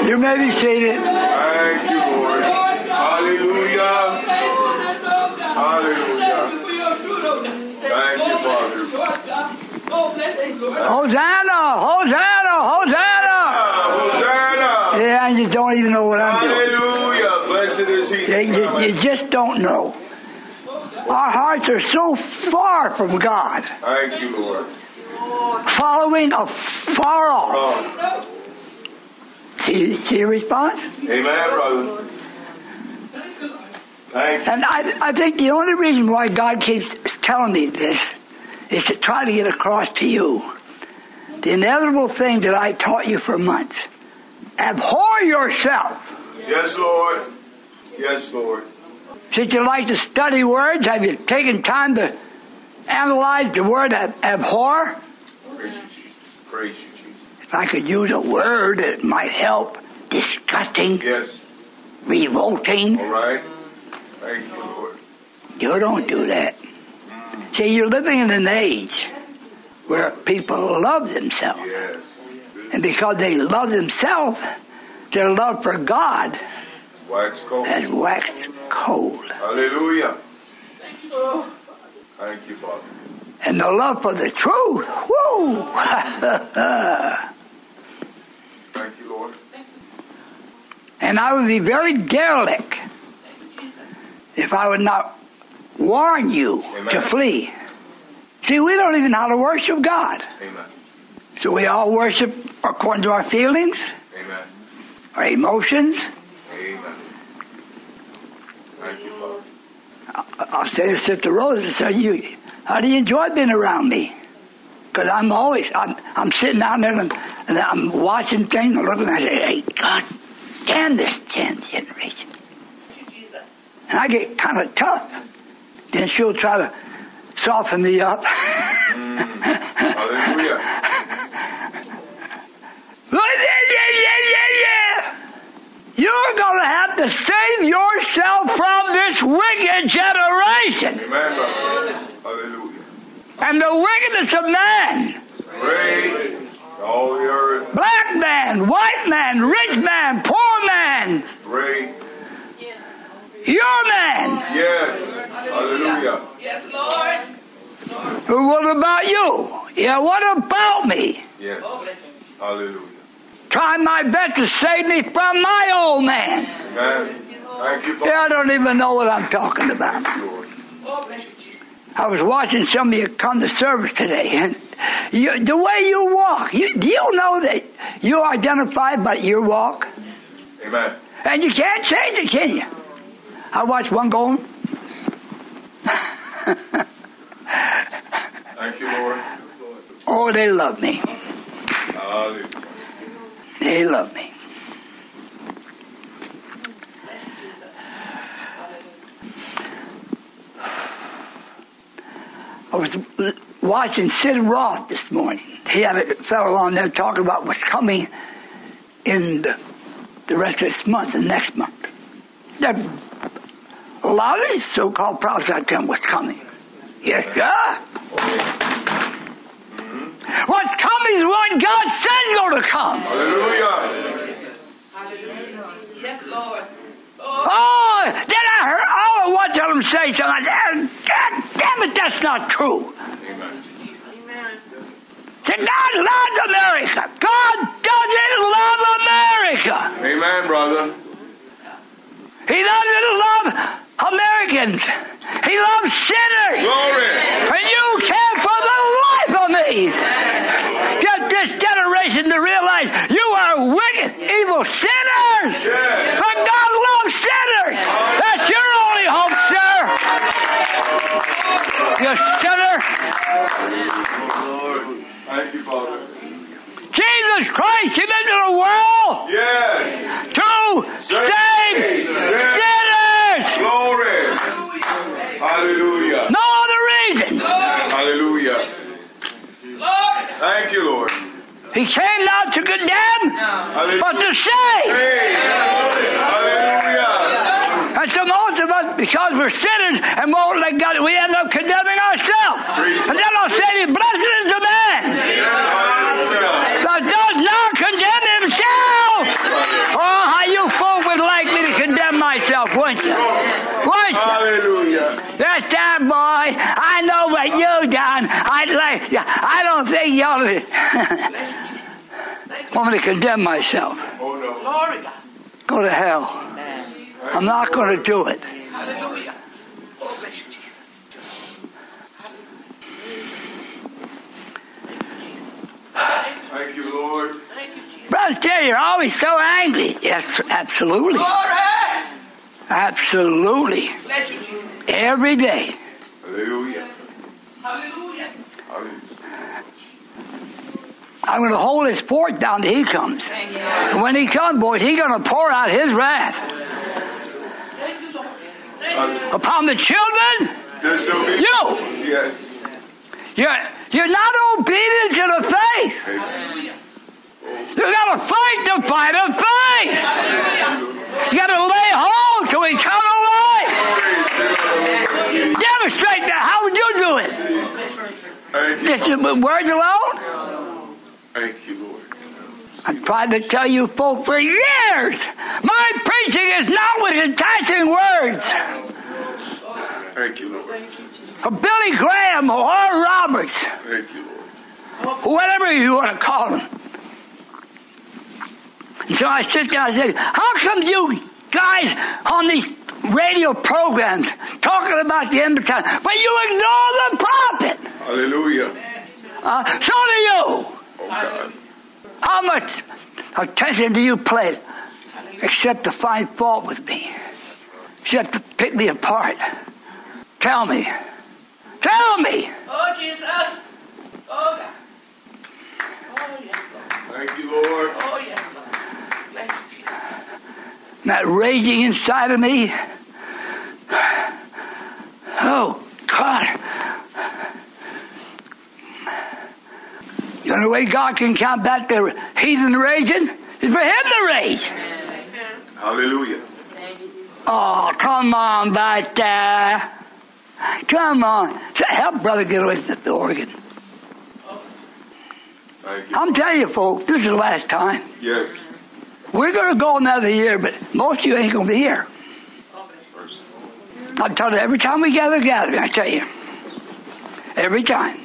You may be seated. Thank you, Lord. Hallelujah. Hallelujah. Thank you, Father. Hosanna! Hosanna! Hosanna! Hosanna. Yeah, and you don't even know what I'm doing. Hallelujah. Blessed is he. You just don't know. Our hearts are so far from God. Thank you, Lord. Following afar off. Oh. See your response? Amen, brother. Thank you. And I think the only reason why God keeps telling me this is to try to get across to you the inevitable thing that I taught you for months. Abhor yourself. Yes, Lord. Yes, Lord. Since you like to study words, have you taken time to analyze the word abhor? Praise you, Jesus. Praise you, Jesus. If I could use a word that might help, disgusting, Yes. revolting. All right. Thank you, Lord. You don't do that. See, you're living in an age where people love themselves. Yes. And because they love themselves, their love for God Wax cold. has waxed cold. Hallelujah. Thank you, Father. And the love for the truth, whoo! Thank you, Lord. And I would be very derelict if I would not warn you to flee. See, we don't even know how to worship God. Amen. So we all worship according to our feelings, Amen. our emotions. Amen. Thank you, Father. I'll say to Sister Rose, how do you enjoy being around me? Because I'm sitting down there and I'm watching things and looking and I say, hey, God damn this generation. And I get kind of tough. Then she'll try to soften me up. Hallelujah. You're going to have to save yourself from this wicked generation. Amen, brother. Hallelujah. And the wickedness of man. Great. All the earth. Black man, white man, rich man, poor man. Great. Your man. Yes. Hallelujah. Yes, Lord. What about you? Yeah, what about me? Yes. Hallelujah. Trying my best to save me from my old man. Amen. Thank you, Father. Yeah, I don't even know what I'm talking about. Lord. I was watching some of you come to service today, and the way you walk, do you know that you're identified by your walk? Amen. And you can't change it, can you? I watched one going. Thank you, Lord. Oh, they love me. Hallelujah. They love me. I was watching Sid Roth this morning. He had a fellow on there talking about what's coming in the rest of this month and next month. A lot of these so-called prophets are telling what's coming. Yes, sir. What's coming is what God said is going to come. Hallelujah. Yes, Lord. Oh, then I heard one of them say something. God damn it, that's not true. Amen. See, God loves America. God doesn't love America. Amen, brother. He doesn't love Americans. He loves sinners. Glory. And you can't for the life of me get this generation to realize you are wicked, evil sinners. Yes. But God loves sinners. That's your only hope, sir. You sinner. Lord. Thank you, Father. Jesus Christ came into the world Yes. to save sinners. Glory. Hallelujah. No other reason. Hallelujah. Thank you, Lord. He came not to condemn, but to save. Hallelujah. And so most of us, because we're sinners and won't let God, we end up condemning ourselves. And then I'll say, blessed is the man that does not condemn himself. Oh, wouldn't you? Wouldn't you? Hallelujah. That's that, boy. I know what you done. I don't think you ought to want me to condemn myself. Oh, no. Glory God. Go to hell. I'm not going to do it. Hallelujah. Oh, bless you, Jesus. Thank you, Lord. Thank you, Jesus. Brother Terry, you're always so angry. Yes, absolutely. Glory. Absolutely. Bless you, Jesus. Every day. Hallelujah. Hallelujah. Hallelujah. I'm going to hold his fort down till he comes. And when he comes, boys, he's going to pour out his wrath Thank you, Lord. Thank you. upon the children. Disobedience. You. Yes. You're not obedient to the faith. Hallelujah. You got to fight the fight of faith. You got to lay hold to eternal life. Demonstrate that. How would you do it? Thank you. Just with words alone? Thank you, Lord. I've tried to tell you folk for years. My preaching is not with enticing words. Thank you, Lord. Or Billy Graham or Oral Roberts. Thank you, Lord. Whatever you want to call them. And so I sit down and say, how come you guys on these radio programs talking about the end of time, but you ignore the prophet? Hallelujah. So do you. Oh, God. How much attention do you pay except to find fault with me? Except to pick me apart? Tell me. Tell me. Oh, Jesus. Oh, God. Oh, yes, Lord. Thank you, Lord. Oh, yes, Lord. Bless you, Jesus. That raging inside of me. Oh, God. The only way God can combat the heathen raging is for him to rage. Hallelujah. Oh, come on, but come on. Help brother get away from the organ. Thank you. I'm telling you, folks, this is the last time. Yes. We're going to go another year, but most of you ain't going to be here. First. I tell you, every time we gather, I tell you. Every time.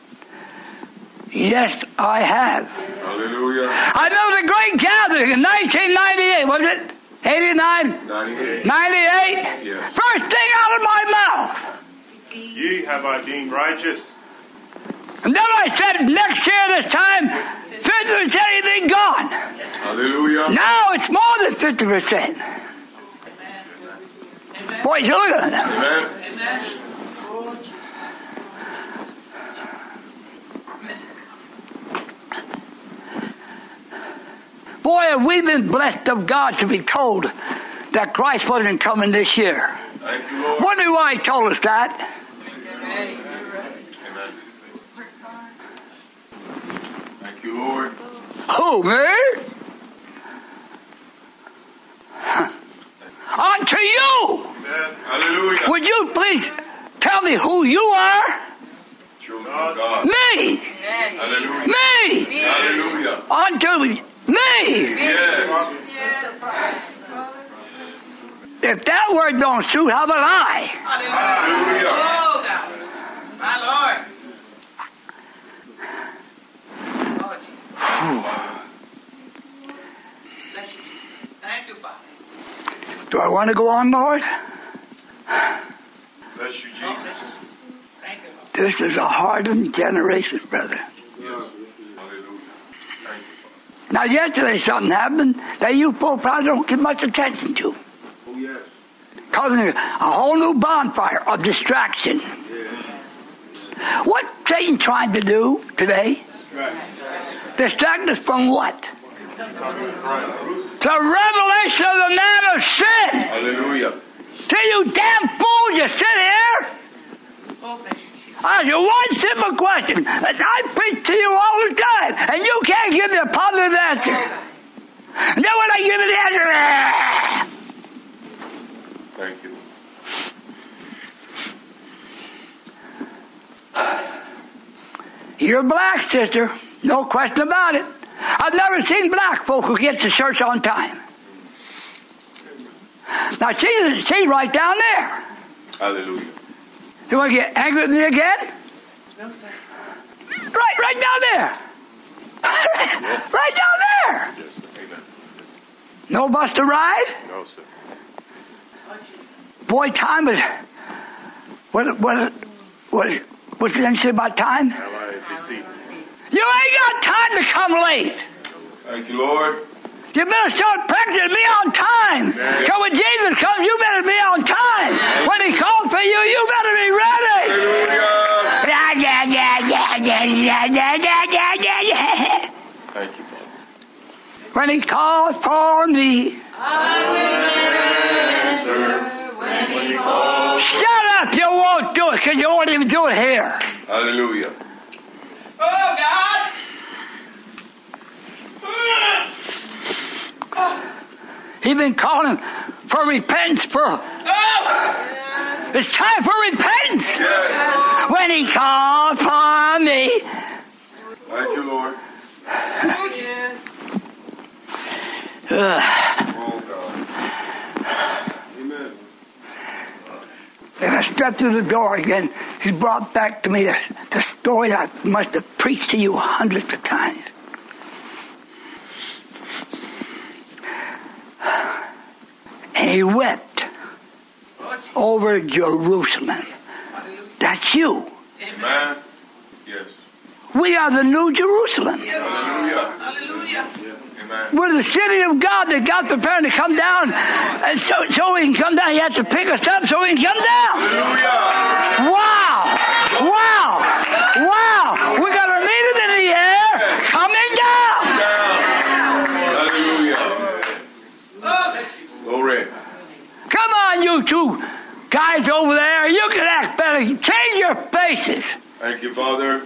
Yes, I have. Hallelujah. I know the great gathering in 1998, was it? 89? 98. 98? Yeah. First thing out of my mouth. Ye have I deemed righteous. And then I said, next year this time, 50% will be gone. Hallelujah. Now it's more than 50%. Boys, look at that. Amen. Boy, have we been blessed of God to be told that Christ wasn't coming this year. Thank you, Lord. Wonder why he told us that. Amen. Thank you, Lord. Who, me? Unto you. Amen. Hallelujah. Would you please tell me who you are? Children of God. Me. Hallelujah. Me. Hallelujah. Unto me. Yes. If that word don't suit, how about I? Hallelujah. Oh, God. My Lord. Oh, Jesus. Bless you, Jesus. Thank you, Father. Do I want to go on, Lord? Bless you, Jesus. Thank you, Lord. This is a hardened generation, brother. Yes. Hallelujah. Thank you, Father. Now, yesterday something happened that you folks probably don't give much attention to. Oh, yes. Causing a whole new bonfire of distraction. What Satan trying to do today? Right. Distract us from what? The revelation of the man of sin. Hallelujah. Till you damn fools, you sit here. Oh, bless you, Jesus. I ask you one simple question. And I preach to you all the time. And you can't give me a positive answer. And then when I give you the answer, Thank you. you're black, sister. No question about it. I've never seen black folk who get to church on time. Now she's right down there. Hallelujah. You want to get angry with me again? No, sir. Right down there. Right down there. Yes, sir. Amen. No bus to ride? No, sir. Boy, time is... What's the name say about time? L-I-F-C. You ain't got time to come late. Thank you, Lord. You better start practicing to be on time. Because when Jesus comes, you better be on time. When he calls for you, you better be ready. Thank you, Father. When he calls for me. Shut up, you won't do it because you won't even do it here. Hallelujah. Oh, God. He's been calling for repentance It's time for repentance. Yes. When he calls for me. Thank you, Lord. Ugh. Oh, God. Amen. And I stepped through the door again. He's brought back to me the story I must have preached to you hundreds of times. And he wept over Jerusalem. That's you. Amen. Yes. We are the new Jerusalem. Hallelujah. Hallelujah. Amen. We're the city of God that God's preparing to come down. And so we can come down. He has to pick us up so we can come down. Hallelujah. Wow. We got our meeting in the air coming down. Hallelujah. Glory. Come on, you two guys over there. You can act better. Change your faces. Thank you, Father.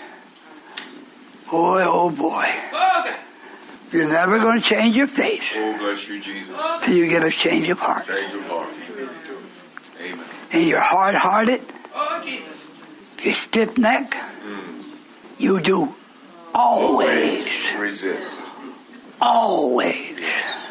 Boy, oh boy. You're never going to change your face Oh, bless you, Jesus. till you get a change of heart. Change of heart. Amen. And you're hard-hearted. Oh, Jesus. You're stiff-necked. You do always. Resist. Always.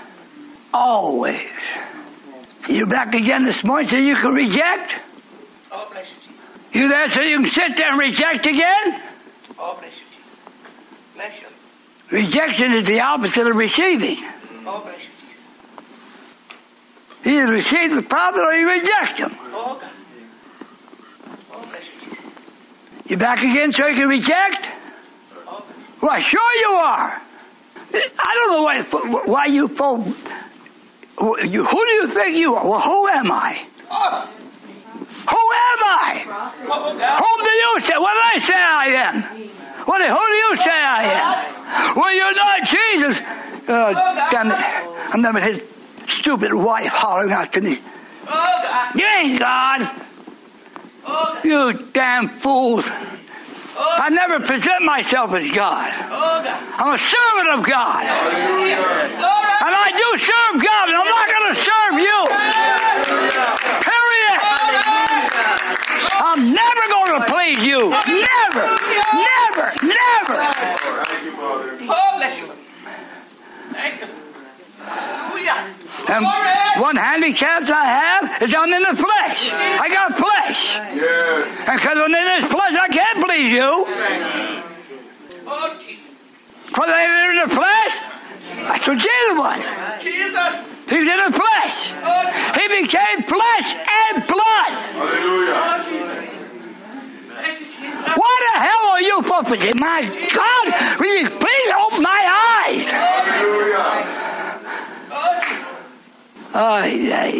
You back again this morning so you can reject? Oh, bless you, Jesus. You there so you can sit there and reject again? Oh, bless you, Jesus. Bless you. Rejection is the opposite of receiving. Oh, bless you, Jesus. You either receive the prophet or you reject him. Oh, God. Oh, bless you, Jesus. You back again so you can reject? Oh, Why, sure you are. I don't know why you folk... Who do you think you are? Well, who am I? oh. Who am I? Oh, God. Whom do you say? What do I say I am? Who do you say I am? Well, you're not Jesus. Damn it. I'm never his stupid wife hollering out to me. Oh, God. You ain't God. Oh, God. You damn fools. I never present myself as God. Oh, God. I'm a servant of God. And I do serve God, and I'm not going to serve you. Period. I'm never going to please you. Never. Thank you, Father. Oh, bless you. Thank you. Hallelujah. And one handicap I have is I'm in the flesh. I got flesh. Yes. And because I'm in this flesh, I can't please you. Oh, Jesus. Because I'm in the flesh, that's what Jesus was. Jesus. He was in the flesh. He became flesh and blood. Hallelujah. Oh, Jesus. Thank you, Jesus. Why the hell are you focusing? My God, will you please open my eyes? Hallelujah. Oh, Jesus. Ay.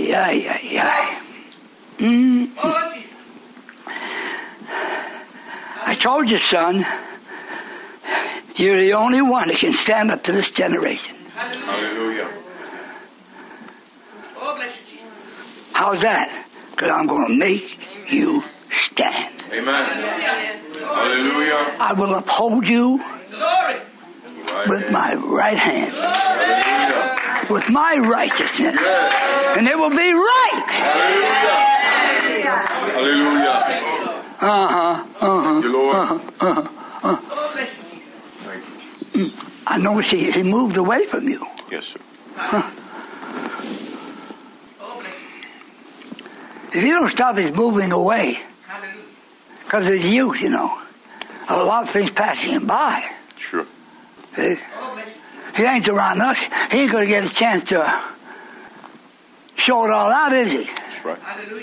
Oh, Jesus. I told you, son, you're the only one that can stand up to this generation. Hallelujah. Oh, bless you, Jesus. How's that? Because I'm going to make you stand. Amen. Hallelujah. I will uphold you Glory. with my right hand, Hallelujah. with my righteousness, and it will be right. Hallelujah. Thank you, Lord. Oh, bless you, Jesus. Thank you. I noticed he moved away from you. Yes, sir. Oh, If you don't stop, it's moving away. Hallelujah. Because it's youth, you know. A lot of things passing him by. Sure. See? If he ain't around us, he ain't going to get a chance to show it all out, is he? That's right. Hallelujah.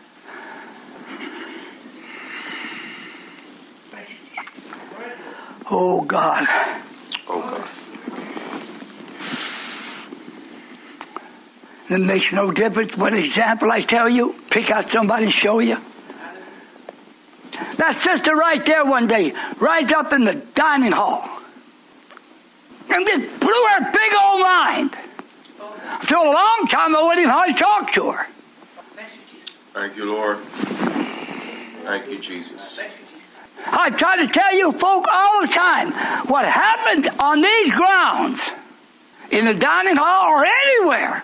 Oh, God. Oh, God. It makes no difference what example I tell you. Pick out somebody and show you. That sister right there one day, right up in the dining hall, and just blew her big old mind. For a long time I wouldn't even hardly talk to her. Thank you, Lord. Thank you, Jesus. I try to tell you folk all the time, what happened on these grounds, in the dining hall or anywhere,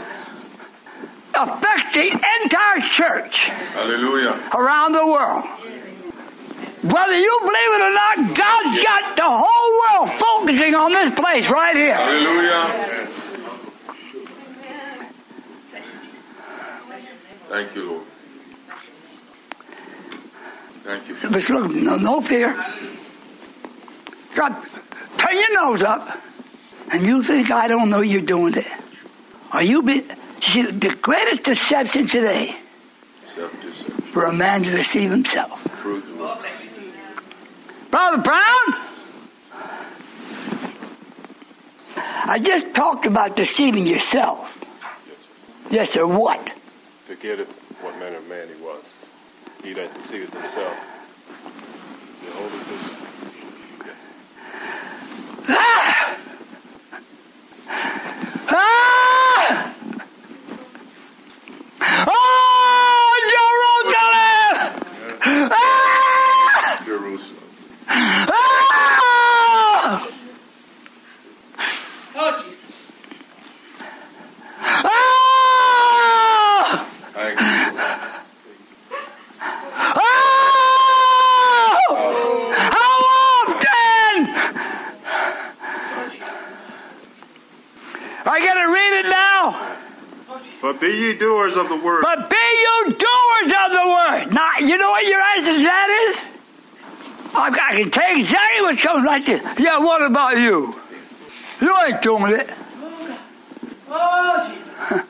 affects the entire church. Hallelujah. Around the world. Whether you believe it or not, God's got the whole world focusing on this place right here. Hallelujah. Thank you, Lord. Thank you. But look, no fear. God, turn your nose up, and you think I don't know you're doing it. Are you see, the greatest deception today for a man to deceive himself. Brother Brown, I just talked about deceiving yourself. Yes, sir. What? Forgetteth what manner of man he was. He that deceiveth himself. The Holy Ghost. Ah! Ah! Oh, Jerusalem! Ah! Jerusalem. Ah! Oh, Jesus. Ah! Thank you. Oh! How often? I gotta read it now. But be ye doers of the word. But be you doers of the word. Now, you know what your answer to that is? I can tell you exactly what comes like this. Yeah, what about you? You ain't doing it. Oh, Jesus.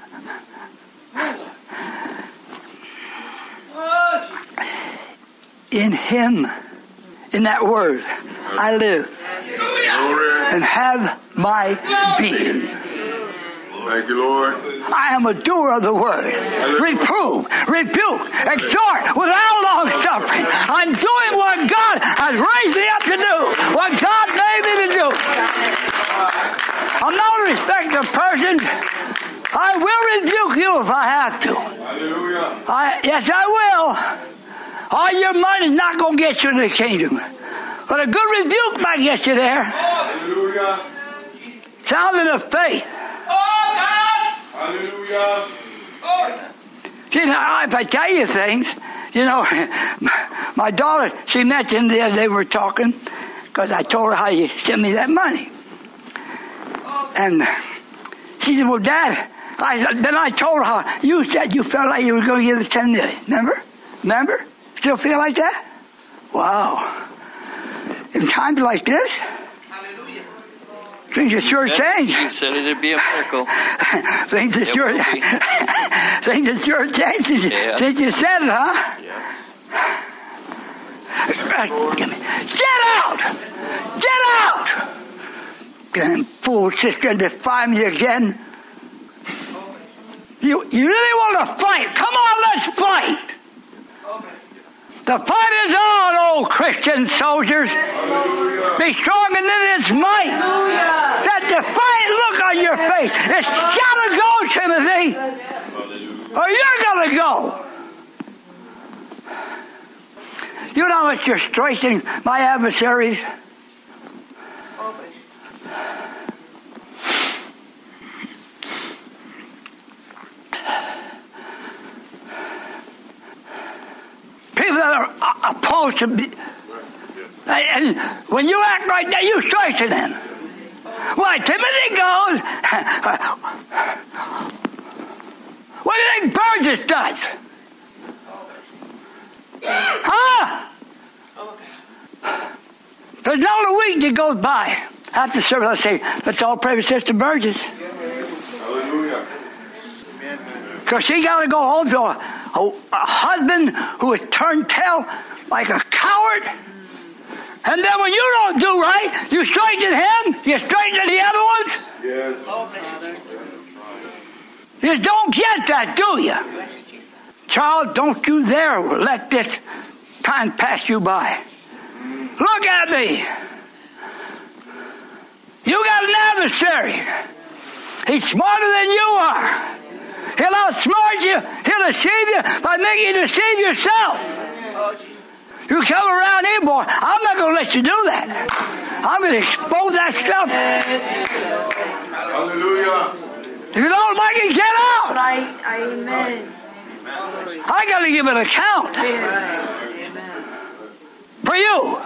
Oh, Jesus. In him, in that word, I live Glory. and have my being. Thank you, Lord. I am a doer of the word. Reprove, rebuke, exhort without long suffering. I'm doing what God has raised me up to do. What God made me to do. I'm not a respecter of persons. I will rebuke you if I have to. Hallelujah. Yes, I will. All your money's not going to get you in the kingdom. But a good rebuke might get you there. Hallelujah. Sounding of faith. Hallelujah. See, now, if I tell you things, you know, my daughter, she mentioned the other day we were talking, because I told her how you sent me that money. And she said, well, Dad, then I told her how you said you felt like you were going to give the 10 million. Remember? Still feel like that? Wow. In times like this, things have sure changed. You said it'd be a miracle. Things have sure changed since you said it, huh? Yeah. Get out! Get out! Damn fool sister defy me again. You really want to fight? Come on, let's fight! The fight is on, old Christian soldiers. Be strong in its might. That defiant look on your face. It's gotta go, Timothy. Or you're gonna go. You know what you're strengthening my adversaries? People that are opposed to me. And when you act like that, you strengthen them. Why, Timothy goes, what do you think Burgess does? Huh? There's not a week that goes by after service. I say, let's all pray for Sister Burgess. Hallelujah. Because she got to go home to a husband who has turned tail like a coward. And then when you don't do right, you straighten him, you straighten the other ones. Yes. You don't get that, do you? Child, don't you dare let this time pass you by. Look at me. You got an adversary. He's smarter than you are. He'll outsmart you. He'll deceive you by making you deceive yourself. You come around here, boy, I'm not going to let you do that. I'm going to expose that stuff. Hallelujah. If you don't like it, get out. Amen. I got to give an account. For you.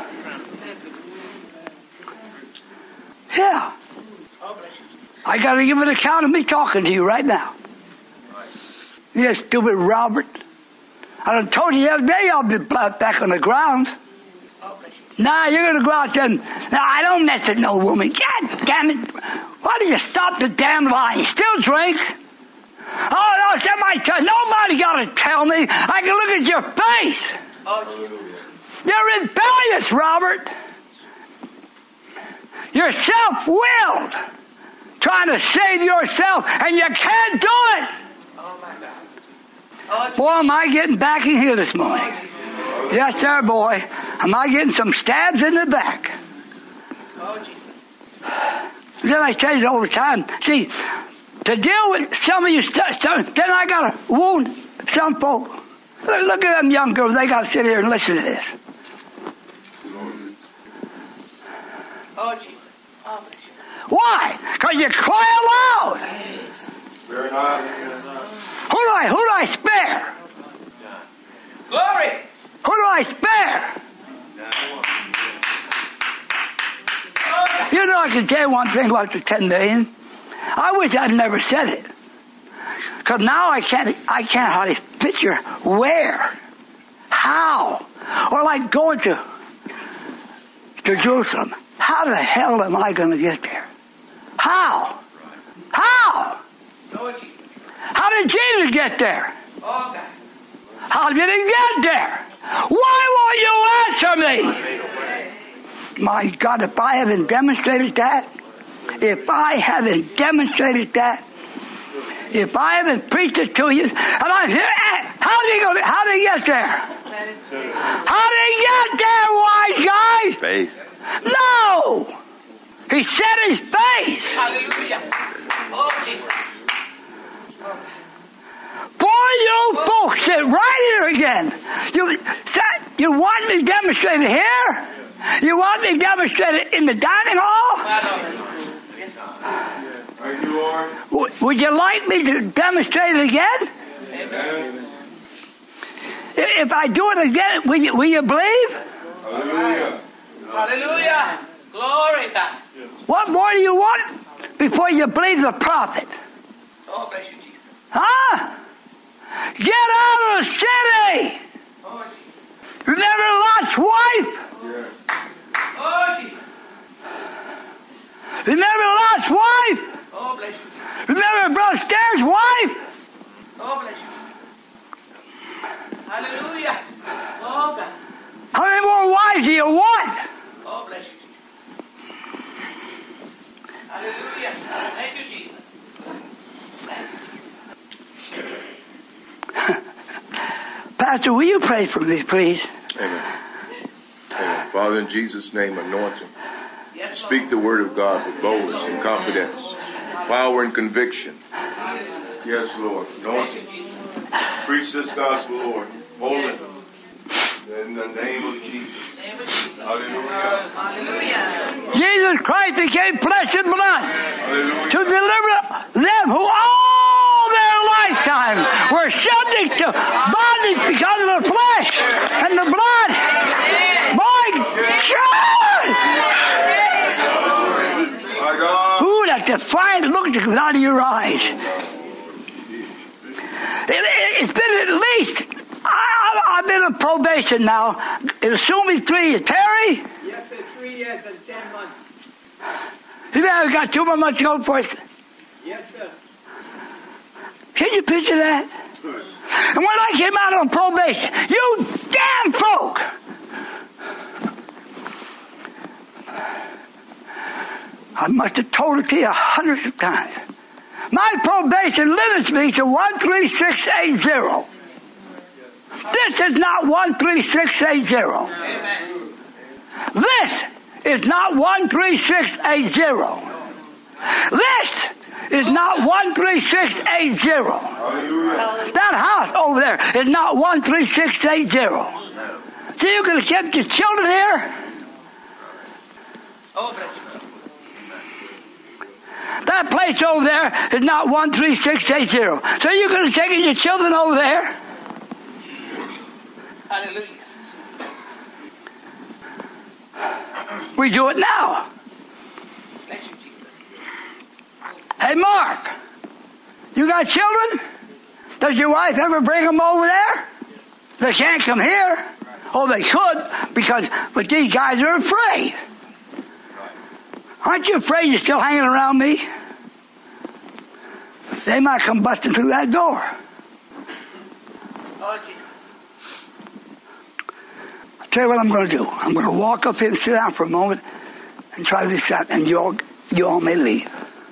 Yeah. I got to give an account of me talking to you right now. You stupid Robert. I done told you the other day I'll be back on the ground. Nah, you're going to go out there and... Now, I don't mess with no woman. God damn it. Why do you stop the damn line? You still drink? Oh, no, somebody nobody got to tell me. I can look at your face. You're rebellious, Robert. You're self-willed. Trying to save yourself, and you can't do it. Boy, am I getting back in here this morning. Yes, sir, boy. Am I getting some stabs in the back? Then I tell you all the time. See, to deal with some of you, then I got to wound some folk. Look at them young girls. They got to sit here and listen to this. Why? Because you cry aloud. Very nice. Who do I spare? Glory. Who do I spare? You know, I can tell you one thing about the 10 million. I wish I'd never said it. Because now I can't hardly picture where, how, or like going to Jerusalem. How the hell am I going to get there? How? How? How did Jesus get there? How did he get there? Why won't you answer me? My God, if I haven't demonstrated that, if I haven't preached it to you, and I said, how did he get there? How did he get there, wise guy? Faith. No! He set his face. Hallelujah. Oh, Jesus. Boy, you folks sit right here again. You want me to demonstrate it here? You want me to demonstrate it in the dining hall? Thank you, Lord. Would you like me to demonstrate it again? Amen. If I do it again, will you believe? Hallelujah. Hallelujah. Glory God. What more do you want before you believe the prophet? Oh, bless you, Jesus. Huh? Get out of the city! Oh, Jesus. Remember Lot's wife? Yes. Oh, Jesus. Remember Lot's wife? Oh, bless you. Remember Brother Stairs' wife? Oh, bless you. Hallelujah. Oh, God. How many more wives do you want? Oh, bless you, Jesus. Hallelujah. Thank you, Jesus. Pastor, will you pray for me, please? Amen. Amen. Father, in Jesus' name, anoint him. Yes, Speak the word of God with boldness and confidence, power and conviction. Yes, Lord. Anoint him. Preach this gospel, Lord. Hold it. In the name of Jesus. Hallelujah. Hallelujah. Jesus Christ became flesh and blood Hallelujah. to deliver them who all their lifetime were subject to bondage because of the flesh and the blood. My God! My God. Ooh, that defiant look that comes out of your eyes. It's been at least, I I've been on probation now. It'll soon be 3 years. Terry? Yes, sir. 3 years and 10 months. You think we've got 2 more months to go for it? Yes, sir. Can you picture that? And when I came out on probation, you damn folk! I must have told it to you hundreds of times. My probation limits me to 13680. This is not 13680. Amen. This is not 13680. This is not 13680. That house over there is not 13680. So you could have kept your children here? Oh, bless you. That place over there is not 13680. So you could have taken your children over there? Hallelujah. We do it now. Bless you, Jesus. Hey, Mark, you got children? Does your wife ever bring them over there? They can't come here. Oh, they could, but these guys are afraid. Aren't you afraid you're still hanging around me? They might come busting through that door. Oh, Jesus. I'll tell you what I'm going to do. I'm going to walk up here and sit down for a moment and try this out, and you all may leave.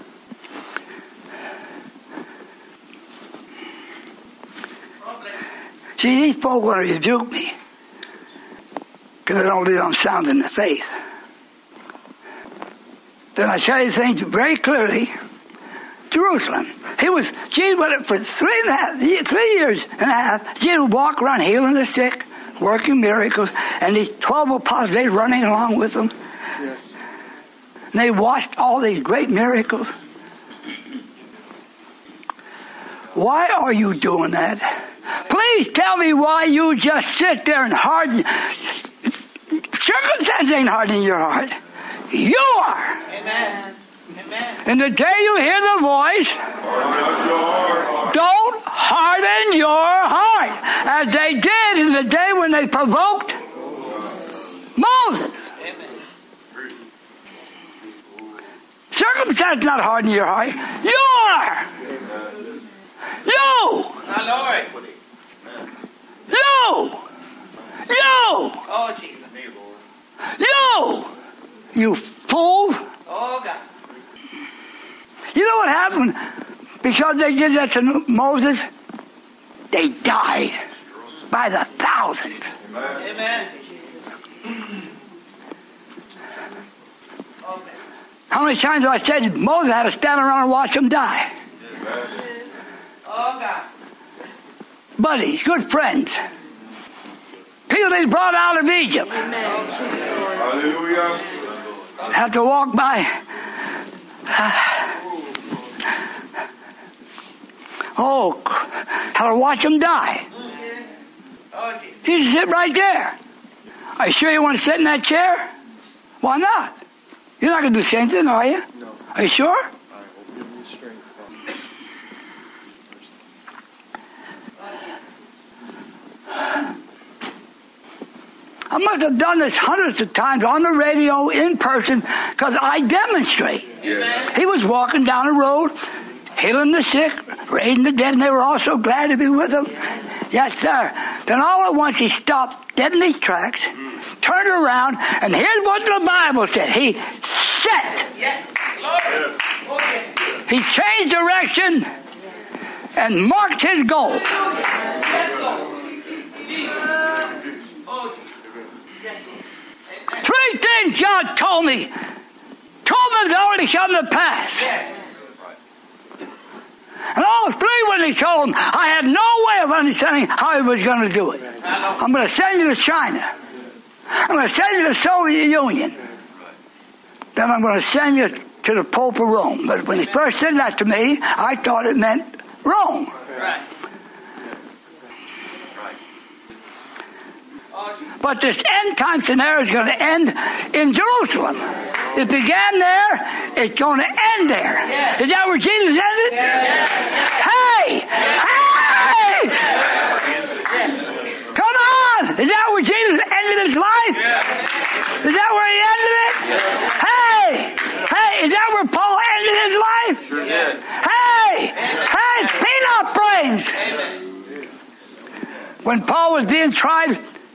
See, these folk want to rebuke me because they don't believe I'm sound in the faith. Then I tell you things very clearly. Jerusalem. Jesus went for 3 years and a half. Jesus would walk around healing the sick, working miracles, and these 12 apostles, they running along with them. Yes. And they watched all these great miracles. Why are you doing that? Please tell me why you just sit there and harden. Circumstance ain't hardening your heart. You are. Amen. Amen. And the day you hear the voice, don't harden your heart. As they did in the day when they provoked Moses. Amen. Circumstance not hardening your heart. You are. You. My Lord. You. Oh, Jesus. You fool. Oh, God. You know what happened? Because they did that to Moses, they died by the thousands. Amen. How many times have I said Moses had to stand around and watch them die? Oh, God. Buddies, good friends. People he brought out of Egypt. Hallelujah. Have to walk by. How to watch them die. Oh, Jesus. You just sit right there. Are you sure you want to sit in that chair? Why not? You're not going to do the same thing, are you? No. Are you sure? I will give you strength. I must have done this hundreds of times on the radio, in person, because I demonstrate. Amen. He was walking down the road, healing the sick, raising the dead, and they were all so glad to be with him. Yes, sir. Then all at once he stopped dead in his tracks, turned around, and here's what the Bible said. He set. Yes. Lord. Oh, yes. He changed direction and marked his goal. Yes, Lord. Jesus. Oh, Jesus. Yes, Lord. 3 things God told me. Told me it's already come to pass. Yes. And all 3 when he told him, I had no way of understanding how he was going to do it. I'm going to send you to China. I'm going to send you to the Soviet Union. Then I'm going to send you to the Pope of Rome. But when he first said that to me, I thought it meant Rome. Right. But this end time scenario is going to end in Jerusalem. It began there, it's going to end there. Yes. Is that where Jesus ended? Yes. Hey! Hey! Come on! Is that where Jesus ended his life? Yes. Is that where he ended it? Yes. Hey, is that where Paul ended his life? Sure did. Hey, peanut brains. When Paul was being tried,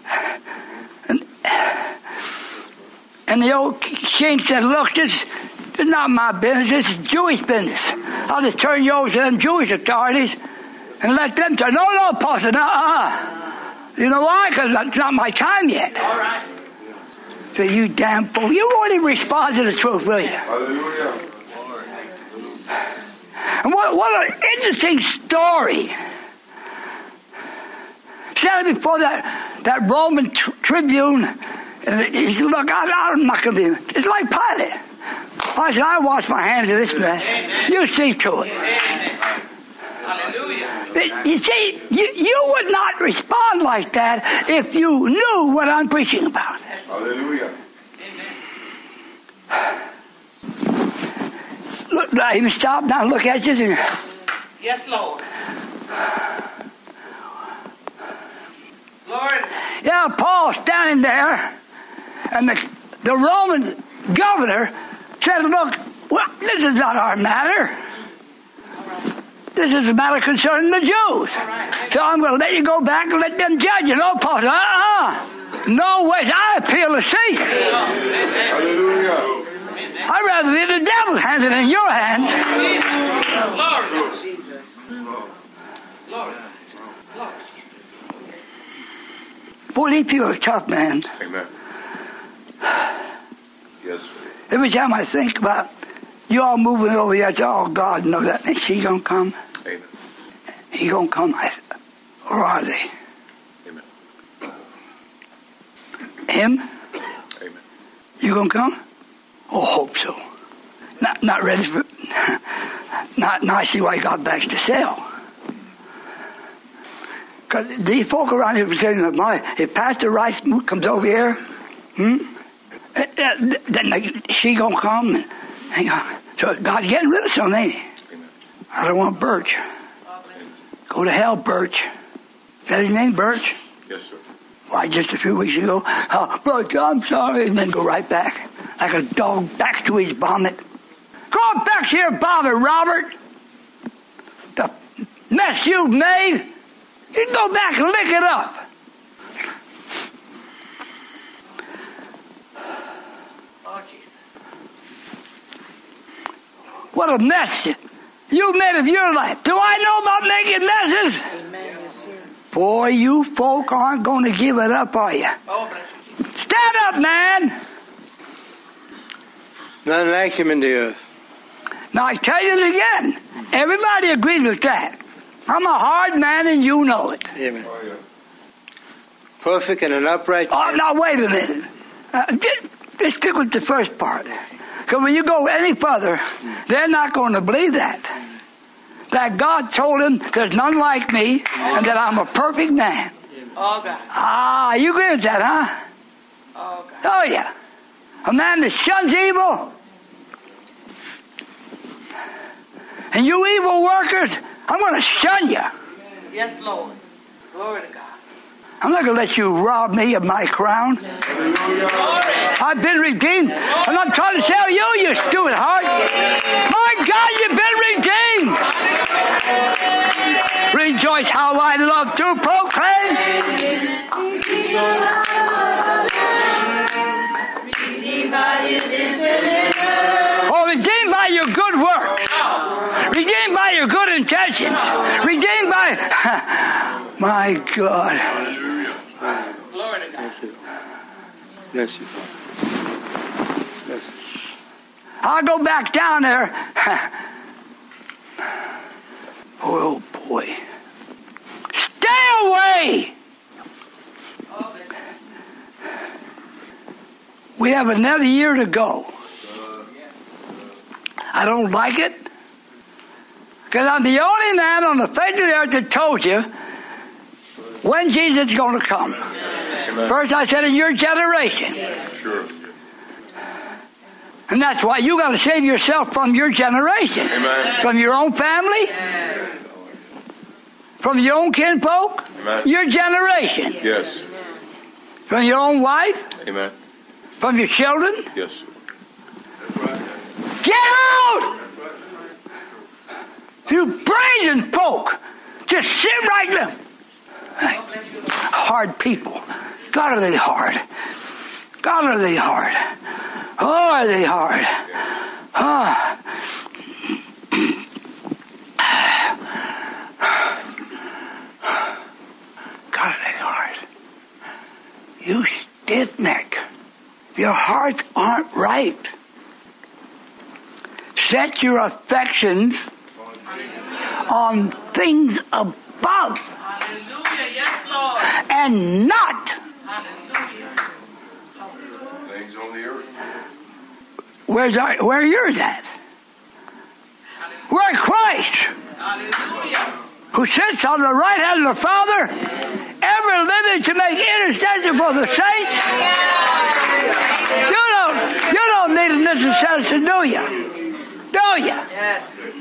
and the old king said, look, this is not my business, this is Jewish business. I'll just turn you over to them Jewish authorities and let them turn. No, Paul said, You know why? Because it's not my time yet. All right. So you damn fool, you won't even respond to the truth, will you? Hallelujah. And what an interesting story. Standing before that Roman tribune, and he said, look, I'm not going to be, it's like Pilate. I said, I wash my hands of this mess. You see to it. Hallelujah. You see, you would not respond like that if you knew what I'm preaching about. Hallelujah. Look, I even stop now and look at you. Yes, Lord. Lord. Yeah, Paul standing there, and the Roman governor said, look, well, this is not our matter. This is a matter concerning the Jews. So I'm going to let you go back and let them judge you. No, Paul said, no ways. I appeal to Caesar. Hallelujah. I'd rather be in the devil's hands than in your hands. Lord. Jesus. Lord. Boy, these people are tough, man. Amen. Yes. Every time I think about you all moving over here, I say, oh, God, know that. Is she going to come? Amen. He going to come? Or are they? Amen. Him? Amen. You going to come? Oh, hope so. Not ready for, not I see why he got back to sell. Because these folk around here were saying, if Pastor Rice comes over here, then she gonna come. So God's getting rid of some, ain't he? Amen. I don't want Birch. Go to hell, Birch. Is that his name, Birch? Yes, sir. Why, just a few weeks ago, Birch, I'm sorry, and then go right back. Like a dog back to his vomit. Go back to your vomit, Robert. The mess you've made. You go back and lick it up. Oh, Jesus. What a mess you made of your life. Do I know about making messes? Amen. Yes, sir. Boy, you folk aren't going to give it up, are you? Oh, bless you, Jesus. Stand up, man. None like him in the earth. Now, I tell you it again. Everybody agrees with that. I'm a hard man and you know it. Amen. Oh, yes. Perfect and an upright. Oh, now, wait a minute. Just stick with the first part. Because when you go any further, they're not going to believe that. That God told him there's none like me and that I'm a perfect man. Oh, God. You agree with that, huh? Oh, God. Oh, yeah. A man that shuns evil. And you evil workers, I'm going to shun you. Yes, Lord. Glory to God. I'm not going to let you rob me of my crown. I've been redeemed. And I'm trying to tell you, you stupid heart. My God, you've been redeemed. Rejoice how I love to proclaim. Oh, redeemed by your good works. Redeemed by your good intentions. Redeemed by... My God. Glory to God. Thank you. Bless you. Bless you. I'll go back down there. Oh, boy. Stay away! We have another year to go. I don't like it. Because I'm the only man on the face of the earth that told you when Jesus is going to come. Amen. First I said in your generation. Sure. And that's why you got to save yourself from your generation. Amen. From your own family. From your own kinfolk. Amen. Your generation. Yes. From your own wife? Amen. From your children? Yes, sir. Get out! You brazen folk! Just sit right there. Hard people. God, are they hard? God, are they hard? Oh, are they hard? Oh. God, are they hard? You stiff neck. Your hearts aren't right. Set your affections on things above. Hallelujah. Yes, Lord. And not Hallelujah. Things on the earth. where yours at. Where Christ, Hallelujah. who sits on the right hand of the Father, ever living to make intercession for the saints. You don't need an intercessor, do you? Do you? Yes.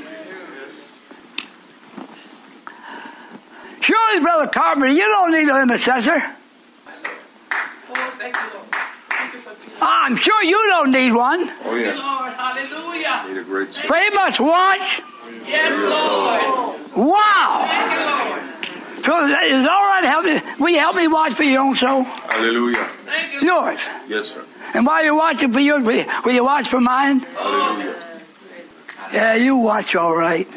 Surely, Brother Carpenter, you don't need an intercessor. Oh, thank you, Lord. Thank you for being I'm sure you don't need one. Oh, yeah. Lord. Hallelujah. Need a great For he must watch. Yes, Lord. Wow. Thank you, Lord. So it's all right. Will you help me watch for your own soul? Hallelujah. Thank you. Yours. Yes, sir. And while you're watching for yours, will you watch for mine? Hallelujah. Yeah, you watch all right.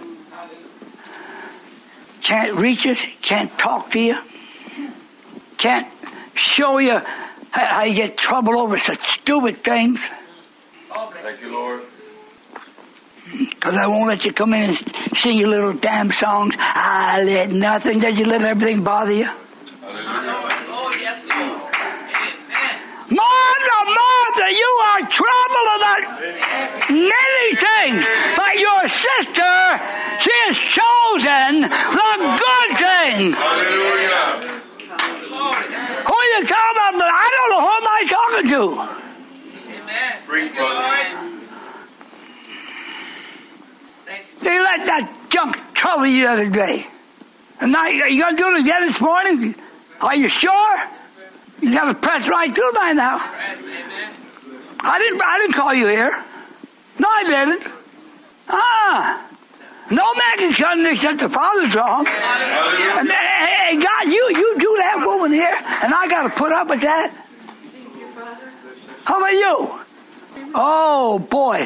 Can't reach it. Can't talk to you. Can't show you how you get trouble over such stupid things. Thank you, Lord. Because I won't let you come in and sing your little damn songs. I let nothing. Did you let everything bother you? Hallelujah. Oh, yes, Lord. Amen. Martha, Martha, you are troubled about many things. But your sister, she has chosen the good thing. Hallelujah. Who are you talking about? I don't know. Who am I talking to? Amen. Great Thank you, Lord. brother. Thank you. They let that junk trouble you the other day. And now you going to do it again this morning? Are you sure? You got to press right through by now. Yes, amen. I didn't call you here. No, I didn't. No man can come except the Father draw him. Hallelujah. And hey, God, you do that woman here, and I got to put up with that. How about you? Oh boy.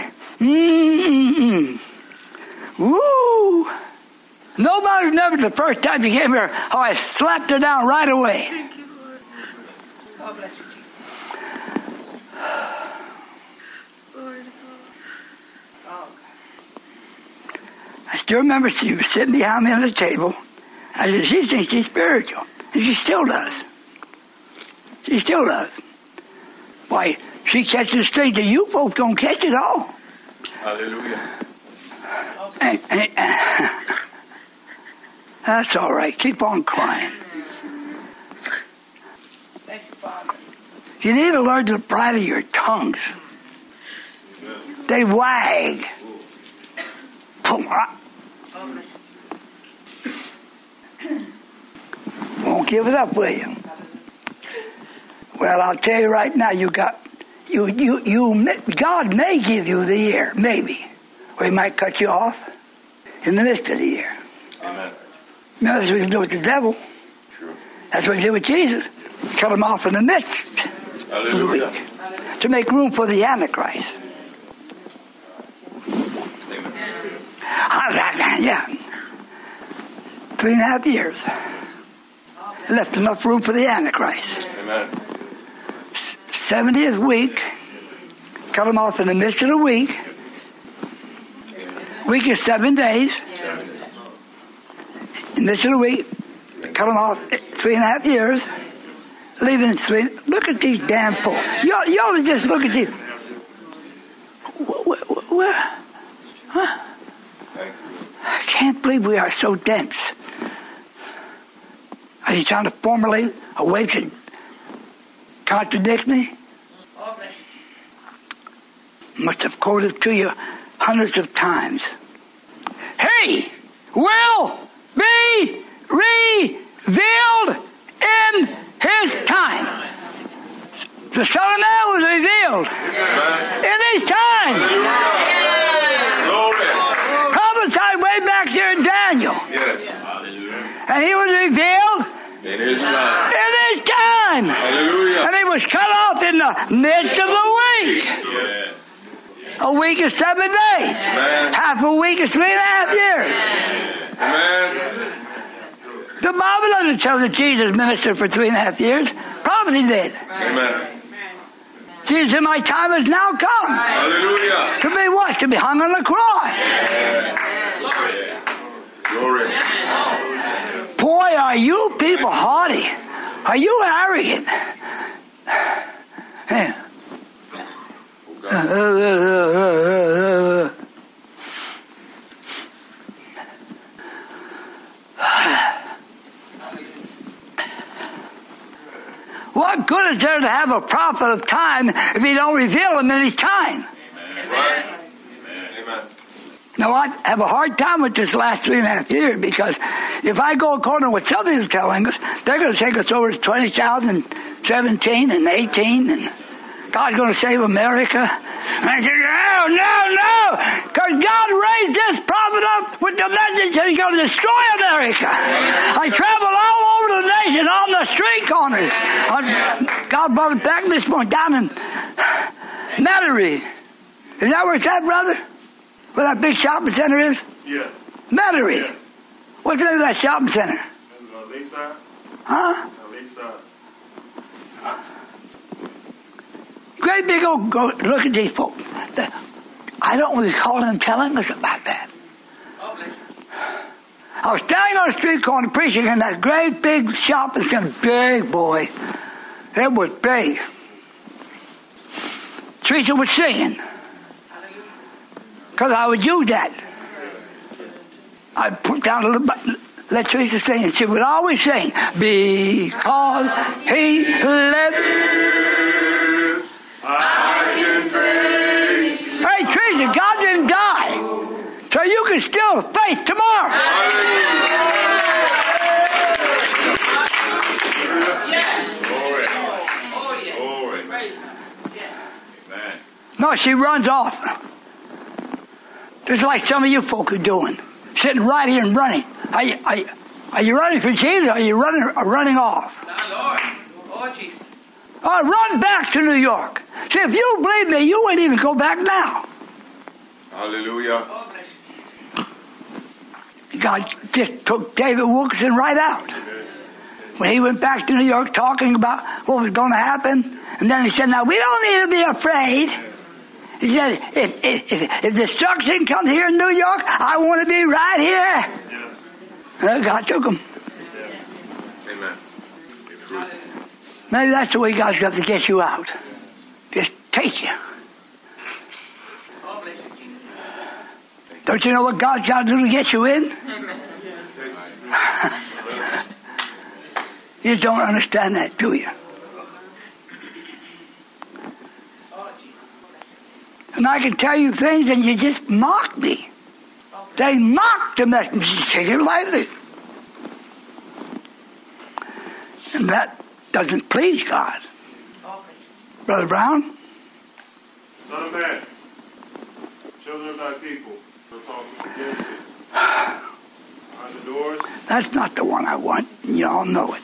Woo. Nobody remembers the first time you came here how I slapped her down right away. God bless you, Jesus. Oh, I still remember she was sitting behind me on the table. I said, she thinks she's spiritual. And she still does. She still does. Why, she catches things that you folks don't catch at all. Hallelujah. And that's all right. Keep on crying. thank you, Father. You need to learn the bridle of your tongues. They wag. Won't give it up, will you? Well, I'll tell you right now, God may give you the ear, maybe. Or he might cut you off in the midst of the year. Amen. Now, that's what he did with the devil. True. That's what he did with Jesus. He cut him off in the midst of the week Hallelujah. to make room for the Antichrist. Yeah. 3.5 years. Left enough room for the Antichrist. Amen. 70th week, cut him off in the midst of the week. Week is 7 days. In the midst of the week, cut him off 3.5 years. Leaving 3. Look at these damn folks. You ought to just look at these. Where? Huh? I can't believe we are so dense. Are you trying to formulate a way to contradict me? God bless you. Must have quoted to you hundreds of times. He will be revealed in his time. The Son of Man was revealed in his time. Prophesied way back there in Daniel. And he was revealed in his time. In his time. Hallelujah. And he was cut off in the midst of the week. Yes. A week is 7 days. Amen. Half a week is 3.5 years. Amen. The Bible doesn't tell that Jesus ministered for 3.5 years. Prophecy did. Amen. Jesus said, my time has now come. Hallelujah. To be what? To be hung on the cross. Glory. Boy, are you people haughty. Are you arrogant? Yeah. What good is there to have a prophet of time if he don't reveal him in his time? Amen. Right. Amen. Now, I have a hard time with this last 3.5 years because if I go according to what somebody's telling us, they're going to take us over to 2017 and 18 and God's going to save America. And I said, no, because God raised this prophet up with the message that he's going to destroy America. I traveled all over the nation on the street corners. God brought it back this morning down in Metairie. Is that where it's at, brother? Where that big shopping center is? Yes. Metairie. Yes. What's the name of that shopping center? Lakeside. Huh? Lakeside. Great big old, look at these folks. I don't recall them telling us about that. I was standing on the street corner preaching in that great big shopping center. Big, boy. It was big. Teresa was singing. Because I would use that. I'd put down a little button, let Teresa sing, and she would always sing, because he lived. I can praise. Hey, Teresa, God didn't die. So you can still face tomorrow. No, she runs off. Just like some of you folk are doing. Sitting right here and running. Are you running for Jesus or are you running off? Lord Jesus. Run back to New York. See, if you believe me, you wouldn't even go back now. Hallelujah. God just took David Wilkerson right out. When he went back to New York talking about what was going to happen, and then he said, now we don't need to be afraid. He said, if destruction comes here in New York, I want to be right here. Yes. Well, God took him. Amen. Maybe that's the way God's got to get you out. Just take you. Don't you know what God's got to do to get you in? You don't understand that, do you? And I can tell you things and you just mock me. They mock the message. Take it lightly. And that doesn't please God. Brother Brown? Son of man, children of thy people, are talking against it. Behind the doors. That's not the one I want. You all know it.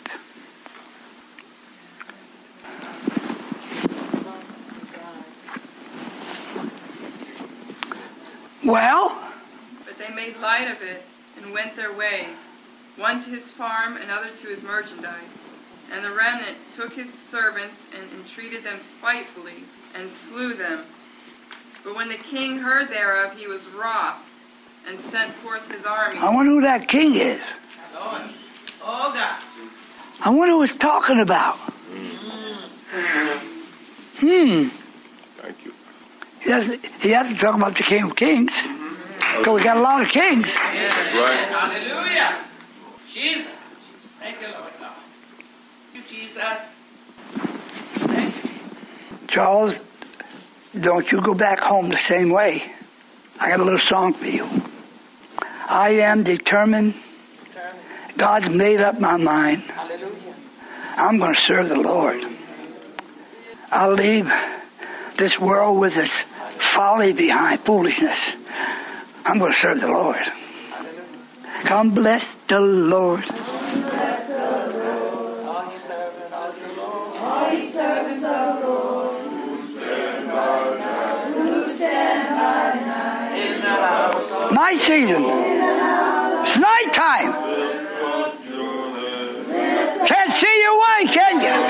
Well? But they made light of it and went their ways, one to his farm, another to his merchandise. And the remnant took his servants and entreated them spitefully and slew them. But when the king heard thereof, he was wroth and sent forth his army. I wonder who that king is. Lord. Oh, God. I wonder who it's talking about. Thank you. He has to talk about the King of Kings. Because we got a lot of kings. Yes. Right. Hallelujah. Jesus. Thank you, Lord God. Thank you, Jesus. Thank you. Charles, don't you go back home the same way. I got a little song for you. I am determined. God's made up my mind. Hallelujah. I'm going to serve the Lord. I'll leave this world with its folly behind, foolishness. I'm going to serve the Lord. Come bless the Lord. All ye servants of the Lord, who stand by night, in the house. Night season. It's night time. Can't see your way, can you?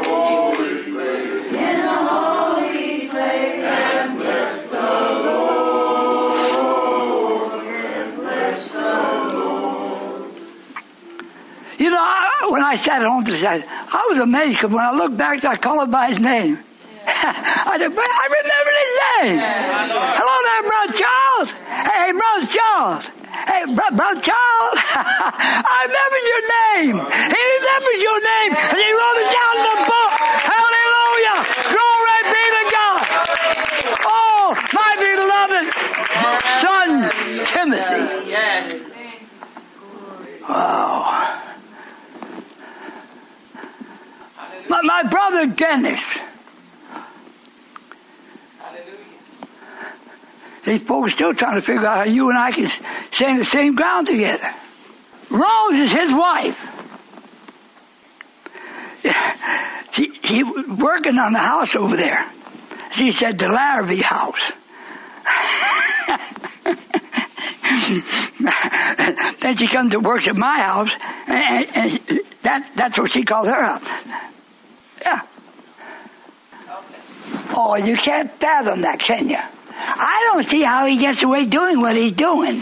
In the holy place, and bless the Lord, and bless the Lord. You know, when I sat at home to say, I was amazed because when I looked back, I called him by his name. I said, but I remember his name. Hello there, Brother Charles. Hey, Brother Charles. Hey, Brother Charles. I remember your name. He remembers your name. And he wrote it down in the book. Hallelujah. Glory be to God. Oh, my beloved son, Timothy. Wow. My brother Dennis. These folks still trying to figure out how you and I can stand the same ground together. Rose is his wife. He was working on the house over there. She said the Larrabee house. Then she comes to work at my house, and that's what she calls her house. Yeah. Oh, you can't fathom that, can you? I don't see how he gets away doing what he's doing.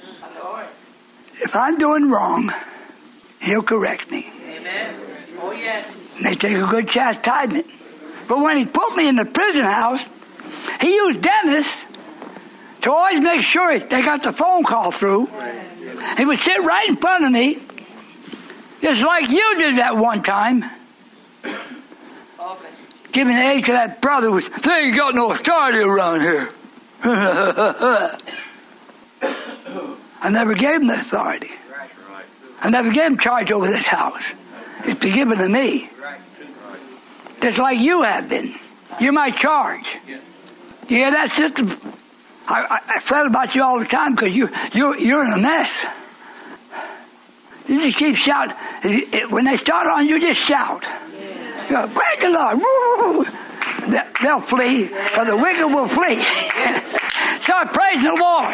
If I'm doing wrong, he'll correct me. Amen. Oh, yes. And they take a good chastisement. But when he put me in the prison house, he used Dennis to always make sure they got the phone call through. He would sit right in front of me, just like you did that one time. Giving the age to that brother who was, they ain't got no authority around here. I never gave him the authority. I never gave him charge over this house. It's been given to me. Just like you have been. You're my charge. You hear that, sister? I fret about you all the time because you're in a mess. You just keep shouting. When they start on you, just shout. You know, praise the Lord. Woo! They'll flee, for the wicked will flee. Start praising the Lord.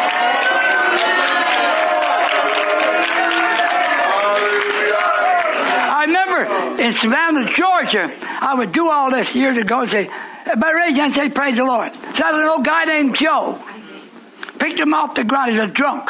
I remember in Savannah, Georgia, I would do all this years ago and say, everybody raise your hand and say, praise the Lord. So I had an old guy named Joe. Picked him off the ground. He's a drunk.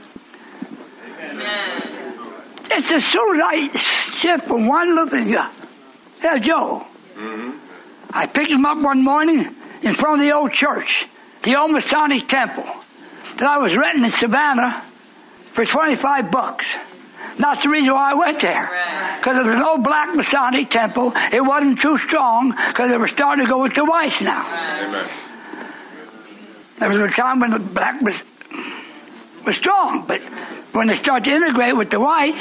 It's as soon as I shift from one little thing, yeah, Joe. Mm-hmm. I picked him up one morning in front of the old church, the old Masonic temple that I was renting in Savannah for $25. That's the reason why I went there. Because there was an old black Masonic temple. It wasn't too strong because they were starting to go with the whites now. Amen. There was a time when the black was strong, but when they started to integrate with the whites,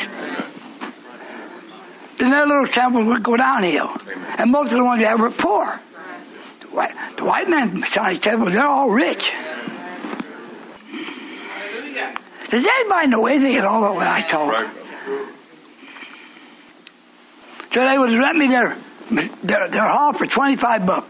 then their little temples would go downhill. And most of the ones there were poor. The white men Masonic temples, they're all rich. Does anybody know anything at all about what I told? Right. So they would rent me their hall for $25.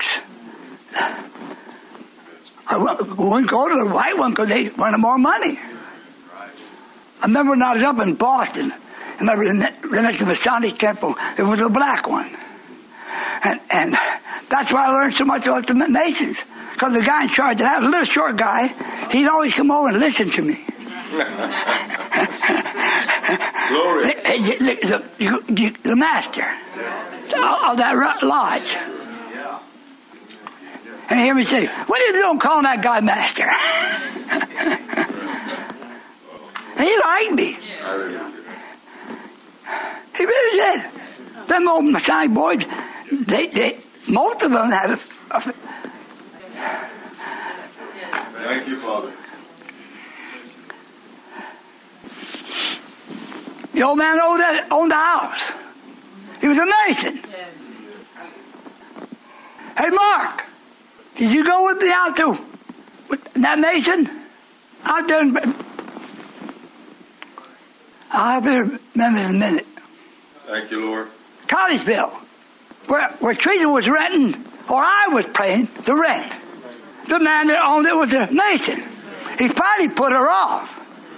I wouldn't go to the white one because they wanted more money. I remember when I was up in Boston, I remember next to the Masonic temple, there was a black one. And that's why I learned so much about the Masons. Because the guy in charge, that was a little short guy, he'd always come over and listen to me. Glory. The master of that lodge. And hear me say, what are you doing calling that guy master? And he liked me. He really did. Them old Masonic boys, they most of them had a Thank you, Father. The old man owned the house. He was a Mason. Hey, Mark, did you go with me out to that nation? Out there I'll remember in a minute. Thank you, Lord. Collegeville, where Teresa was renting, or I was paying the rent. The man that owned it was a Mason. He finally put her off.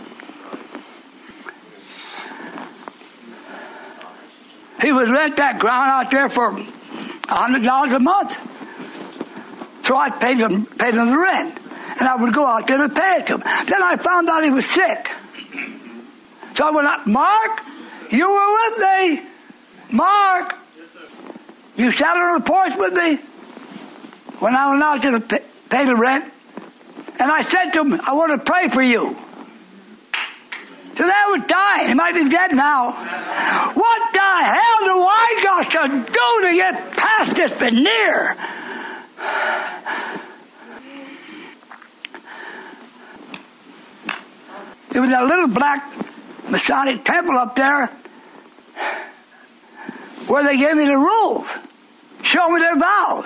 He would rent that ground out there for $100 a month. So I paid him the rent. And I would go out there and pay it to him. Then I found out he was sick. So I went out, Mark, you were with me. Mark, you sat on the porch with me when I went out to pay the rent. And I said to him, I want to pray for you. So that was dying. He might be dead now. What the hell do I got to do to get past this veneer? There was a little black Masonic temple up there where they gave me the rules. Show me their vows.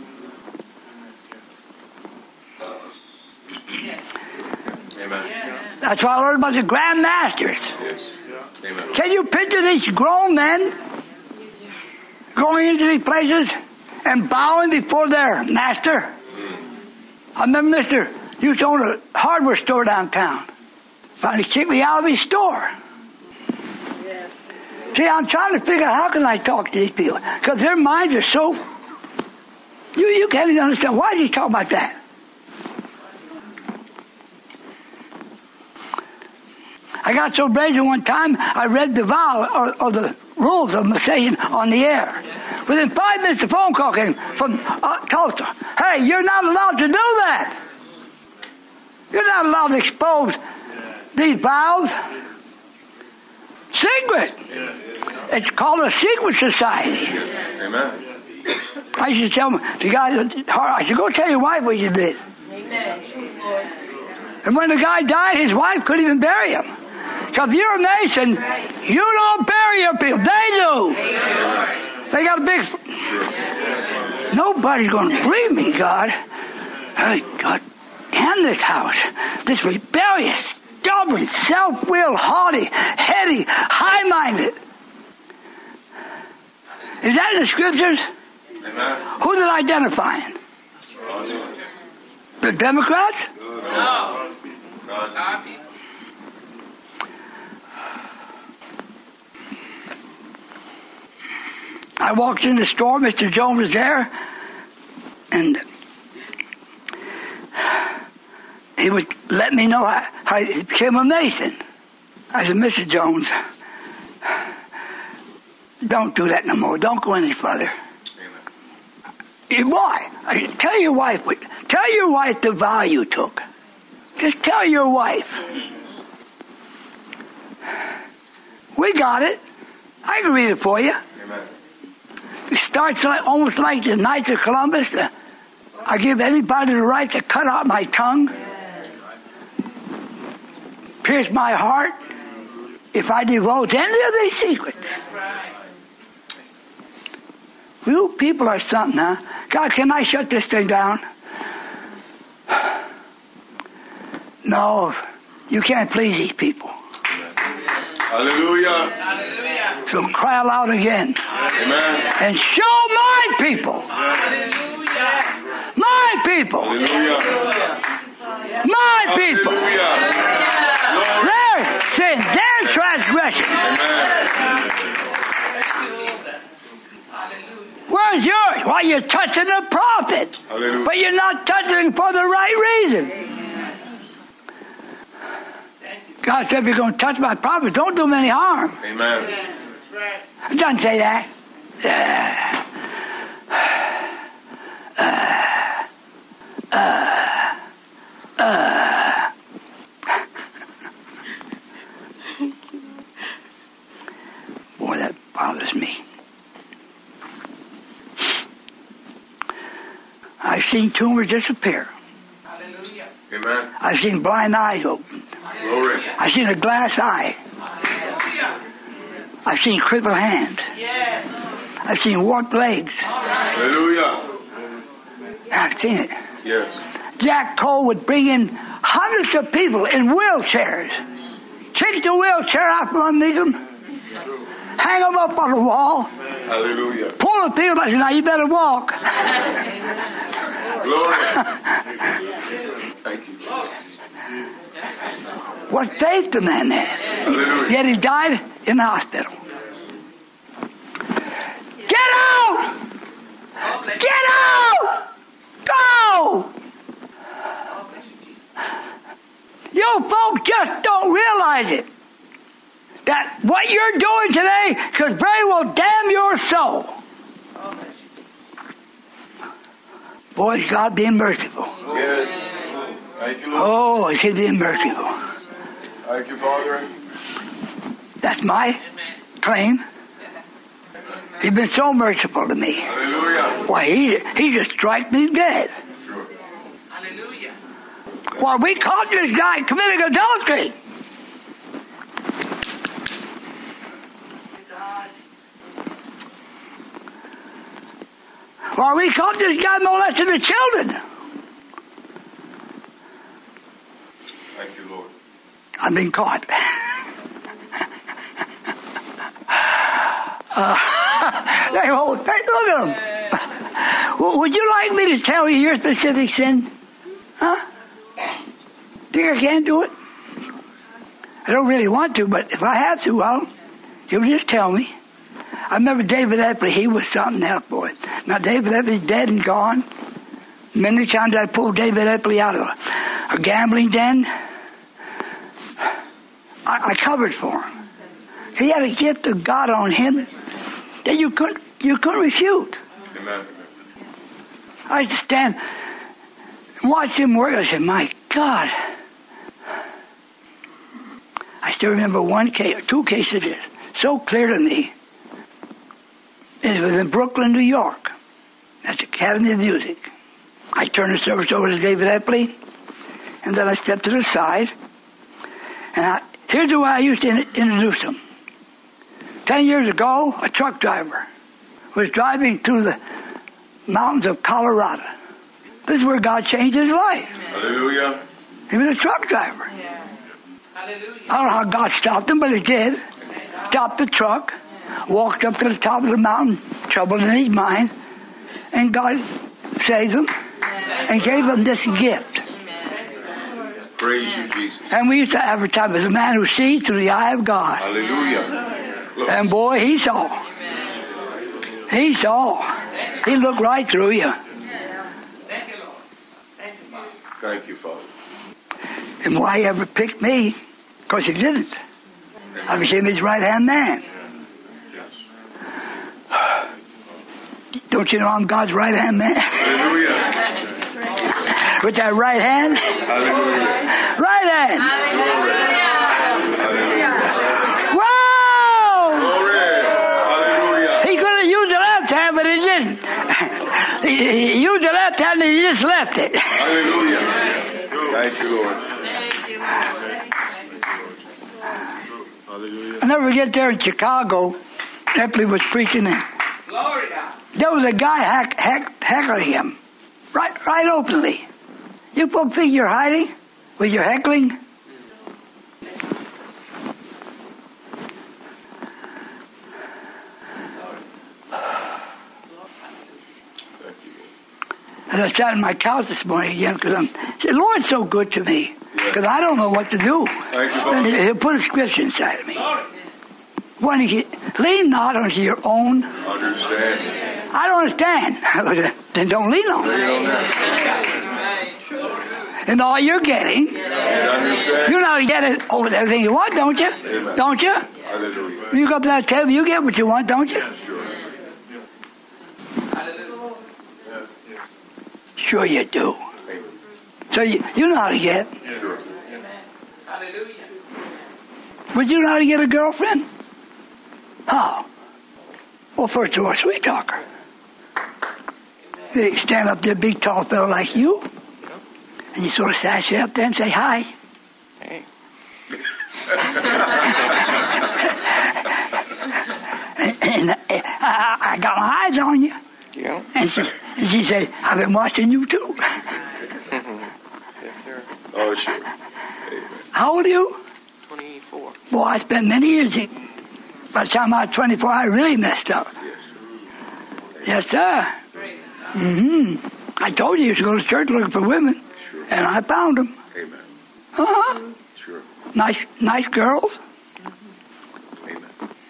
Amen. That's why I learned about the Grand Masters. Yes. Amen. Can you picture these grown men going into these places and bowing before their master? I remember Mr. used to own a hardware store downtown. Finally kicked me out of his store. See, I'm trying to figure out how can I talk to these people. Because their minds are so... You can't even understand. Why did he talk about that? I got so brazen one time, I read the vow or the rules of Messiah on the air. Within 5 minutes, a phone call came from Tulsa. Hey, you're not allowed to do that. You're not allowed to expose these vows. Secret. It's called a secret society. Amen. I used to tell the guy, I said, go tell your wife what you did. Amen. And when the guy died, his wife couldn't even bury him. Because if you're a Mason, you don't bury your people. They do. They got a big... Nobody's going to believe me, God. Hey, God damn this house. This rebellious, stubborn, self-willed, haughty, heady, high-minded. Is that in the scriptures? Amen. Who's it identifying? The Democrats? No. I walked in the store, Mr. Jones was there, and he was letting me know how he became a Mason. I said, Mr. Jones, don't do that no more. Don't go any further. Why? I said, tell your wife the vow you took. Just tell your wife. We got it. I can read it for you. Amen. It starts almost like the Knights of Columbus. I give anybody the right to cut out my tongue, pierce my heart, if I divulge any of these secrets. You people are something, huh? God, can I shut this thing down? No, you can't please these people. Hallelujah. So cry aloud again. Amen. And show my people. My people. Hallelujah. My people. Hallelujah. Their sin, their transgression. Amen. Where's yours? Why, you're touching the prophet. Hallelujah. But you're not touching for the right reason. God said, if you're going to touch my prophet, don't do him any harm. Amen. It doesn't say that. Boy, that bothers me. I've seen tumors disappear. Hallelujah. Amen. I've seen blind eyes open. Glory. I've seen a glass eye. Hallelujah. I've seen crippled hands. Yes. I've seen warped legs. Hallelujah. I've seen it. Yes. Jack Cole would bring in hundreds of people in wheelchairs. Take the wheelchair out from underneath them. Hang them up on the wall. Hallelujah. Pull the people and say, now you better walk. Glory. Thank you, Jesus. What faith the man had. Hallelujah. Yet he died in the hospital. Get out! Get out! Go! You folks just don't realize it. That what you're doing today could very well damn your soul. Boy, is God being merciful. Yes. Thank you, Lord. Oh, is He being merciful? Thank you, Father. That's my claim. He's been so merciful to me. Hallelujah. Why, he just strike me dead. Sure. Hallelujah. Why, we caught this guy committing adultery. Why, we caught this guy molesting the children. Thank you, Lord. I've been caught. Look at them. Would you like me to tell you your specific sin? Huh? Think I can't do it? I don't really want to, but if I have to, you'll just tell me. I remember David Epley. He was something else, boy. Now, David Epley's dead and gone. Many times I pulled David Epley out of a gambling den. I covered for him. He had a gift of God on him that you couldn't refute. Amen. I used to stand and watch him work. I said, my God. I still remember one case, two cases, so clear to me. It was in Brooklyn, New York. That's the Academy of Music. I turned the service over to David Epley, and then I stepped to the side. And here's the way I used to introduce him. 10 years ago, a truck driver was driving through the mountains of Colorado. This is where God changed his life. Hallelujah. He was a truck driver. Hallelujah. I don't know how God stopped him, but he did. Stopped the truck, walked up to the top of the mountain, trouble in his mind, and God saved him and gave him this gift. Praise you, Jesus. And we used to advertise as a man who sees through the eye of God. Hallelujah. Look. And boy, he saw. He saw. He looked right through you. Thank you, Lord. Thank you, Father. Thank you, Father. And why he ever picked me? Because he didn't. I became his right-hand man. Yes. Don't you know I'm God's right-hand man? Hallelujah. With that right hand? Hallelujah. Right hand! Hallelujah. Whoa! Glory. Hallelujah. He could have used the left hand, but he didn't. He used the left hand and he just left it. Hallelujah. Thank you, Lord. Hallelujah. I'll never forget there in Chicago, Epley was preaching and Glory God. there was a guy heckling him. Right openly. You folks think you're hiding with your heckling? As I sat on my couch this morning again, because I said, Lord's so good to me, because I don't know what to do. Thank you, And Father. He'll put a scripture inside of me. When he lean not unto your own. Understand. I don't understand. Then don't lean on it. And all you're getting, You understand? you're not getting over everything you want, don't you? Amen. Don't you? Hallelujah. When you go up to that table, you get what you want, don't you? Sure. Sure you do. Amen. So you know how to get. Sure. Hallelujah. Would you know how to get a girlfriend? How? Well, first of all, sweet talker. They stand up there, big tall fellow like you, and you sort of sashay up there and say hi. Hey. and I got my eyes on you. Yeah. And she said, I've been watching you too. Oh, sure. Amen. How old are you? 24. Boy, I spent many years in. By the time I was 24, I really messed up. Yes, sir. I told you to go to church looking for women, and I found them. Amen. Uh-huh. Sure. Nice girls. Amen.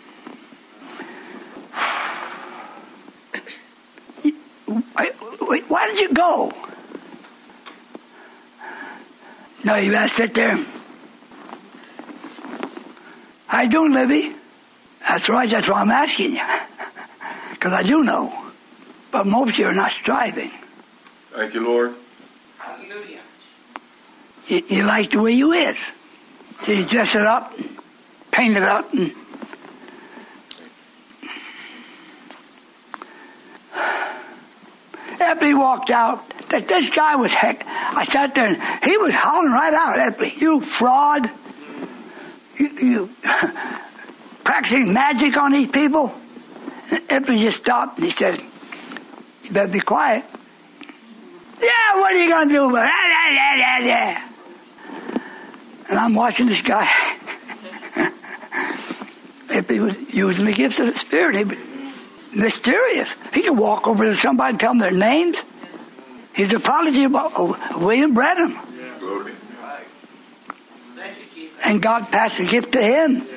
Why did you go? No, you gotta sit there. How you doing, Libby? That's right, that's why I'm asking you. Because I do know. But most of you are not striving. Thank you, Lord. Hallelujah. You like the way you is. So you dress it up, paint it up, and after he walked out, that this guy was heck. I sat there and he was hollering right out, Epley, you fraud. You practicing magic on these people. And Epley just stopped and he said, you better be quiet. Yeah, what are you going to do about it? And I'm watching this guy. Epley was using the gifts of the Spirit. He was mysterious. He could walk over to somebody and tell them their names. His apology about William Branham. Glory. And God passed the gift to him.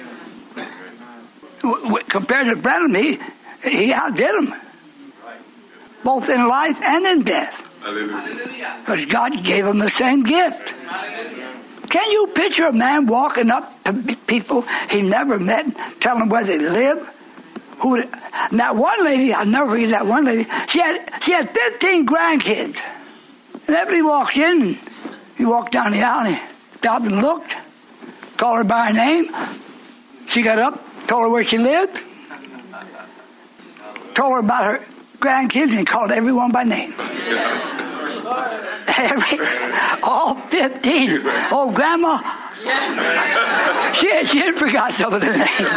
Compared to Branham, he outdid him. Both in life and in death. Hallelujah. Because God gave him the same gift. Can you picture a man walking up to people he never met, telling them where they live? And that one lady, I'll never forget that one lady, she had 15 grandkids. And everybody walks in, and he walked down the aisle, and he stopped and looked, called her by her name. She got up, told her where she lived, told her about her grandkids, and he called everyone by name. All 15. Oh, Grandma. She had forgot some of their names.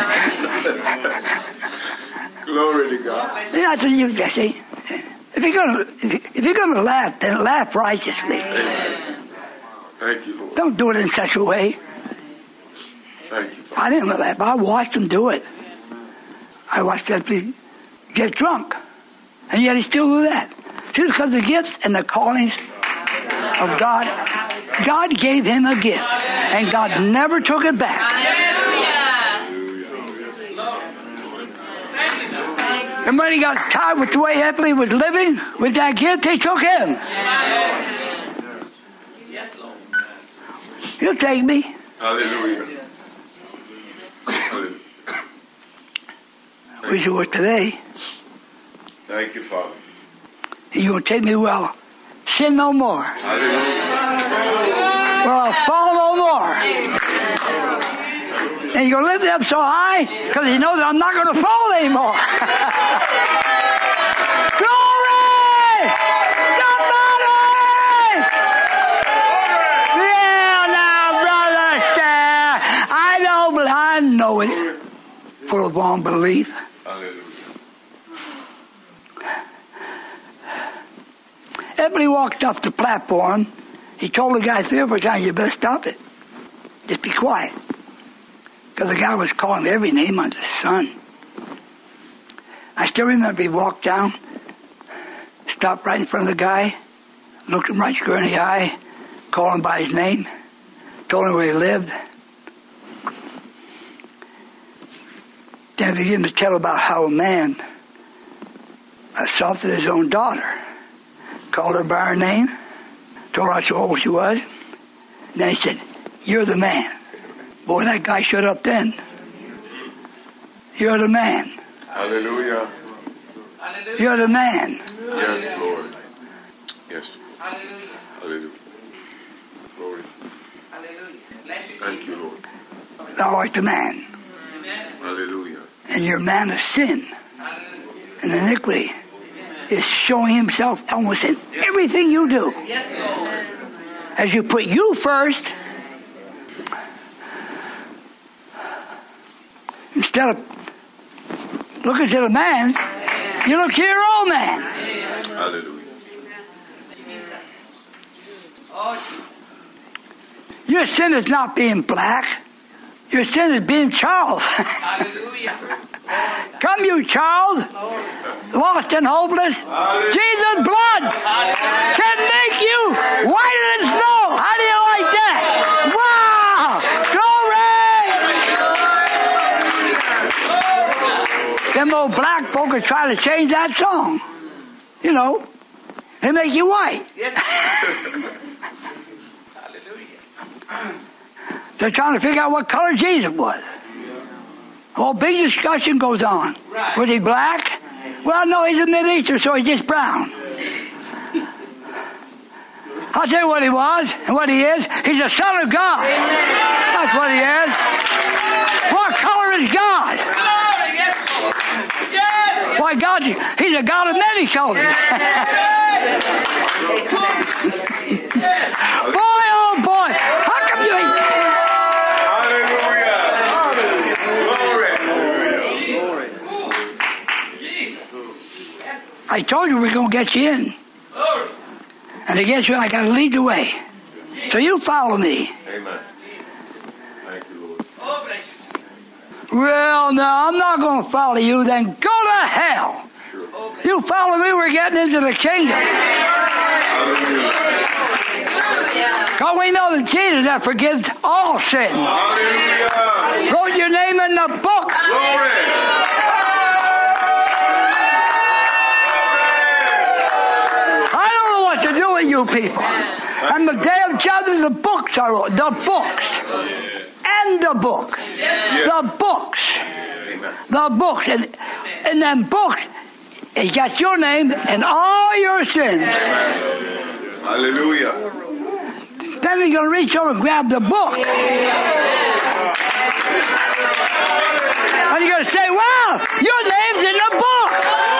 Glory to God. That's what you see. If you're gonna laugh, then laugh righteously. Thank you, Lord. Don't do it in such a way. Thank you. I didn't laugh. I watched him do it. I watched that get drunk, and yet he still do that. See, because the gifts and the callings of God, God gave him a gift, and God never took it back. And when he got tired with the way Epley was living, with that gift, he took him. He'll take me. Hallelujah. Hallelujah. Wish you were today. Thank you, Father. You're going to take me where I'll sin no more. Hallelujah. Where I'll fall no more. And you're going to lift me up so high because you know that I'm not going to fall anymore. Glory! Somebody! Yeah, now, brother, I know it. Full of unbelief. Hallelujah. Everybody walked off the platform. He told the guy 3 or 4 times, you better stop it. Just be quiet. Because the guy was calling every name under the sun. I still remember he walked down, stopped right in front of the guy, looked him right square in the eye, called him by his name, told him where he lived. Then he began to tell about how a man assaulted his own daughter. Called her by her name, told her how old she was. And then he said, you're the man. Boy, that guy shut up then. You're the man. Hallelujah. You're the man. Yes, Lord. Yes. Hallelujah. Hallelujah. Glory. Hallelujah. Thank you, Lord. Thou art the man. Hallelujah. And you're a man of sin and iniquity. Is showing himself almost in everything you do. As you put you first, instead of looking to the man, you look to your own man. Hallelujah. Oh, Jesus. Your sin is not being black. Your sin is being Charles. Hallelujah. Come, you Charles, lost and hopeless. Jesus' blood can make you whiter than snow. How do you like that? Wow! Glory! Them old black folk are trying to change that song. You know, they make you white. Yes. Hallelujah. They're trying to figure out what color Jesus was. Whole big discussion goes on. Right. Was he black? Well, no, he's a Mideaster, so he's just brown. I'll tell you what he was and what he is. He's the Son of God. That's what he is. What color is God? Glory, yes, Lord. Yes. Why, God, he's a God of many colors. Boy, oh boy, how come you ain't... I told you we're going to get you in. And to get you, I got to lead the way. So you follow me. Amen. Thank you, Lord. Oh, bless you. Well, no, I'm not going to follow you. Then go to hell. You follow me, we're getting into the kingdom. Because we know that Jesus that forgives all sin. Hallelujah. Wrote your name in the book. Glory. To do with you people. And the day of judgment, the books are wrote. The books. And the book. The books. The books. And in them books, it got your name and all your sins. Hallelujah. Then you're going to reach over and grab the book. And you're going to say, wow, your name's in the book.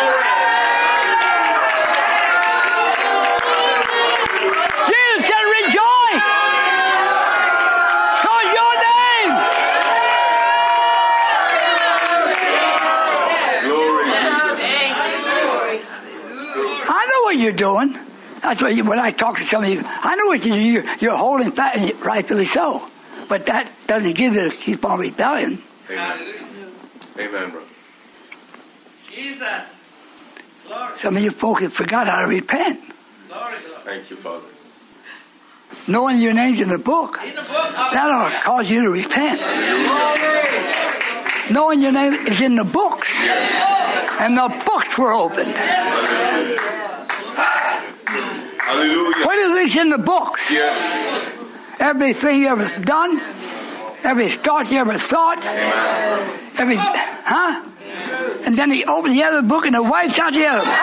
You're doing. That's what when I talk to some of you, I know what you do. You're holding fast, and rightfully so. But that doesn't give you to keep on rebelling. Amen. Amen, brother. Jesus. Glory. Some of you folk have forgot how to repent. Glory. Thank you, Father. Knowing your name's in the book, In the book. that'll cause you to repent. Knowing your name is in the books, and the books were opened. Hallelujah. What do you think's in the books? Yeah. Everything you ever done, every thought you ever thought, every, huh? And then he opens the other book and it wipes out the other.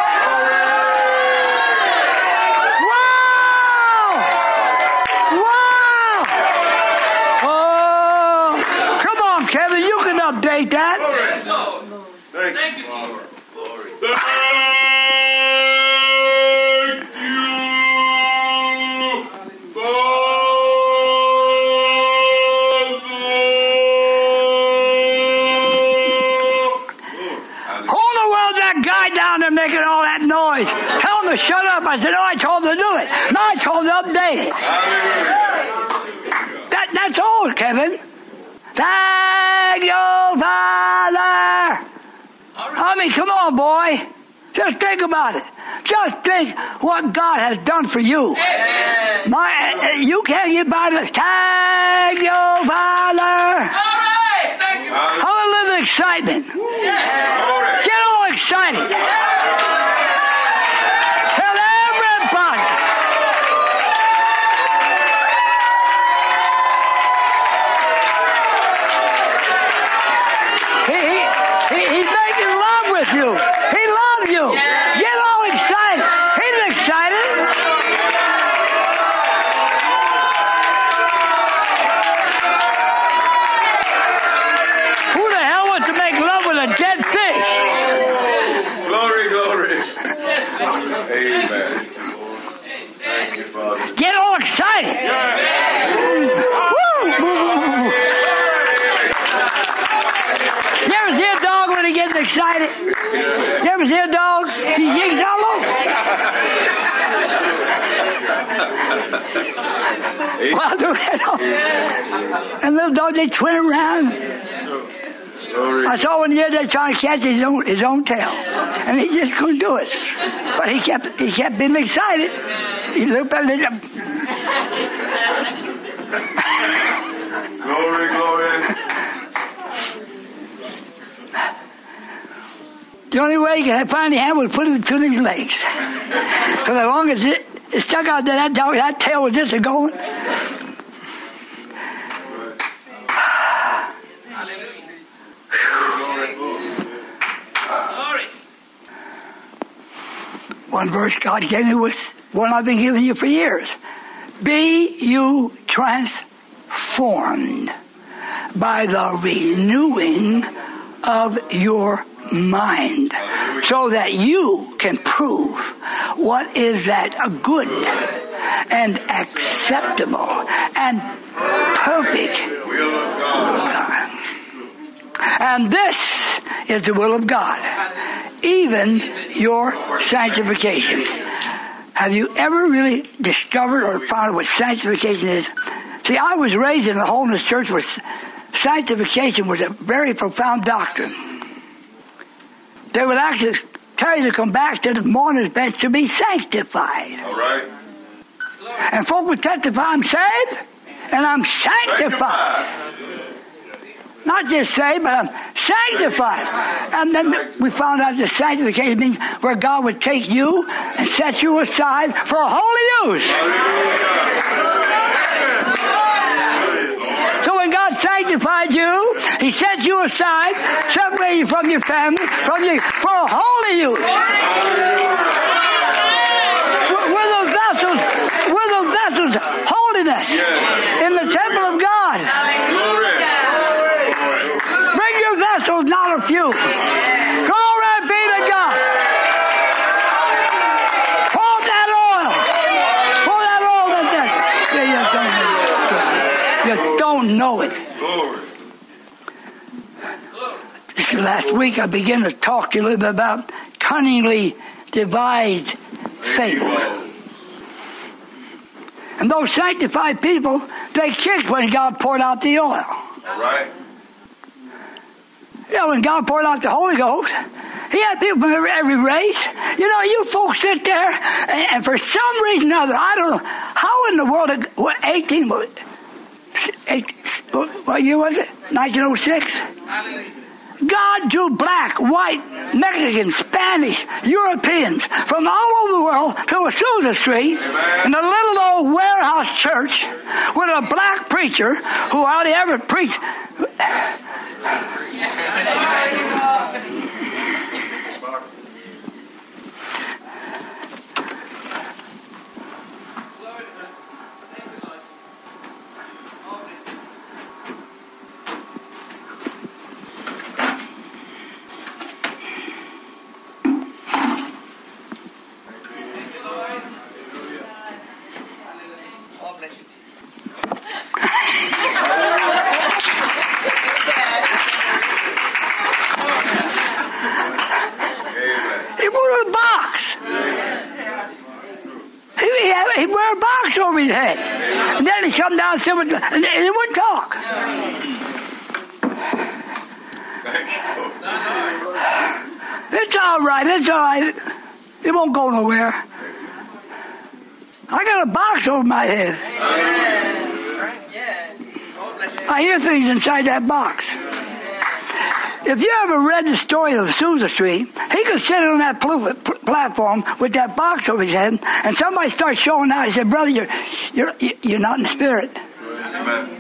Wow! Wow! Oh, come on, Kevin, you can update that. Thank you, Jesus. Making all that noise. Tell them to shut up. I said, no, I told them to do it. No, I told them to update it. That's all, Kevin. Thank you, Father. I mean, come on, boy. Just think about it. Just think what God has done for you. You can't get by this. Thank you, Father. All right. Thank you. Have a little excitement. Get all excited. Tell everybody. He's making love with you. He loves you. Get all excited. He's excited. Who the hell wants to make love with a dead fish? Glory, glory. Amen. Thank you, Father. Get all excited. Woo! You ever see a dog when he gets excited? You ever see a dog? He jigs all over. Well, and little dog, they twin around. I saw one the other day trying to catch his own tail, and he just couldn't do it. But he kept being excited. He looked at it. Glory, glory. The only way he could find the hand was put it between his legs. Because as long as it stuck out there, that dog, that tail was just going. One verse God gave me was one I've been giving you for years. Be you transformed by the renewing of your mind, so that you can prove what is that good and acceptable and perfect will of God. And this is the will of God, even your sanctification. Have you ever really discovered or found out what sanctification is? See, I was raised in the Holiness Church where sanctification was a very profound doctrine. They would actually tell you to come back to the mourner's bench to be sanctified. All right. And folk would testify, I'm saved and I'm sanctified. Not just saved, but I'm sanctified. And then we found out that sanctification means where God would take you and set you aside for holy use. So when God sanctified you, He set you aside, separated you from your family, for holy use. We're the vessels, holiness in the temple of God. Bring your vessels, not a few. Glory be to God. Pour that oil. Pour that oil in there. You don't know it. This last week I began to talk to you a little bit about cunningly devised fables. And those sanctified people, they kicked when God poured out the oil. All right. Yeah, when God poured out the Holy Ghost, He had people from every race. You know, you folks sit there, and for some reason or other, I don't know, how in the world, what year was it? 1906? God drew black, white, Mexican, Spanish, Europeans from all over the world to Azusa Street in a little old warehouse church with a black preacher who hardly ever preached. He'd wear a box over his head. And then he'd come down and he wouldn't talk. It's all right. It won't go nowhere. I got a box over my head. I hear things inside that box. If you ever read the story of Azusa Street, he could sit on that platform with that box over his head, and somebody starts showing out. He said, "Brother, you're not in the spirit." Amen.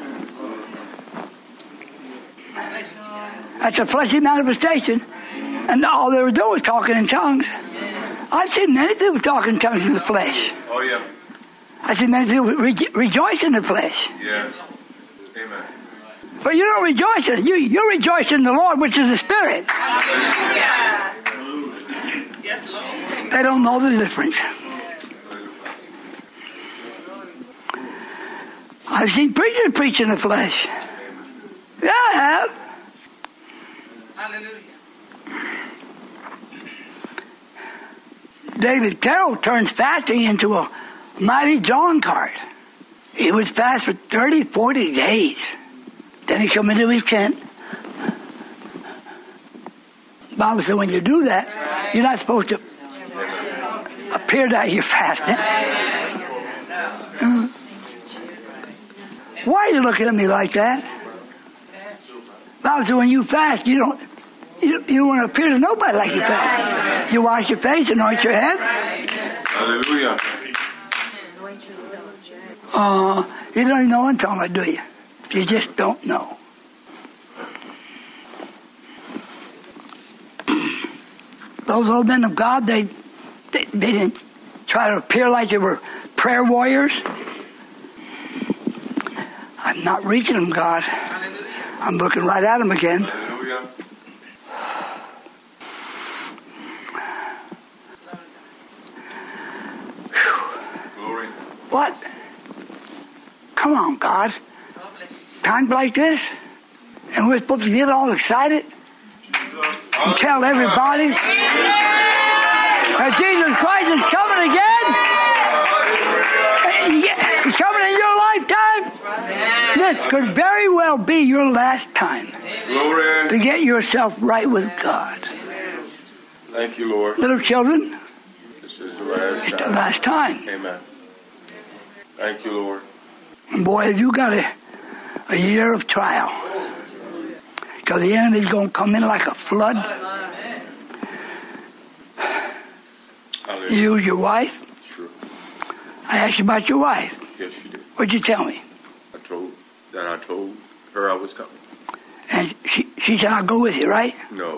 That's a fleshy manifestation, and all they were doing was talking in tongues. I've seen many people talking in tongues in the flesh. Oh yeah. I've seen many people rejoice in the flesh. Yeah. Amen. But you don't rejoice in it. You rejoice in the Lord, which is the Spirit. They don't know the difference. I've seen preachers preach in the flesh. Yeah, I have. David Terrell turns fasting into a mighty drawing card. He would fast for 30, 40 days. Then he come into his tent. The Bible said when you do that, you're not supposed to appear that you're fasting. Why are you looking at me like that? The Bible said when you fast, you don't want to appear to nobody like you fast. You wash your face, anoint your head. Hallelujah. You don't even know what I'm talking about, do you? You just don't know. Those old men of God, they didn't try to appear like they were prayer warriors. I'm not reaching them, God. I'm looking right at them again. Hallelujah. Glory. What? Come on, God. Times like this, and we're supposed to get all excited and tell everybody that Jesus Christ is coming again. He's coming in your lifetime. This could very well be your last time Glory. to get yourself right with God. Thank you, Lord. Little children, This is the last it's the time. last time. Amen. Thank you, Lord. And boy, have you got a year of trial. Because the enemy's going to come in like a flood. Hallelujah. You, your wife. True. I asked you about your wife. Yes, you did. What'd you tell me? I told her I was coming. And she said, I'll go with you, right? No.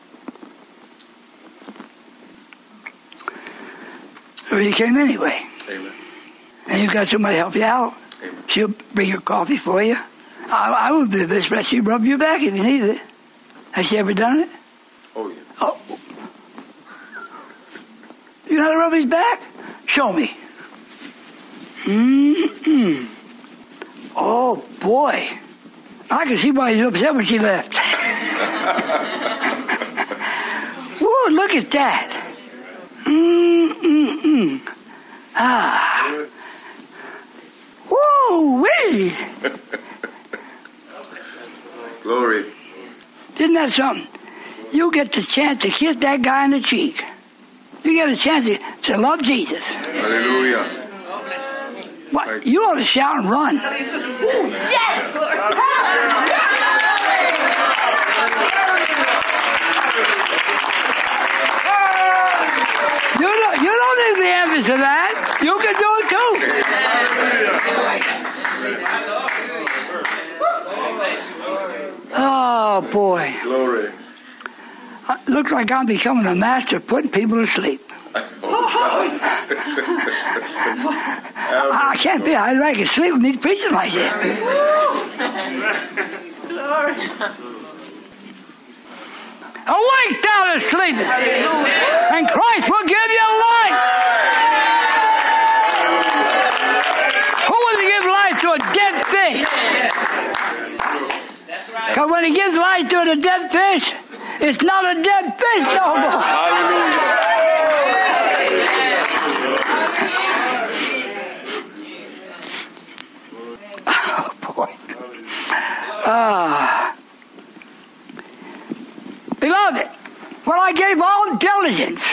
So you came anyway. Amen. And you got somebody to help you out. Amen. She'll bring your coffee for you. I would do this, but she'd rub your back if you needed it. Has she ever done it? Oh, yeah. Oh. You know how to rub his back? Show me. Mm-mm. Oh, boy. I can see why he's upset when she left. Whoa, look at that. Mm-mm-mm. Ah. Woo-wee. Glory. Isn't that something? You get the chance to kiss that guy in the cheek. You get a chance to love Jesus. Hallelujah. What? You ought to shout and run. Yes, Lord. You don't need the evidence of that. You can do it too. Oh, boy. Glory. Looks like I'm becoming a master of putting people to sleep. I can't be. I can sleep with me preaching like that. Awake thou that sleepeth, and Christ will give you light. Who will give life to a dead fish? Because when he gives life to a dead fish, it's not a dead fish no more. Oh, boy. Beloved, when I gave all diligence,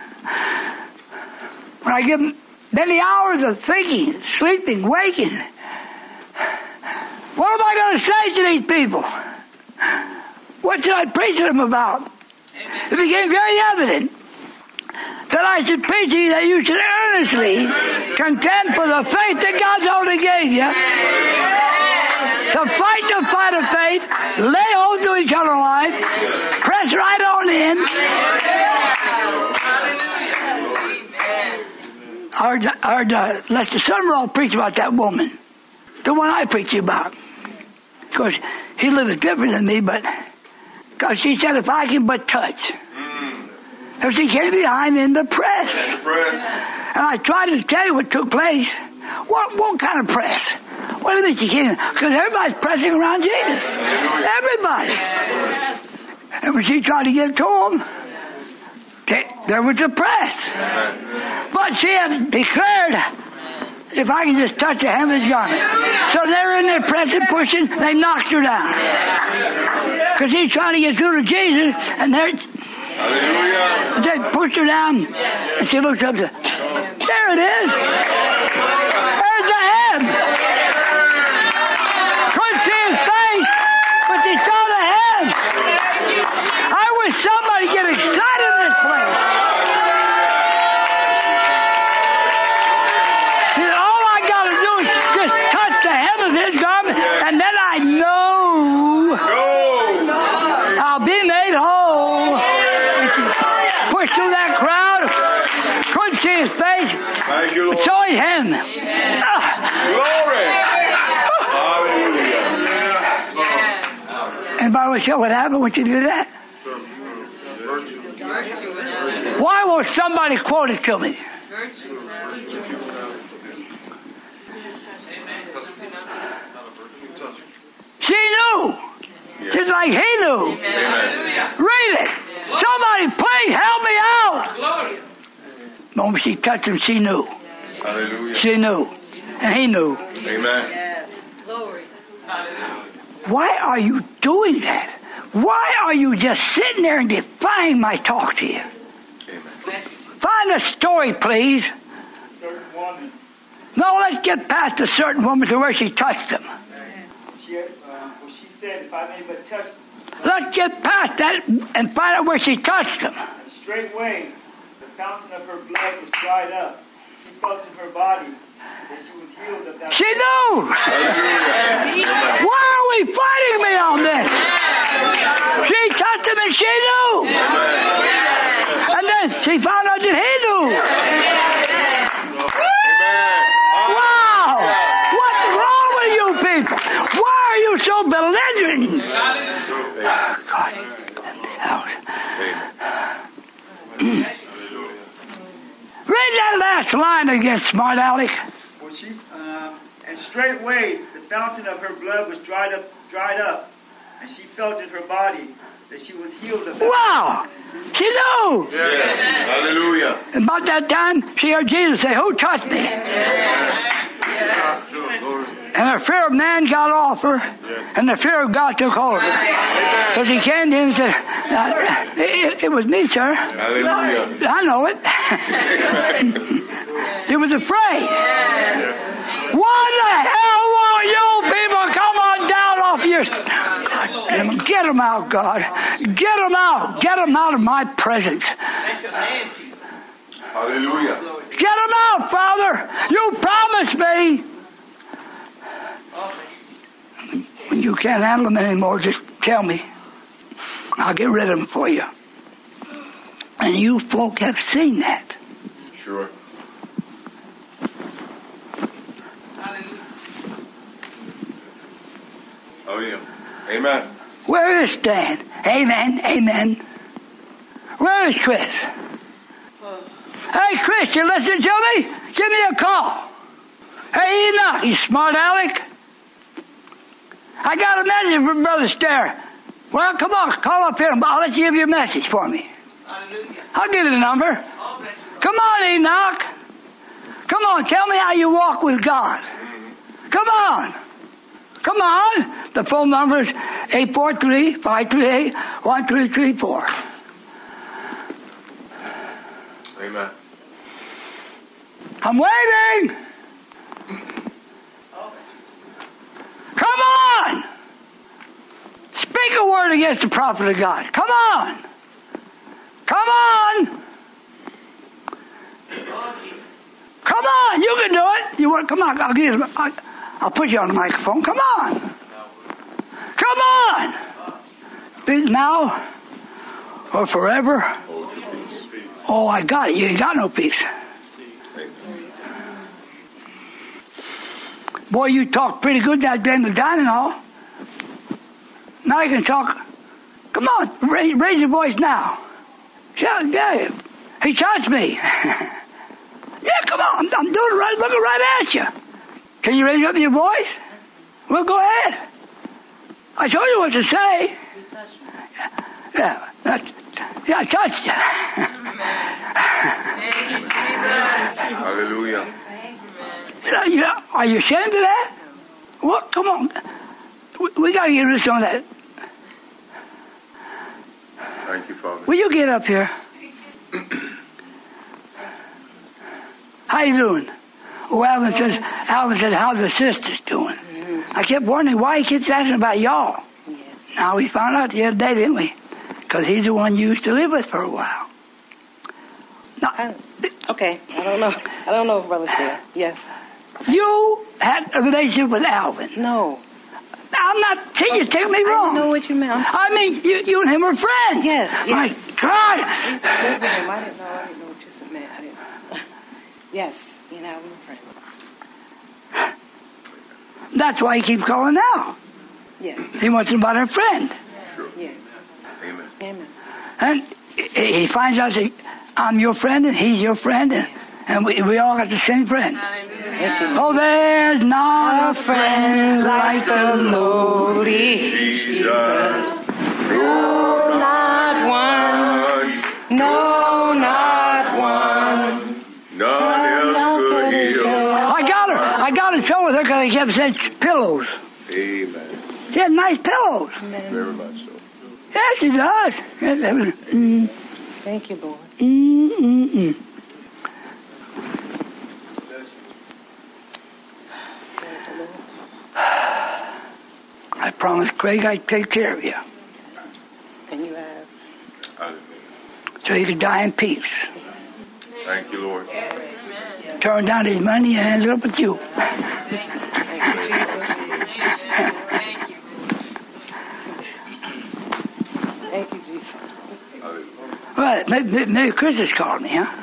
when I give many hours of thinking, sleeping, waking, what am I going to say to these people? What should I preach to them about? It became very evident that I should preach to you that you should earnestly contend for the faith that God's already gave you, to fight the fight of faith, lay hold to eternal life, press right on in. Our Lester Summerall preached about that woman, the one I preach about. Of course, he lived different than me, but because she said, if I can but touch. So she came behind in the press. And I tried to tell you what took place. What kind of press? What do you think she came in? Because everybody's pressing around Jesus. Everybody. And when she tried to get to him, There was the press. But she had declared, if I can just touch the hem of his garment. So they're in there pressing, pushing, they knocked her down. Because he's trying to get through to Jesus, and they pushed her down, and she looked up and said, there it is. There's the hem. Couldn't see his face, but she saw the hem. I wish somebody get excited in this place. All I got to do is just touch the hem of his garment, and then I know I'll be made whole. And she pushed through that crowd, couldn't see his face, but saw his hem. Glory! Hallelujah! Anybody want to show what happened when she did that? Why won't somebody quote it to me? She knew. Just like he knew. Read it. Somebody please help me out. The moment she touched him, she knew. Hallelujah. She knew. And he knew. Amen. Why are you doing that? Why are you just sitting there and defying my talk to you? Find a story, please. No, let's get past a certain woman to where she touched him. She said, if I may but touch. Let's get past that and find out where she touched him. And straightway, the fountain of her blood was dried up. She felt in her body that she was healed of that. She knew. Why are we fighting me on this? She touched him and she knew. And then she found out that he knew. Wow! What's wrong with you people? Why are you so belligerent? God, read that last line again, smart aleck. Well, and straightway the fountain of her blood was dried up, and she felt in her body that she was healed of that. Wow! She knew. Yes. Hallelujah. And about that time, she heard Jesus say, "Who touched me?" And the fear of man got off her, and the fear of God took hold of her. Because he came to him and said, it was me, sir. Hallelujah. I know it. He was afraid. What the hell won't you people come on down off your... Get them out, God. Get them out. Get them out of my presence. Hallelujah. Get them out, Father. You promised me. When you can't handle them anymore, just tell me. I'll get rid of them for you. And you folk have seen that. Sure. Oh, yeah. Amen. Where is Stan? Amen. Amen. Where is Chris? Hey, Chris, you listen to me? Give me a call. Hey, Enoch, you smart aleck. I got a message from Brother Stair. Well, come on, call up here. I'll let you give your message for me. Hallelujah. I'll give you the number. Come on, Enoch. Come on, tell me how you walk with God. Come on. Come on. The phone number is 843-538-1334. Amen. I'm waiting. Come on. Speak a word against the prophet of God. Come on. Come on. Come on. You can do it. You want? Come on. I'll put you on the microphone. Come on. Come on. Speak now or forever. Oh, I got it. You ain't got no peace. Boy, you talk pretty good that day in the dining hall. Now you can talk. Come on, raise your voice now. Shout, yeah, he touched me. Yeah, come on, I'm doing it right, looking right at you. Can you raise up your voice? Well, go ahead. I told you what to say. Yeah, Yeah, I touched you. Thank you, Jesus. Hallelujah. Are you ashamed of that? What? Come on. We got to get rid of some of that. Thank you, Father. Will you get up here? How you doing? Oh, Alvin says, how's the sisters doing? I kept wondering why he keeps asking about y'all. Now we found out the other day, didn't we? Because he's the one you used to live with for a while. No. Okay, I don't know, Brother Steele. Yes. You had a relationship with Alvin. No. I'm not saying you take me wrong. I know what you meant. I mean, you and him were friends. Yes. My God. I used to live with him. I didn't know what you meant. I didn't. Yes, me and Alvin were friends. That's why he keeps calling now. Yes. He wants to about a friend. Sure. Yes. Amen. Amen. And he finds out that I'm your friend and he's your friend, and we all got the same friend. Oh, there's not a friend like the lowly Jesus. No, not one. No, not one. None else could heal. I got in trouble with her because I kept saying pillows. Amen. She had nice pillows. Very much so. Yes, she does. Thank you, Lord. I promised Craig I'd take care of you. And you have. Hallelujah. So you could die in peace. Thank you, Lord. Turned down his money and ended up with you. Thank you, Jesus. Well, maybe Chris has called me, huh?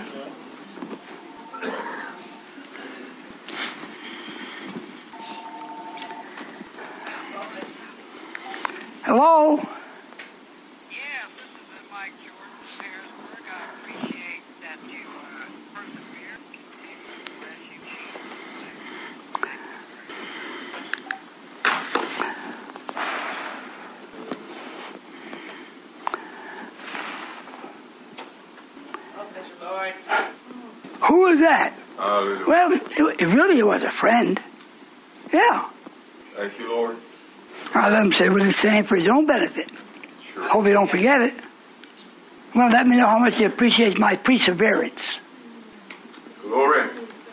Hello? Yes, this is Mike Jordan from Harrisburg. I appreciate that you persevere. Bless you, Jesus. Who was that? Hallelujah. Well, it really was a friend. Yeah. Thank you, Lord. I let him say what he's saying for his own benefit. Sure. Hope he don't forget it. Well, let me know how much he appreciates my perseverance. Glory.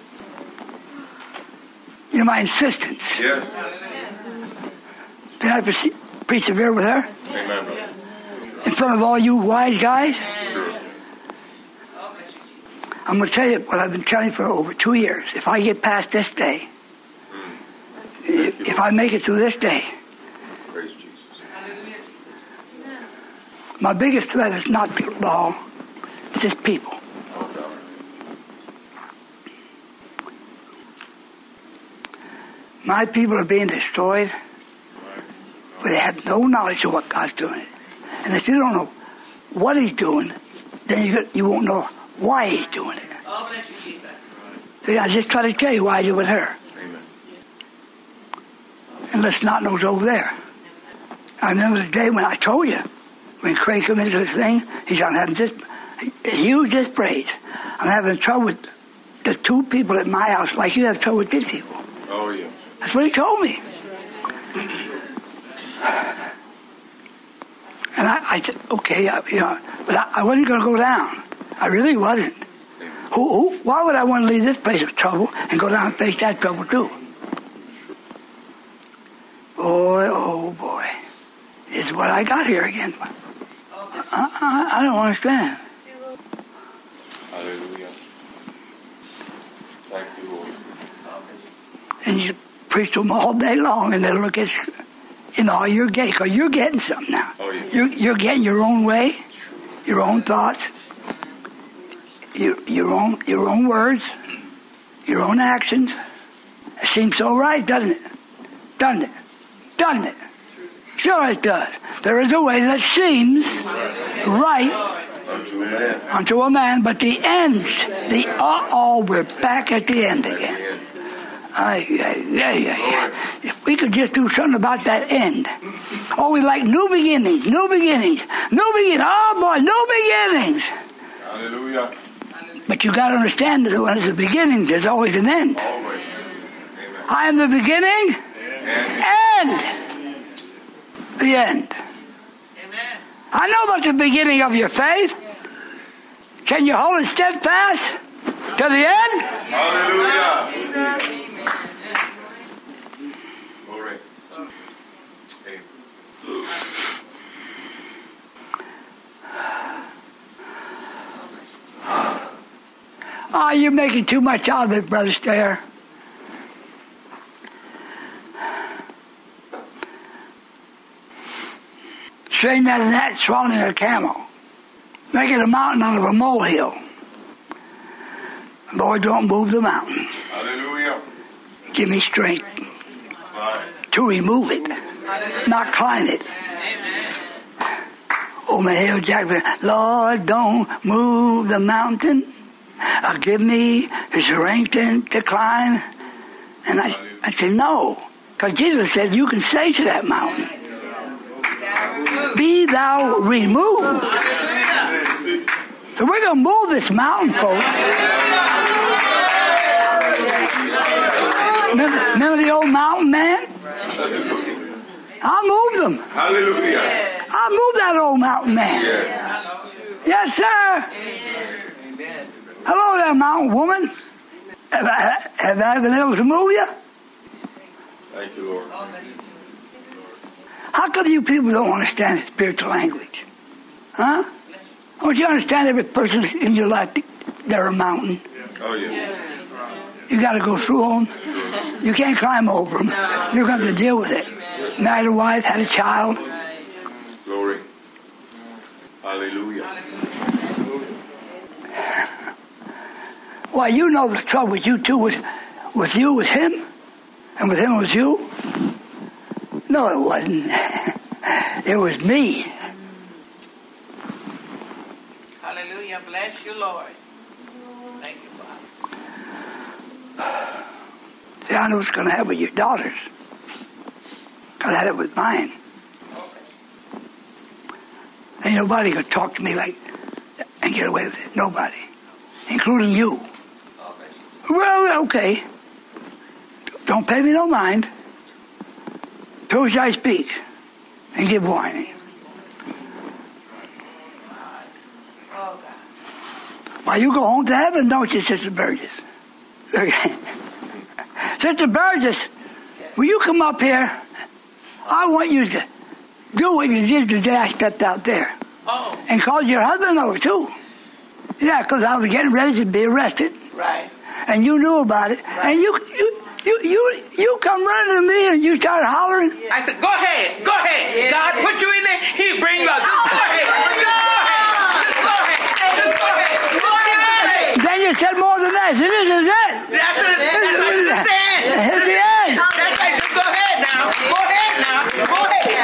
My insistence. Yes. Did I persevere with her? Amen, brother. In front of all you wise guys? Sure. I'm going to tell you what I've been telling you for over 2 years. If I get past this day, if I make it through this day, Praise Jesus. my biggest threat is not the law, it's just people. Oh, God. My people are being destroyed, but they have no knowledge of what God's doing. And if you don't know what He's doing, then you won't know why He's doing it. Oh, bless you, Jesus. See, I just try to tell you why I did with her. Amen. And let's not know over there. I remember the day when I told you, when Craig came into this thing, he said, I'm having this huge dispraise. I'm having trouble with the 2 people at my house like you have trouble with these people. Oh, yeah. That's what he told me. And I said, okay, but I wasn't going to go down. I really wasn't. Why would I want to leave this place of trouble and go down and face that trouble too? Boy, oh boy. It's what I got here again. I don't understand. Hallelujah. Thank you, Lord. And you preach to them all day long and they'll look at you're gay, because you're getting something now. Oh, yeah. You're getting your own way, your own thoughts, your own words, your own actions. It seems so right, doesn't it? Doesn't it? Doesn't it? Sure it does. There is a way that seems right unto a man, but the ends, we're back at the end again. If we could just do something about that end. Oh, we like new beginnings, new beginnings, new beginnings. Oh boy, new beginnings. Hallelujah. But you got to understand that when there's a beginning, there's always an end. Always. I am the beginning and the end. Amen. I know about the beginning of your faith. Can you hold it steadfast to the end? Hallelujah. Glory. Oh, you're making too much out of it, Brother Stair. Straighten that gnat swallowing a camel. Making a mountain out of a molehill. Lord, don't move the mountain. Hallelujah. Give me strength to remove it, not climb it. Oh, Mahalia Jackson, Lord, don't move the mountain. Give me the strength to climb. And I said, no. Because Jesus said, you can say to that mountain, be thou removed. So we're going to move this mountain, folks. Remember the old mountain man? I'll move them. Hallelujah. I'll move that old mountain man. Yes, sir. Hello there, mountain woman. Have I been able to move you? Thank you, Lord. How come you people don't understand spiritual language? Huh? Don't you understand every person in your life, they're a mountain? Oh, yeah. You got to go through them. You can't climb over them. You're going to have to deal with it. Married a wife, had a child. Glory. Hallelujah. Why, you know the trouble with you two was with you was him, and with him was you. No, it wasn't. It was me. Hallelujah. Bless you, Lord. Thank you, Father. See, I know what's going to happen with your daughters. Because I had it with mine. Ain't nobody going to talk to me like and get away with it. Nobody. Including you. Well, okay. Don't pay me no mind. So shall I speak and give warning. Why, you go home to heaven, don't you, Sister Burgess? Okay. Sister Burgess, when you come up here, I want you to do what you did the day I stepped out there. Oh. And call your husband over, too. Yeah, because I was getting ready to be arrested. Right. And you knew about it. Right. And you come running to me and you started hollering. I said, go ahead. Go ahead. Yeah. God put you in there. He bring you out. Just go ahead. Just go ahead. Just go ahead. Just go ahead. Then you said more than that. So this is it. That's the end. It's the end. That's right. Just go ahead now. Go ahead now. Go ahead.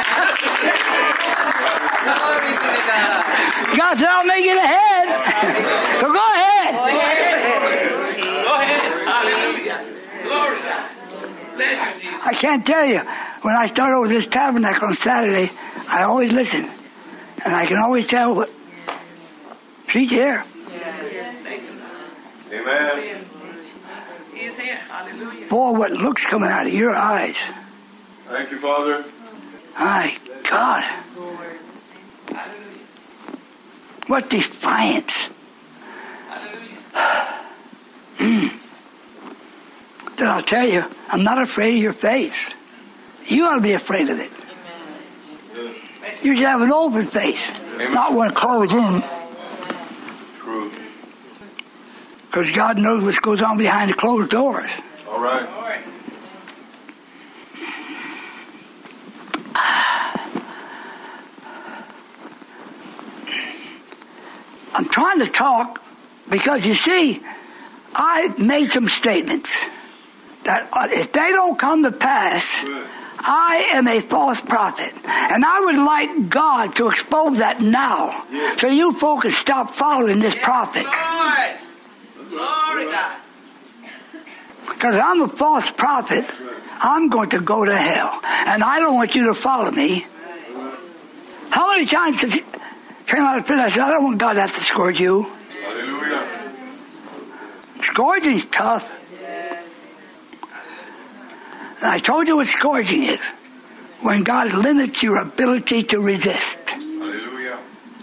God said, I'll make it ahead. So go ahead. Go ahead. Hallelujah. Glory God. Bless you, Jesus. I can't tell you. When I start over this tabernacle on Saturday, I always listen. And I can always tell what she's here. Amen. He is here. Hallelujah. Boy, what looks coming out of your eyes. Thank you, Father. My God. What defiance. Then I'll tell you, I'm not afraid of your face. You ought to be afraid of it. You should have an open face, not one closed in. True. Because God knows what goes on behind the closed doors. All right. I'm trying to talk because, you see, I made some statements that if they don't come to pass, I am a false prophet. And I would like God to expose that now so you folks can stop following this prophet. Glory God. Because I'm a false prophet. I'm going to go to hell. And I don't want you to follow me. How many times has he came out of prison? I said, I don't want God to have to scourge you. Hallelujah. Scourging's tough. And I told you what scourging is. When God limits your ability to resist. Hallelujah.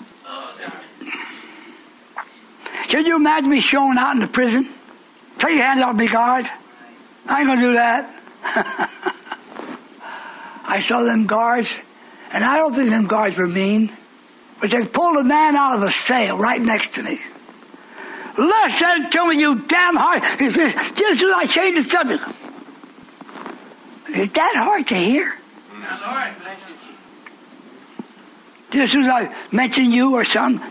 Can you imagine me showing out in the prison? Take your hands off me, guard. I ain't going to do that. I saw them guards, and I don't think them guards were mean, but they pulled a man out of a cell right next to me. Listen to me, you damn hard. He says, just as I changed the subject. Is that hard to hear? Just as I mentioned you or something.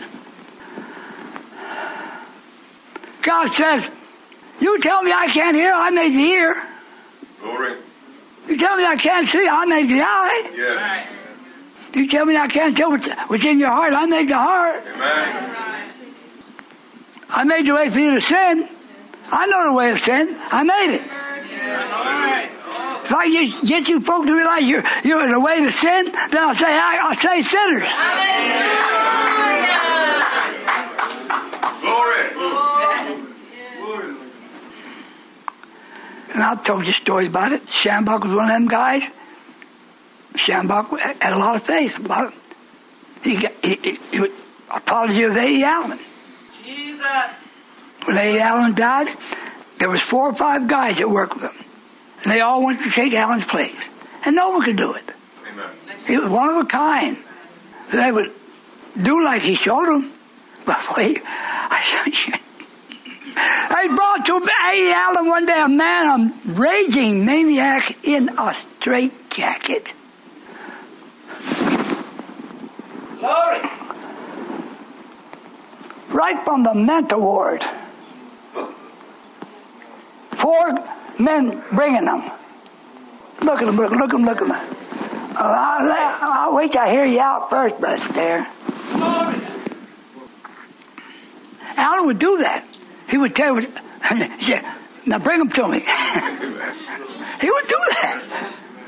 God says, you tell me I can't hear, I made the ear. Glory. You tell me I can't see, I made the eye. Yes. You tell me I can't tell what's in your heart, I made the heart. Amen. I made the way for you to sin. I know the way of sin. I made it. If I get you folks to realize you're in the way to sin, then I'll say sinners. Glory. And I've told you stories about it. Shambach was one of them guys. Shambach had a lot of faith about it. He apology of A.E. Allen. Jesus. When A.E. Allen died, there was 4 or 5 guys that worked with him. And they all went to take Allen's place. And no one could do it. Amen. He was one of a kind. They would do like he showed them. But wait, I brought to A.E. Allen one day a man, a raging maniac in a straitjacket. Glory. Right from the mental ward. 4 men bringing them. Look at them. I'll wait till I hear you out first, Brother Stair. Alan would do that. He would tell you, now bring them to me. He would do that.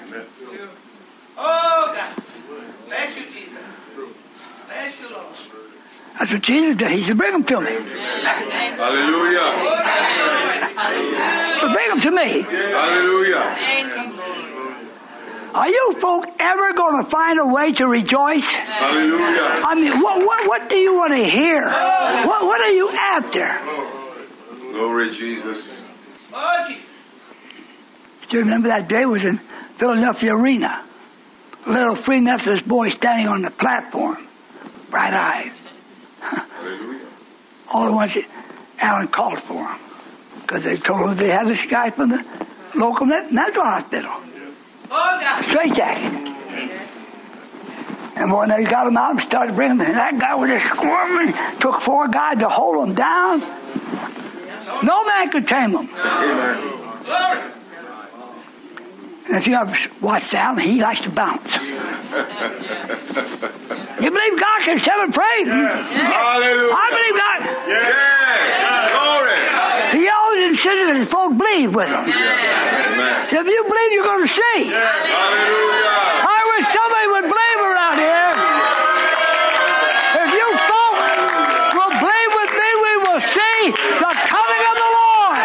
Oh, God. Bless you, Jesus. Bless you, Lord. That's what Jesus did. He said, bring them to me. Hallelujah. But bring them to me. Hallelujah. Are you folk ever going to find a way to rejoice? Hallelujah. I mean, what do you want to hear? What are you after? Glory, Jesus. Oh, Jesus. Do you remember that day was in Philadelphia Arena? A little Free Methodist boy standing on the platform, bright-eyed. Hallelujah. All at once, Alan called for him because they told him they had this guy from the local mental hospital. Oh, God. Straitjacket. And when they got him out and started bringing him, that guy was just squirming. Took 4 guys to hold him down. No man could tame him. Amen. Glory. And if you ever watch Alan, he likes to bounce. You believe God can set him free? Yes. Hallelujah. I believe God. Yes. Glory. He always insisted that his folk believe with him. Amen. So if you believe, you're going to see. Hallelujah. I wish somebody would believe around here. If you folk will believe with me, we will see the coming of the Lord.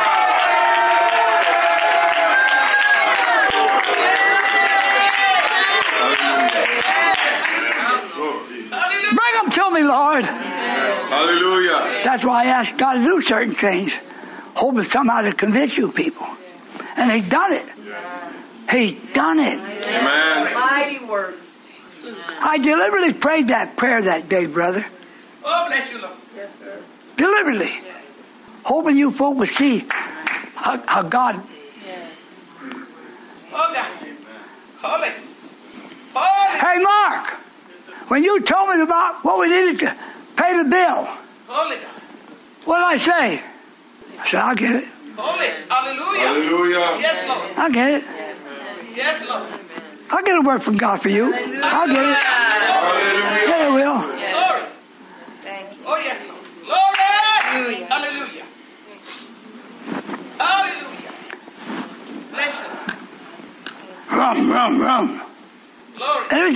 Bring them to me, Lord. Hallelujah. That's why I ask God to do certain things, hoping somehow to convince you people. And He's done it. He's done it. Amen. Mighty works. I deliberately prayed that prayer that day, brother. Oh, bless you, Lord. Yes, sir. Deliberately. Hoping you folk would see how God... Yes. Oh, God. Holy. Holy. Hey, Mark, when you told me about what we needed to pay the bill, Holy God. what did I say? I said, I'll get it. Holy. Hallelujah. Hallelujah. Yes, Lord. I'll get it. Yes, Lord. I'll get a word from God for you. I'll get it. Hallelujah. Yeah, I will. Glory. Thank you. Oh, yes, Lord. Glory. Hallelujah. Hallelujah.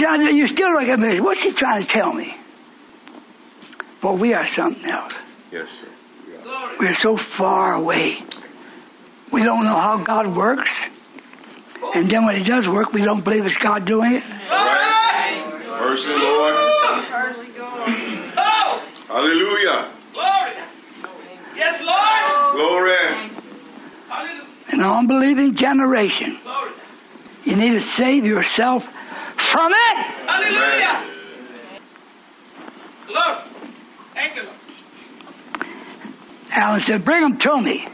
You still look at me. What's he trying to tell me? Well, we are something else. Yes, sir. We're so far away. We don't know how God works. And then when He does work, we don't believe it's God doing it. Right. Mercy, Lord. Hallelujah. Glory. Yes, Lord. Glory. An unbelieving generation. Glory. You need to save yourself from it. Hallelujah. Glory. Thank you, Lord. Alan said, bring him to me.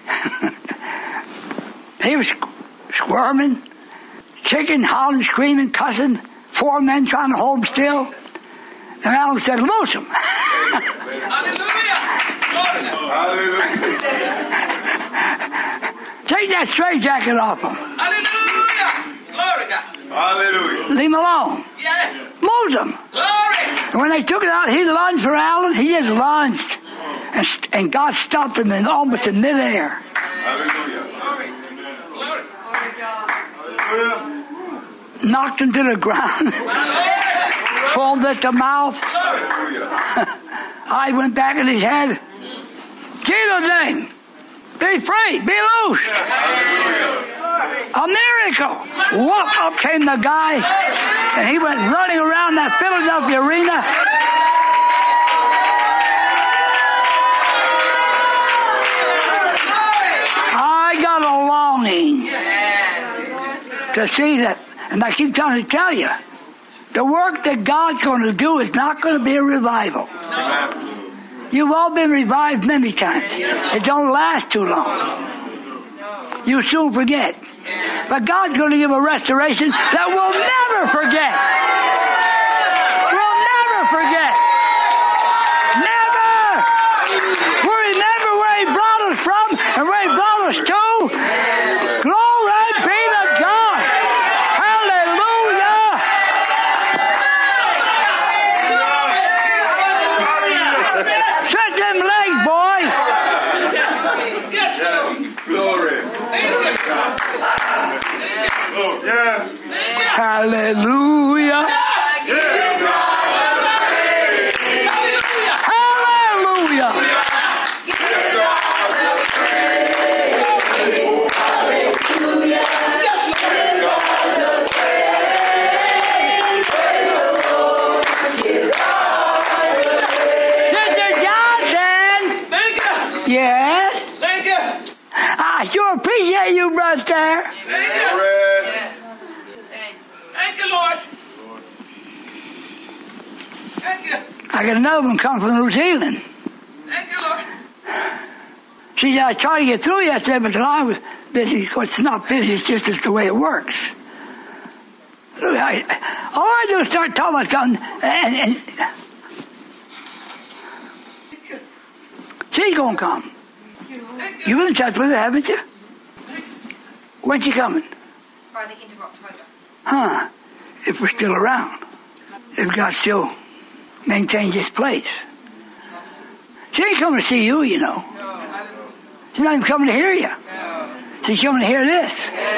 He was squirming, kicking, hollering, screaming, cussing. 4 men trying to hold him still. And Alan said, loose him. Hallelujah. Glory. Hallelujah. Take that straitjacket off him. Hallelujah. Glory, God. Hallelujah. Leave him alone. Yes. Move him. Glory. And when they took it out, he lunged for Alan. He just lunged. And God stopped him almost in midair. Hallelujah. Glory. Glory. Hallelujah. Knocked him to the ground. Foamed at the mouth. Hallelujah. Eye went back in his head. Jesus' name. Be free. Be loosed. A miracle. Walk up came the guy. And he went running around that Philadelphia arena. I got a longing to see that. And I keep trying to tell you, the work that God's going to do is not going to be a revival. You've all been revived many times. It don't last too long. You soon forget. But God's going to give a restoration that we'll never forget. We'll never forget. Never! We'll remember where He brought us from and where He brought us to. Glory be to God. Hallelujah. Set them legs, boy. Glory. Yes. Hallelujah. Hallelujah. Sister Johnson. Thank you. Yes. Thank you. I sure appreciate you, brother. Thank you. Thank you, Lord. Thank you. I got another one come from New Zealand. Thank you, Lord. She said, I tried to get through yesterday, but the line was busy. Of course, it's not busy, it's just the way it works. Look, all I do is start talking about something, and she's going to come. You've been in touch with her, haven't you? When's she coming? By the end of October. Huh. If we're still around. If God still maintains this place. She ain't coming to see you, you know. She's not even coming to hear you. She's coming to hear this.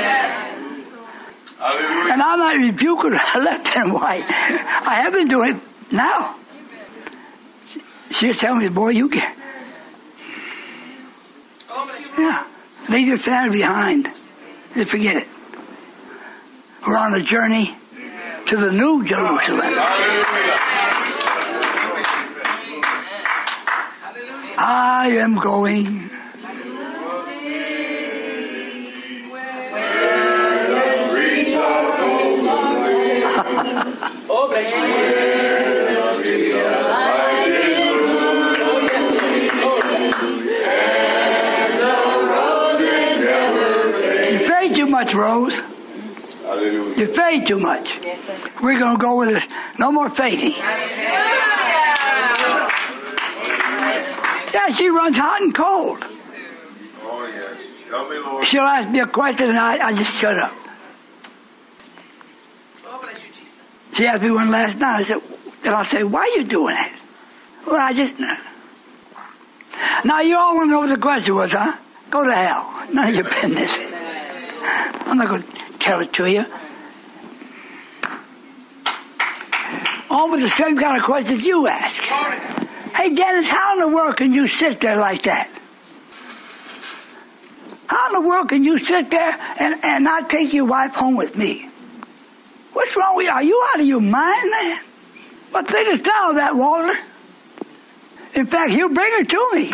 And I'm not rebuking her left and right. I have been doing it now. She's telling me, boy, you get... Yeah. Leave your family behind. Just forget it. We're on a journey to the new Jerusalem. I am going. You pay too much, Rose. You fade too much. We're going to go with this. No more fading. Yeah, she runs hot and cold. Oh, yes. Help me, Lord. She'll ask me a question and I just shut up. She asked me one last night. I'll say, why are you doing that? Well, I just... Now, you all want to know what the question was, huh? Go to hell. None of your business. I'm not going to tell it to you. on with the same kind of questions you ask. Hey, Dennis, how in the world can you sit there like that? How in the world can you sit there and not take your wife home with me? What's wrong with you? Are you out of your mind, man? What thing is down with that, Walter? In fact, you bring her to me.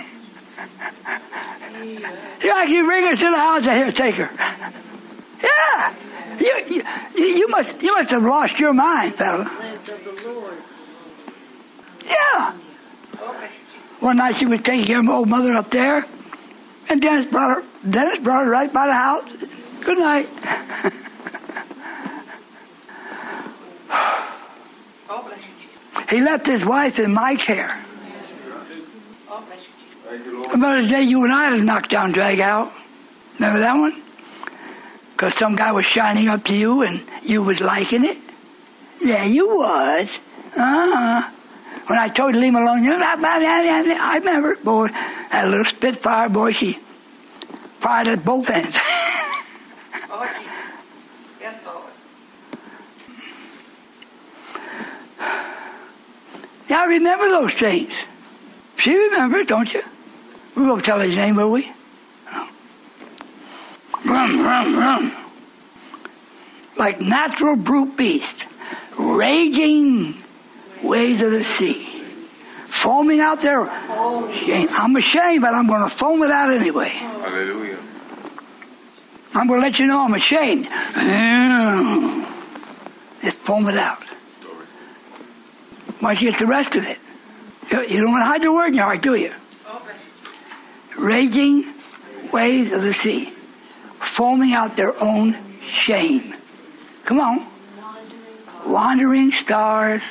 You actually bring her to the house and here, take her. Yeah. You must have lost your mind, fella. Yeah. One night she was taking care of my old mother up there, and Dennis brought her right by the house. Good night. He left his wife in my care. About the day you and I had a knockdown drag out. Remember that one? Because some guy was shining up to you and you was liking it? Yeah, you was. When I told you to leave him alone, I remember, boy, that little Spitfire, boy, she fired at both ends. Oh, Jesus. Yes, Lord. Yeah, I remember those things. She remembers, don't you? We won't tell his name, will we? No. Rum. Like natural brute beast, raging waves of the sea, foaming out there. I'm ashamed, but I'm going to foam it out anyway. Hallelujah. I'm going to let you know I'm ashamed. Just foam it out. Why don't you get the rest of it? You don't want to hide the word in your heart, do you? Raging waves of the sea, foaming out their own shame. Come on. Wandering stars.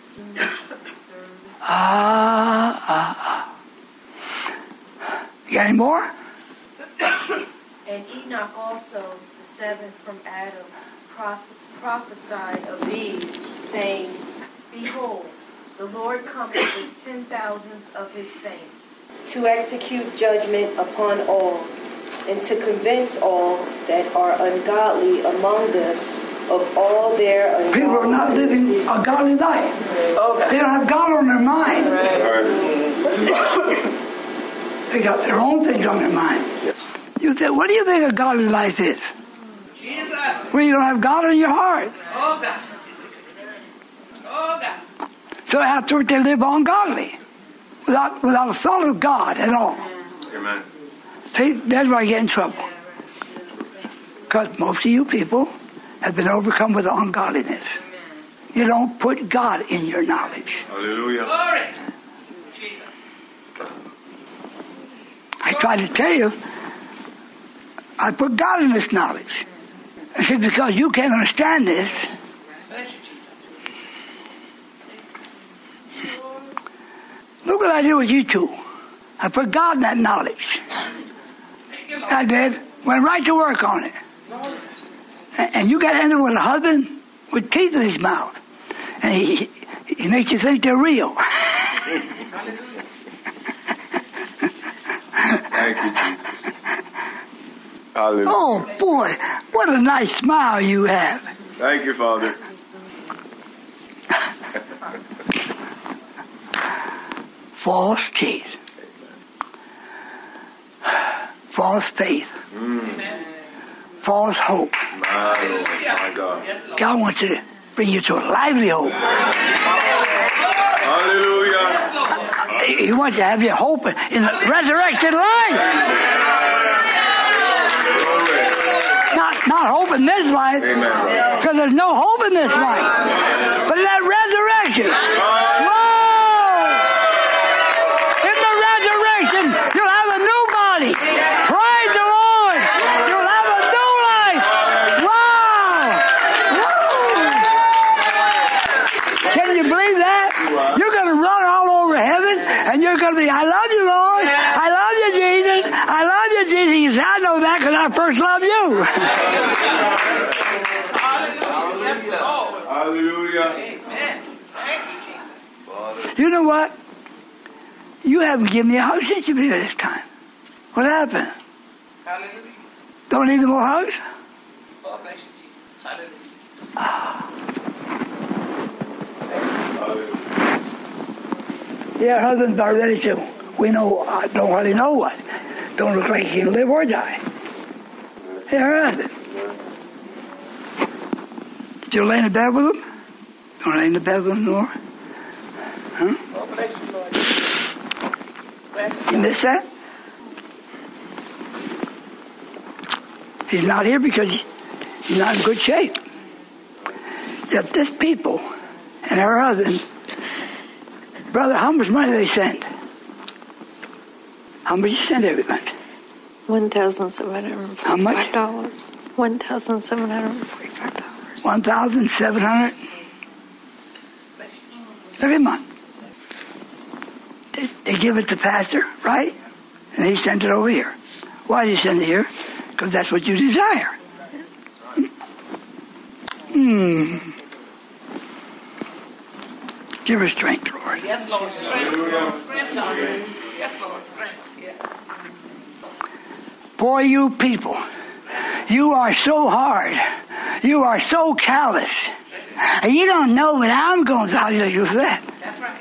You got any more? And Enoch also, the seventh from Adam, prophesied of these, saying, Behold, the Lord cometh with 10,000s of his saints, to execute judgment upon all, and to convince all that are ungodly among them of all their ungodly. People are not living a godly life. Okay. They don't have God on their mind. Right. They got their own things on their mind. You think, what do you think a godly life is? Jesus. Where you don't have God in your heart. Oh God. Oh God. So afterward they live ungodly. Without a thought of God at all. Amen. See, that's where I get in trouble. Because most of you people have been overcome with ungodliness. You don't put God in your knowledge. Hallelujah. Glory. Jesus. I try to tell you, I put God in this knowledge. I said, because you can't understand this. Look what I did with you two. I put God in that knowledge. I did. Went right to work on it. And you got to end up with a husband with teeth in his mouth. And he makes you think they're real. Thank you, Jesus. Hallelujah. Oh, boy. What a nice smile you have. Thank you, Father. False teeth. False faith. False hope. My God. God wants to bring you to a lively hope. Hallelujah. He wants to have you hope in the resurrected life. Not hope in this life. Because there's no hope in this life. But in that resurrection. You'll have a new body. Praise the Lord. You'll have a new life. Wow. Can you believe that? You're going to run all over heaven and you're going to be, I love you, Lord. I love you, Jesus. I love you, Jesus. He says, I know that because I first loved you. Hallelujah. Amen. Thank you, Jesus. You know what? You haven't given me a hug since you've been here this time. What happened? Hallelujah. Don't need any more hugs? God bless you, Jesus. Hallelujah. Ah. Yeah, her husband's about ready to. We know, I don't hardly know what. Don't look like he can live or die. Yeah, her husband. Still lay in the bed with him? Don't lay in the bed with him no more? Huh? You miss that? He's not here because he's not in good shape. Yet this people and her husband, brother, how much money they send? How much you send every month? $1,745. How much? $1,745. $1,700 every month. They give it to pastor, right? And he sends it over here. Why do you send it here? Because that's what you desire. Give her strength, Lord. Yes, Lord. Strength. Yes, Lord. Strength. Yes. Boy, you people, you are so hard. You are so callous. And you don't know what I'm going through. How do you do that? That's right.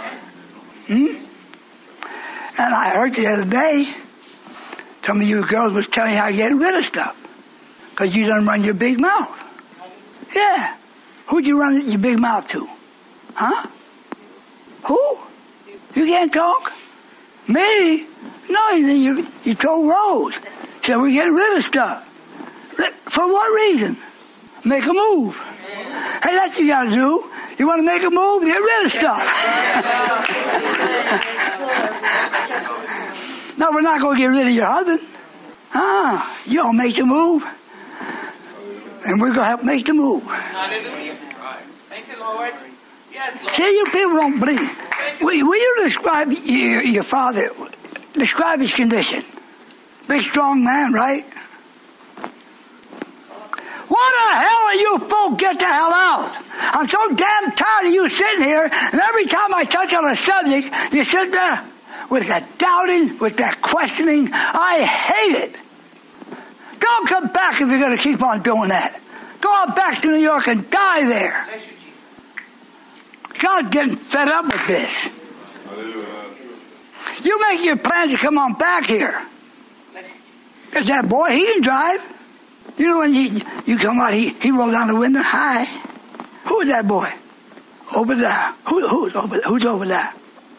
And I heard the other day, some of you girls was telling you how to get rid of stuff. Because you done run your big mouth. Yeah. Who'd you run your big mouth to? Huh? Who? You can't talk? Me? No, you told Rose. Said we're getting rid of stuff. For what reason? Make a move. Hey, that's what you got to do. You want to make a move? Get rid of stuff. No, we're not going to get rid of your husband. You all make the move. And we're going to help make the move. Hallelujah. Thank you, Lord. Yes, Lord. See, you people don't believe. Will you describe your father? Describe his condition. Big, strong man, right? What the hell are you folk? Get the hell out. I'm so damn tired of you sitting here, and every time I touch on a subject, you sit there with that doubting, with that questioning. I hate it. Don't come back if you're going to keep on doing that. Go on back to New York and die there. God's getting fed up with this. You make your plans to come on back here. Because that boy, he can drive. You know when you come out, he rolled down the window. Hi. Who is that boy? Over there. Who's over there?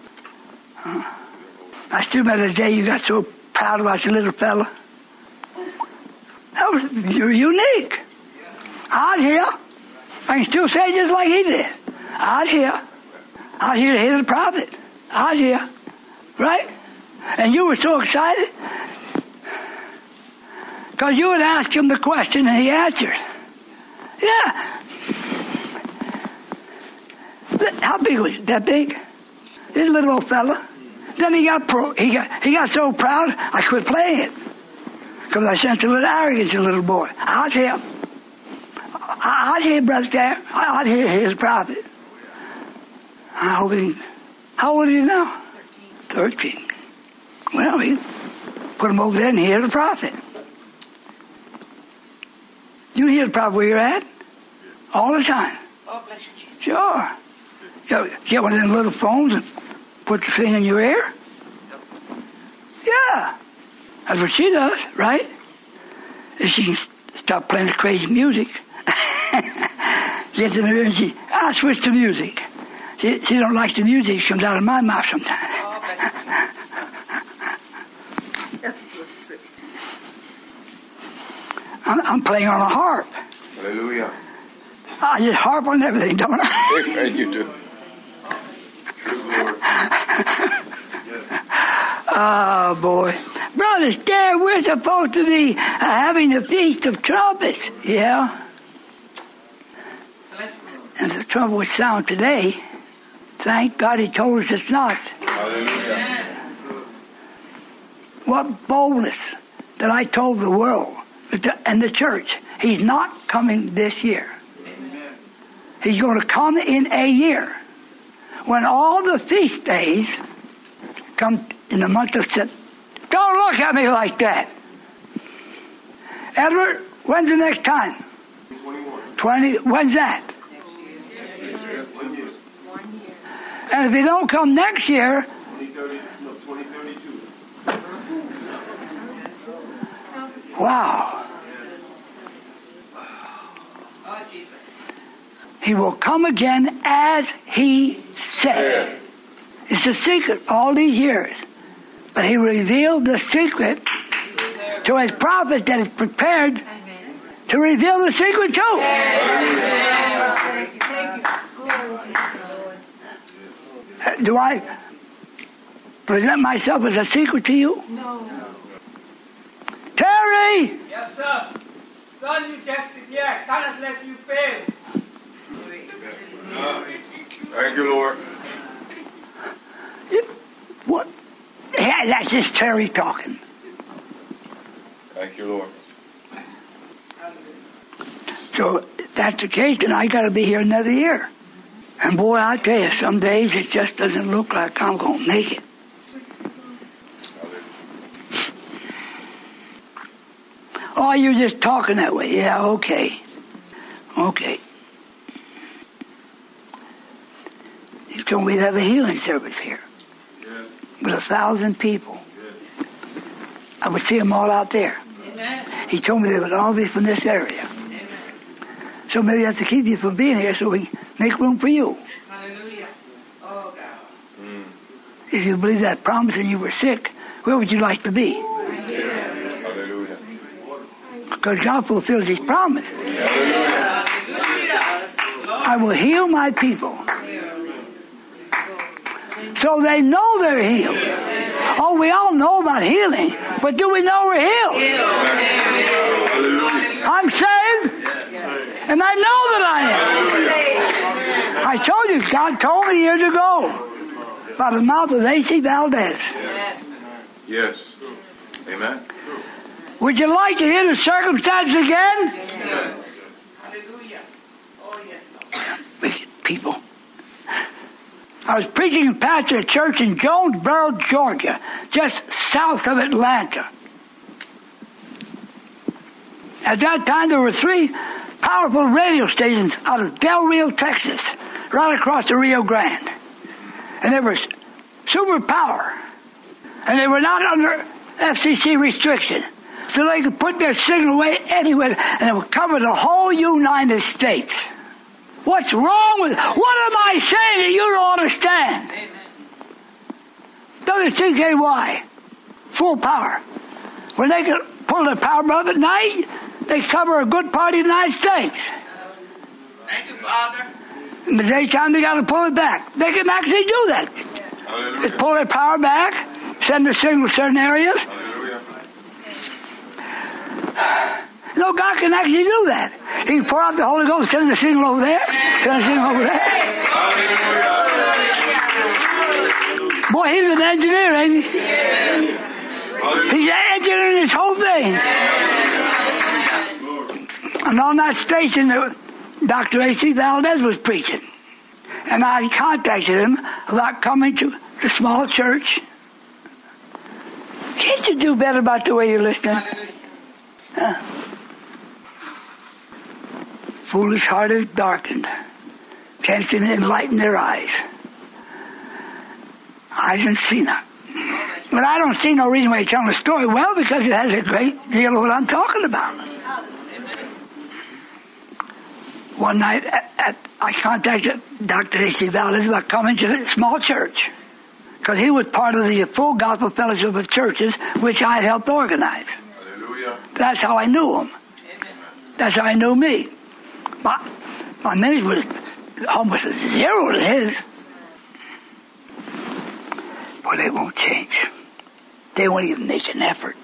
I still remember the day you got so proud about your little fella. You're unique. Out here, I can still say just like he did. Out here to hear the prophet. Out here, right? And you were so excited because you would ask him the question and he answered. Yeah. How big was it? That big? This little old fella. Then he got so proud I quit playing it. Because I sensed a little arrogance in a little boy. I'll tell Brother Dad. I'll hear his prophet. How old is he now? 13. Well, he put him over there and hear the prophet. You hear the prophet where you're at? All the time. Oh, bless you, Jesus. Sure. You get one of them little phones and put the thing in your ear? Yeah. That's what she does, right? If she can stop playing the crazy music, gets in the room and I'll switch to music. She don't like the music. It comes out of my mouth sometimes. I'm playing on a harp. Hallelujah. I just harp on everything, don't I? Amen, you do. Oh, boy. Brothers, there we're supposed to be having the Feast of Trumpets. Yeah? And the trumpet would sound today. Thank God he told us it's not. Hallelujah. What boldness that I told the world and the church. He's not coming this year. He's going to come in a year. When all the feast days come in the month of September. Don't look at me like that. Edward, when's the next time? 20. When's that? And if he don't come next year, 2032. wow. He will come again as he said. It's a secret all these years. But he revealed the secret to his prophet that is prepared to reveal the secret too. Do I present myself as a secret to you? No. Terry! Yes, sir. Son, you just yeah, cannot let you fail. Thank you, Lord. What? Yeah, that's just Terry talking. Thank you, Lord. So if that's the case, then I got to be here another year. And boy, I tell you, some days it just doesn't look like I'm going to make it. Oh, you're just talking that way. Yeah, okay. Okay. He told me to have a healing service here. Yes. With 1,000 people. Yes. I would see them all out there. Amen. He told me they would all be from this area. Amen. So maybe I have to keep you from being here so we make room for you. Hallelujah. Oh, God. If you believe that promise and you were sick, where would you like to be? Hallelujah. Because God fulfills His promise. I will heal my people. So they know they're healed. Oh, we all know about healing, but do we know we're healed? I'm saved, and I know that I am. I told you, God told me years ago by the mouth of A.C. Valdez. Yes. Amen. Would you like to hear the circumstances again? Yes. Hallelujah. Oh, yes. People. I was preaching and pastor a church in Jonesboro, Georgia, just south of Atlanta. At that time, there were 3 powerful radio stations out of Del Rio, Texas, right across the Rio Grande. And they were superpower. And they were not under FCC restriction. So they could put their signal away anywhere, and it would cover the whole United States. What's wrong with it? What am I saying that you don't understand? WCKY, full power. When they can pull their power up at night, they cover a good part of the United States. Thank you, Father. In the daytime, they got to pull it back. They can actually do that. Just pull their power back, send the signal to certain areas. No, God can actually do that. He can pour out the Holy Ghost, send the signal over there, send the signal over there. Boy, he's an engineer, ain't he? He's engineering this whole thing. And on that station, Dr. A.C. Valdez was preaching. And I contacted him about coming to the small church. Can't you do better about the way you're listening? Huh? Foolish heart is darkened. Can't see enlighten their eyes. I didn't see that. But I don't see no reason why you're telling the story well, because it has a great deal of what I'm talking about. One night, I contacted Dr. A.C. Valdez about coming to the small church, because he was part of the Full Gospel Fellowship of Churches, which I had helped organize. Hallelujah. That's how I knew him. That's how I knew me. My ministry was almost zero to his. But they won't change. They won't even make an effort.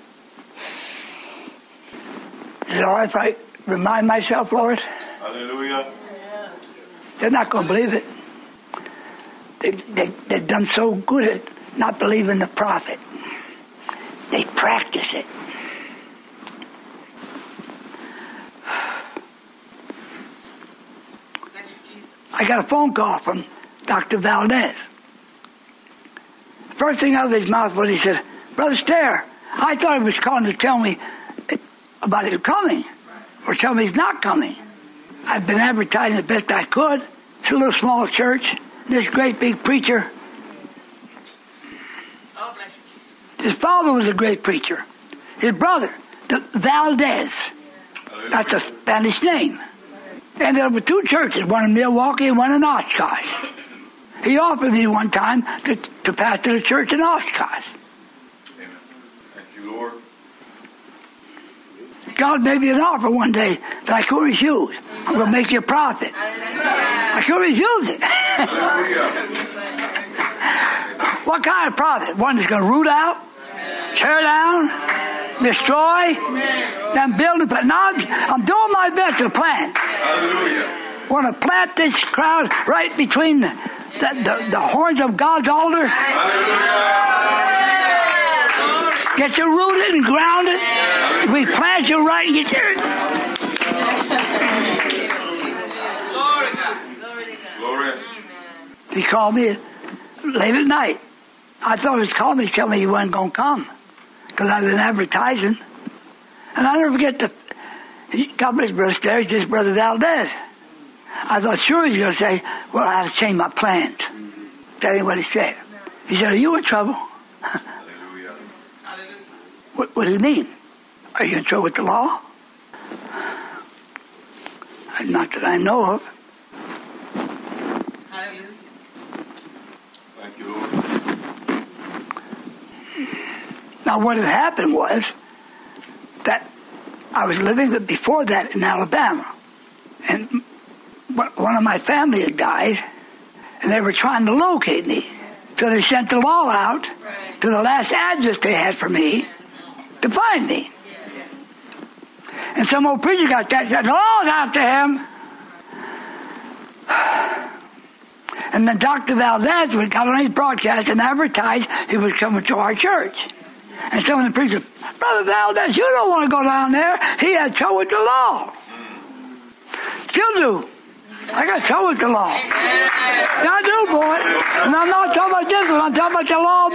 Is it all right if I remind myself, Lord? Hallelujah. They're not going to believe it. They've done so good at not believing the prophet. They practice it. I got a phone call from Dr. Valdez. First thing out of his mouth was he said, Brother Stair, I thought he was calling to tell me about his coming, or tell me he's not coming. I've been advertising the best I could. It's a little small church, this great big preacher. His father was a great preacher. His brother, Valdez, that's a Spanish name. And there were two churches, one in Milwaukee and one in Oshkosh. He offered me one time to pastor the church in Oshkosh. Amen. Thank you, Lord. God made me an offer one day that I couldn't refuse. I'm going to make you a prophet. I couldn't refuse it. What kind of prophet? One that's going to root out, tear down, destroy, then build it. But now I'm doing my best to plant. I want to plant this crowd right between the horns of God's altar. Get you rooted and grounded. We plant you right. You get Glory. He called me late at night. I thought he was calling me to tell me he wasn't going to come because I was advertising. And I never forget God bless Brother Sterry, just Brother Valdez. I thought sure he was going to say, well, I have to change my plans. That ain't what he said. He said, are you in trouble? What do you mean? Are you in trouble with the law? Not that I know of. Thank you, Lord. Now what had happened was that I was living before that in Alabama. And one of my family had died, and they were trying to locate me. So they sent the law out to the last address they had for me to find me. And some old preacher got that, said, the law's out to him. And then Dr. Valdez got on his broadcast and advertised he was coming to our church. And some of the preachers, Brother Valdez, you don't want to go down there. He had trouble with the law. Still do. I got trouble with the law. I do, boy. And I'm not talking about this one. I'm talking about the law of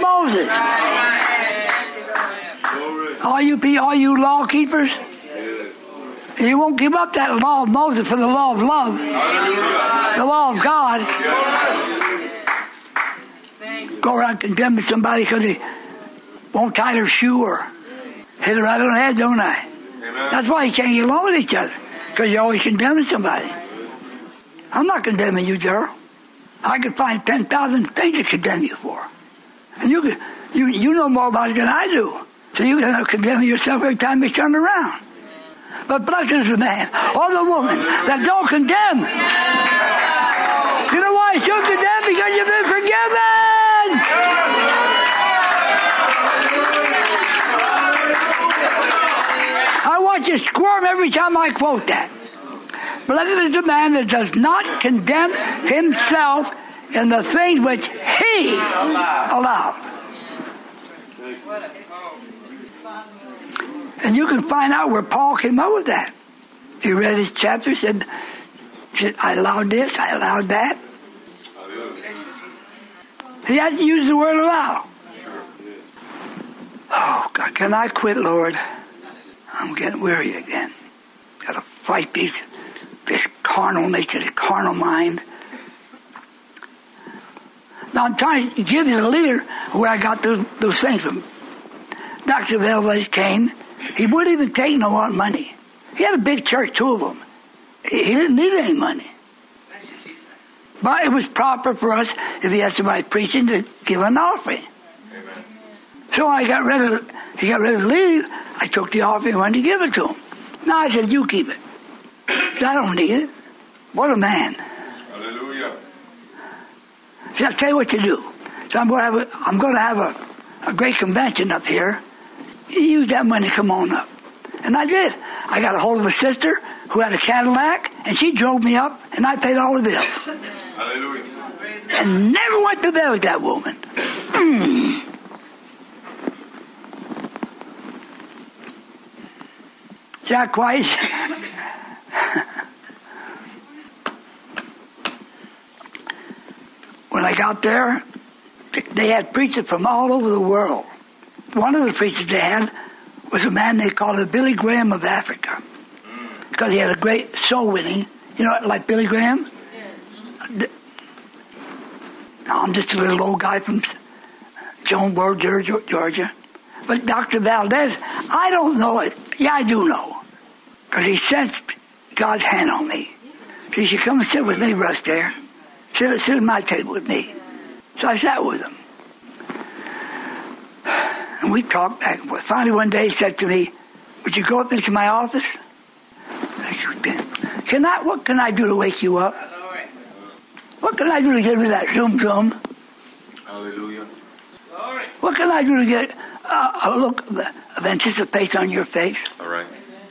Moses. All you law keepers, you won't give up that law of Moses for the law of love. The law of God. Go around condemning somebody because they won't tie their shoe or hit it right on the head, don't I? That's why you can't get along with each other, because you're always condemning somebody. I'm not condemning you, Gerald. I could find 10,000 things to condemn you for. And you know more about it than I do. So you can condemn yourself every time you turn around. But blessed is the man or the woman that don't condemn. You know why you should condemn? Because you've been forgiven. I want you to squirm every time I quote that. Blessed is the man that does not condemn himself in the things which he allowed. And you can find out where Paul came up with that. If you read his chapter, said, I allowed this, I allowed that. He hasn't used the word allow. Oh, God, can I quit, Lord? I'm getting weary again. Got to fight this carnal nature, this carnal mind. Now I'm trying to give you the leader where I got those things from. Dr. Valdez came. He wouldn't even take no more money. He had a big church, two of them. He didn't need any money. But it was proper for us, if he had somebody preaching, to give an offering. Amen. So when he got ready to leave, I took the offering and went to give it to him. Now I said, you keep it. I don't need it. What a man. Hallelujah. See, I'll tell you what to do. So I'm going to have a great convention up here. You use that money, come on up. And I did. I got a hold of a sister who had a Cadillac, and she drove me up, and I paid all the bills. Hallelujah. And never went to bed with that woman. Jack Weiss. When I got there, they had preachers from all over the world. One of the preachers they had was a man they called the Billy Graham of Africa. Because he had a great soul winning, like Billy Graham. Now, I'm just a little old guy from Jonesboro, Georgia. But Dr. Valdez, I don't know it. Yeah, I do know. Because he sensed God's hand on me. So he said, come and sit with me, Russ, there. Sit at my table with me. So I sat with him. And we talked back and forth. Finally, one day he said to me, would you go up into my office? I said, what can I do to wake you up? What can I do to get rid of that zoom? Hallelujah. What can I do to get a look of anticipation on your face? All right.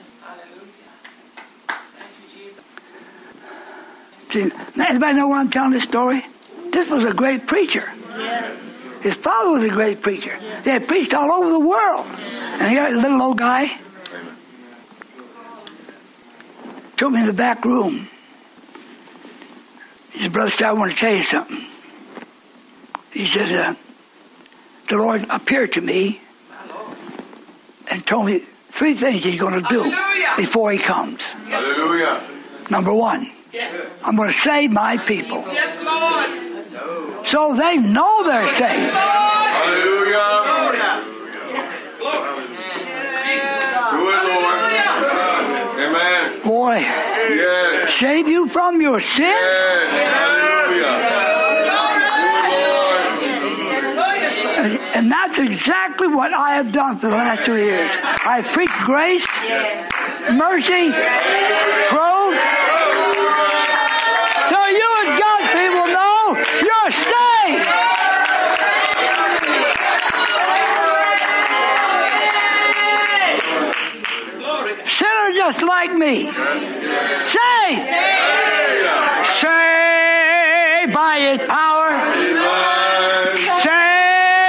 See, anybody know why I'm telling this story? This was a great preacher. Yes. His father was a great preacher. They had preached all over the world. And here, a little old guy took me in the back room. He said, Brother Starr, I want to tell you something. He said, the Lord appeared to me and told me 3 things he's going to do before he comes. Hallelujah. Number 1, I'm going to save my people. So they know they're saved. Hallelujah. Do it, Lord. Amen. Boy, save you from your sins? And that's exactly what I have done for the last 2 years. I've preached grace, mercy, truth. So you as God's people know you're saved. Sinner just like me. Saved. Saved by His power. Saved.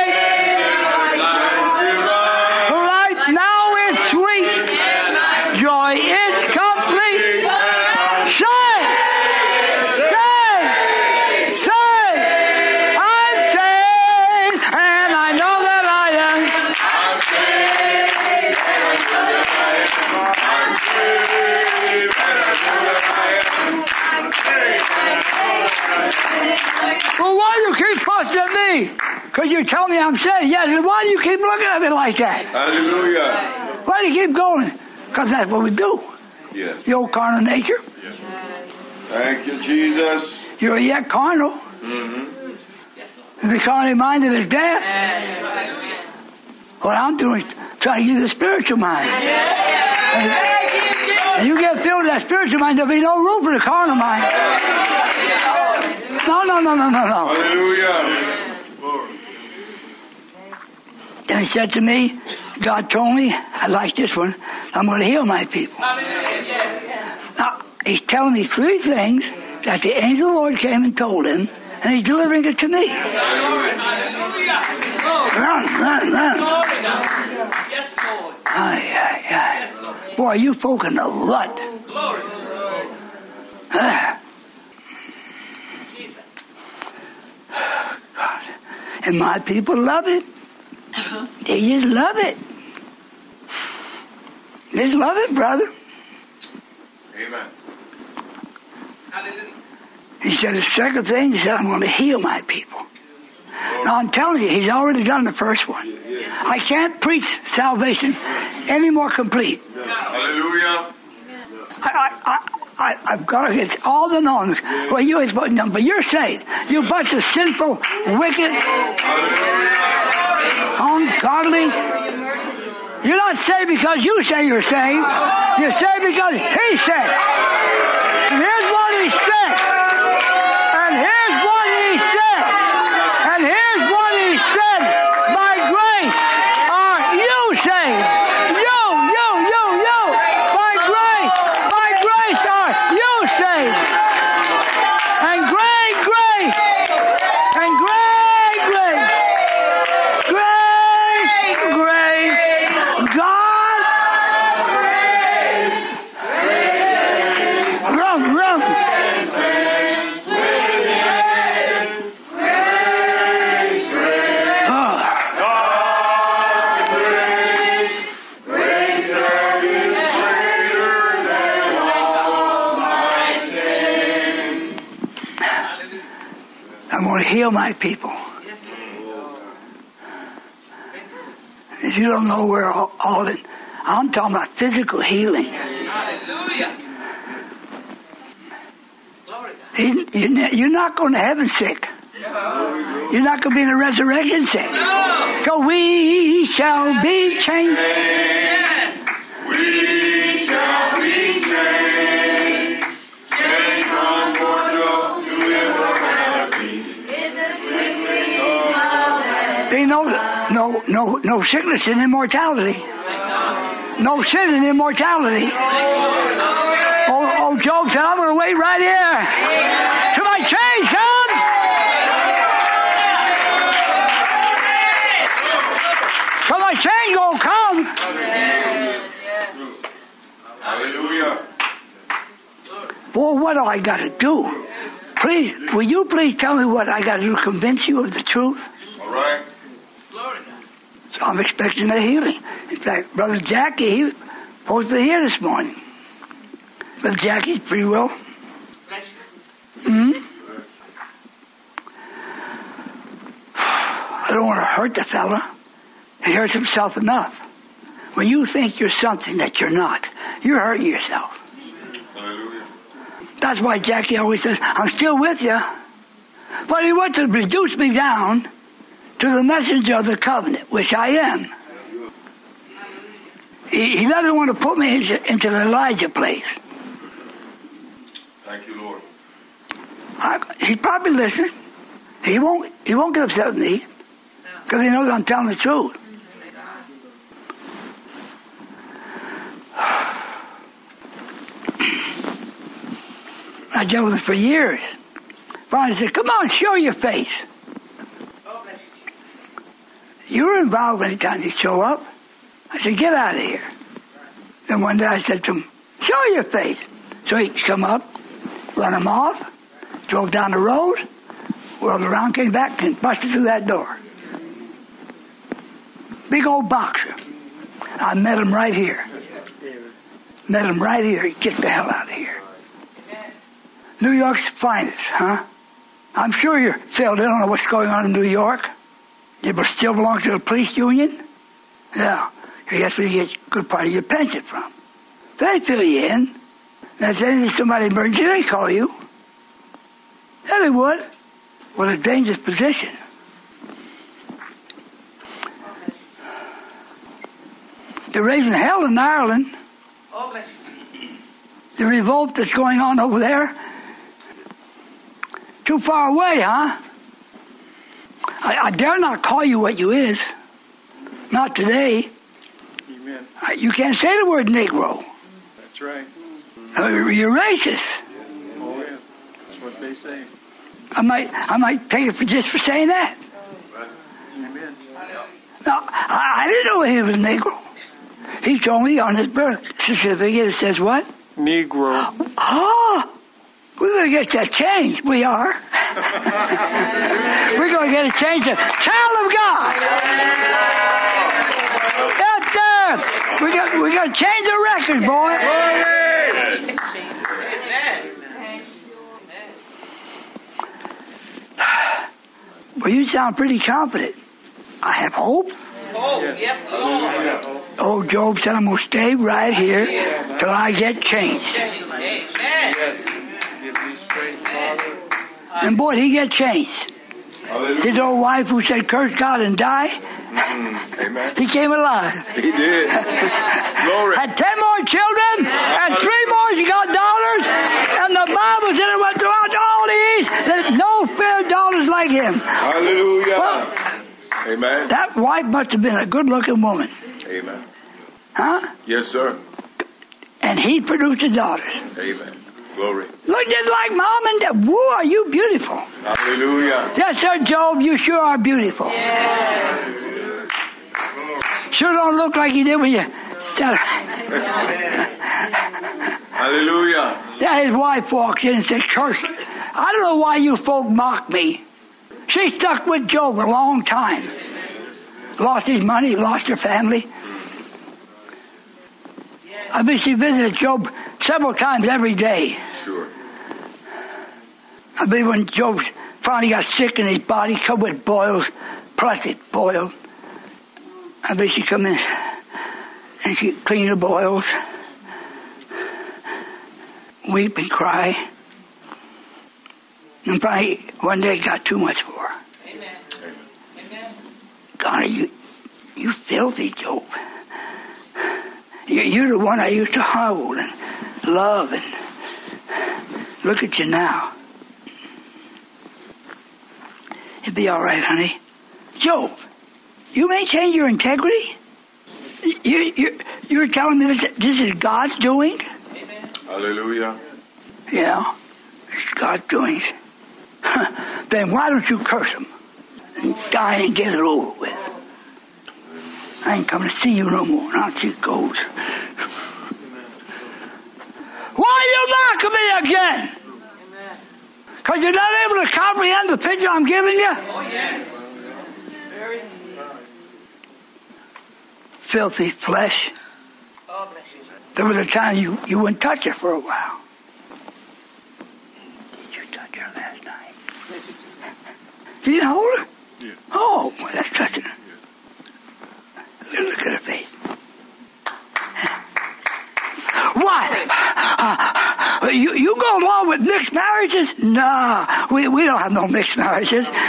Right now it's sweet. Joy is complete. Saved. Saved. Saved. I'm saved. And I know that I am. Well, why do you keep fussing at me? Because you tell me I'm saved. Yeah, why do you keep looking at me like that? Hallelujah. Why do you keep going? Because that's what we do. Yes. The old carnal nature. Yes. Thank you, Jesus. You're yet carnal. Mm-hmm. The carnally minded is death. What I'm doing is trying to give you the spiritual mind. And you get filled with that spiritual mind, there'll be no room for the carnal mind. No. Hallelujah. Then he said to me, God told me, I like this one, I'm going to heal my people. Now, he's telling me 3 things that the angel of the Lord came and told him, and he's delivering it to me. Run. Boy, you folk in the rut. God. And my people love it. They just love it. They just love it, brother. Amen. He said the second thing, he said, I'm going to heal my people. Now I'm telling you, he's already done the first one. I can't preach salvation any more complete. Hallelujah. I've got to hit all the norms. Well, you ain't supposed to, but you're saved. You bunch of sinful, wicked, ungodly. You're not saved because you say you're saved. You're saved because He said. And here's what He said. And here's what He said. And here's what He said. By grace are you saved. You. By grace are you saved. And great grace. And great grace. Great grace. God. Rum. heal my people. If you don't know where all in, I'm talking about physical healing. Hallelujah. You're not going to heaven sick. You're not going to be in a resurrection sick. So we shall be changed. We shall be changed. Changed from mortal to immortality. In the twinkling of an There ain't no sickness in immortality. No sin in immortality. Oh, Job said, I'm going to wait right here till my change comes. So my change will come. Hallelujah. Boy, what do I got to do? Please, will you please tell me what I got to do to convince you of the truth? All right. So I'm expecting a healing. In fact, Brother Jackie, he was supposed to be here this morning. Brother Jackie's pretty well. I don't want to hurt the fella. He hurts himself enough. When you think you're something that you're not, you're hurting yourself. Hallelujah. That's why Jackie always says, I'm still with you. But he wants to reduce me down to the messenger of the covenant, which I am. He doesn't want to put me into the Elijah place. Thank you, Lord. He's probably listening. He won't get upset with me because he knows I'm telling the truth. I dealt with him for years. Finally said, come on, show your face. You're involved anytime you show up. I said, get out of here. Then one day I said to him, show your face. So he come up, run him off, drove down the road, whirled around, came back, and busted through that door. Big old boxer. I met him right here. Met him right here. Get the hell out of here. New York's finest, huh? I'm sure you're filled in on what's going on in New York. You still belong to the police union? Yeah. That's where you get a good part of your pension from. They fill you in. And if they need somebody emergency, they call you. Yeah, they would. What a dangerous position. They're raising hell in Ireland. The revolt that's going on over there. Too far away, huh? I dare not call you what you is. Not today. Amen. You can't say the word Negro. That's right. You're racist. Oh, yeah. That's what they say. I might pay you for saying that. Amen. No, I didn't know he was a Negro. He told me on his birth certificate it says what? Negro. Oh, we're going to get that changed. We are. We're going to get it changed to child of God. Yes, sir. We're going to change the record, boy. Well, you sound pretty confident. I have hope. Yes, Lord. Oh, Job said, I'm going to stay right here till I get changed. Yes. Give me strength, Father. And boy, he get changed. Hallelujah. His old wife who said, curse God and die, Amen. he came alive. He did. Glory. Had 10 more children, and 3 more she got daughters, and the Bible said it went throughout all the East that no fair daughters like him. Hallelujah. Well, Amen. that wife must have been a good-looking woman. Amen. Huh? Yes, sir. And he produced the daughters. Amen. Glory. Look just like mom and dad. Woo, are you beautiful? Hallelujah. Yes, sir, Job, you sure are beautiful. Sure don't look like you did when you said Hallelujah. Yeah, his wife walked in and said, curse. I don't know why you folk mock me. She stuck with Job a long time. Lost his money, lost her family. I mean, she visited Job several times every day. Sure. I mean, when Job's finally got sick and his body covered with boils, plastic boils. I bet she come in and she cleaned the boils, weep and cry. And finally, one day it got too much for her. Amen. Amen. God, you filthy, Job. You're the one I used to hold and love, and look at you now. It'd be all right, honey. Job, you may change your integrity. You're telling me this is God's doing? Amen. Hallelujah. Yeah, it's God's doing. Then why don't you curse him and die and get it over with? I ain't coming to see you no more. Now she goes. Why you knocking me again? Because you're not able to comprehend the picture I'm giving you? Oh, yes. Very. Filthy flesh. Oh, bless you. There was a time you wouldn't touch her for a while. Did you touch her last night? You didn't hold her? Yeah. Oh, well, that's touching her. Look at her face. Why? You go along with mixed marriages? No, we don't have no mixed marriages. Glory.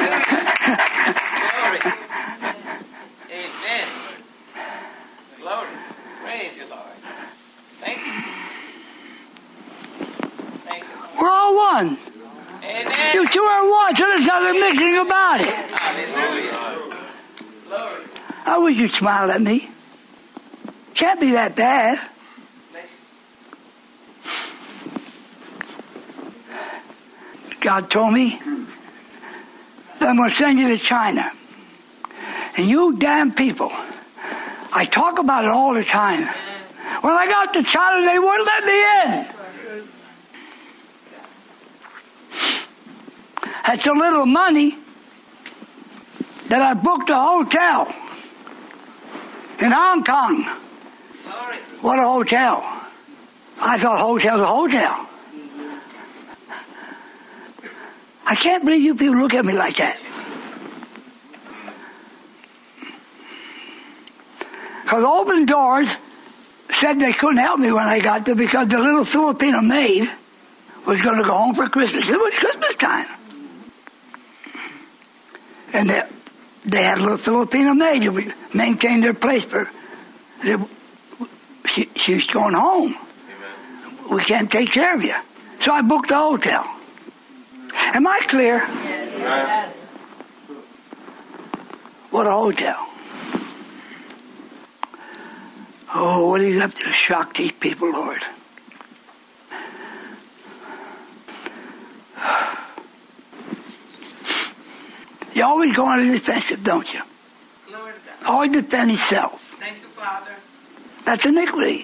Amen. Glory. Praise you, Lord. Thank you. Thank you. We're all one. Amen. You two are one, so there's nothing mixing about it. Hallelujah. Glory. I wish you'd smile at me. Can't be that bad. God told me that I'm going to send you to China. And you damn people, I talk about it all the time. When I got to China, they wouldn't let me in. Had so little money that I booked a hotel in Hong Kong. What a hotel. I thought hotel was a hotel. I can't believe you people look at me like that. Because Open Doors said they couldn't help me when I got there because the little Filipino maid was going to go home for Christmas. It was Christmas time. And they had a little Filipino maid who would maintain their place for... She's going home. Amen. We can't take care of you. So I booked a hotel. Am I clear? Yes. What a hotel. Oh, what are you up to shock these people, Lord? You always go on the defensive, don't you? Glory to God. Always defend yourself. Thank you, Father. That's iniquity.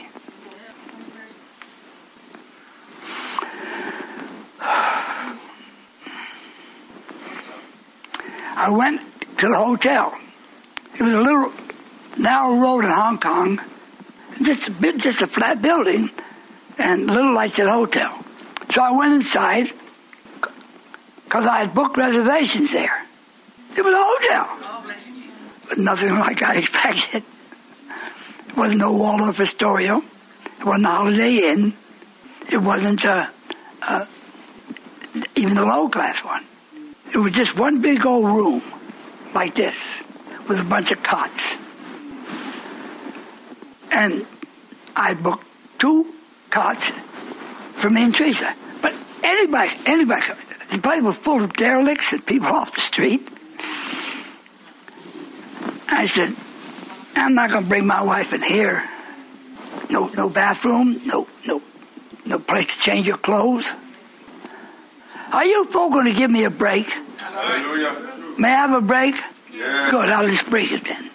I went to the hotel. It was a little narrow road in Hong Kong, just a flat building, and little lights at the hotel. So I went inside because I had booked reservations there. It was a hotel, but nothing like I expected. It wasn't no Waldorf Astoria. It wasn't a Holiday Inn. It wasn't even the low-class one. It was just one big old room like this with a bunch of cots. And I booked 2 cots for me and Teresa. But anybody, the place was full of derelicts and people off the street. I said, I'm not going to bring my wife in here. No bathroom, no place to change your clothes. Are you folks going to give me a break? Hallelujah. May I have a break? Yeah. Good, I'll just break it then.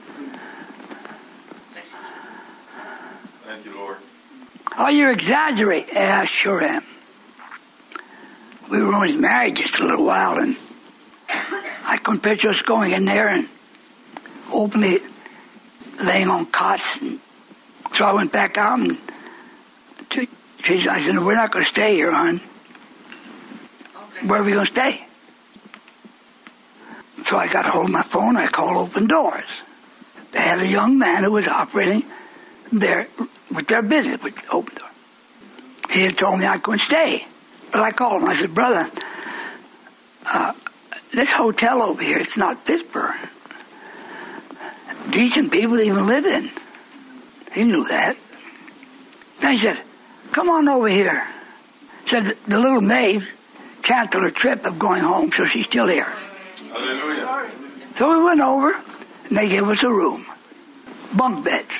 Thank you, Lord. Oh, you're exaggerating. Yeah, I sure am. We were only married just a little while, and I couldn't picture us going in there and openly laying on cots. And so I went back out, and I said, we're not going to stay here, hon. Where are we going to stay? So I got a hold of my phone. I called Open Doors. They had a young man who was operating there with their business with Open Doors. He had told me I couldn't stay. But I called him. I said, brother, this hotel over here, it's not Pittsburgh. Decent people even live in. He knew that. Then he said, come on over here. Said the little maid canceled her trip of going home, so she's still here. Hallelujah. So we went over, and they gave us a room. Bunk beds.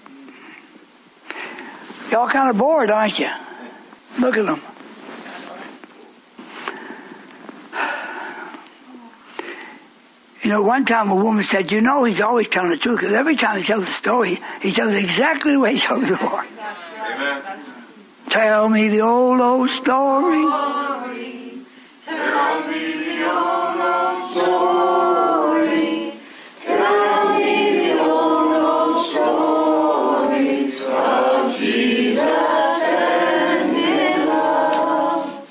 Y'all kind of bored, aren't you? Look at them. You know, one time a woman said, you know, he's always telling the truth, because every time he tells the story, he tells it exactly the way he told it before. Amen. Tell me the old story. Tell me the old story. Tell me the old story of Jesus and His love.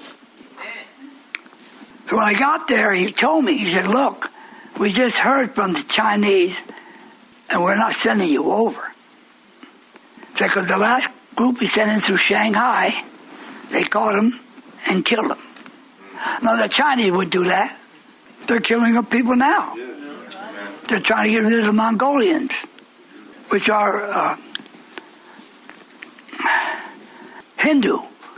So when I got there, he told me, he said, look, we just heard from the Chinese, and we're not sending you over. Because the last group we sent in through Shanghai, they caught him and killed him. Now, the Chinese wouldn't do that. They're killing up people now. They're trying to get rid of the Mongolians, which are Hindu.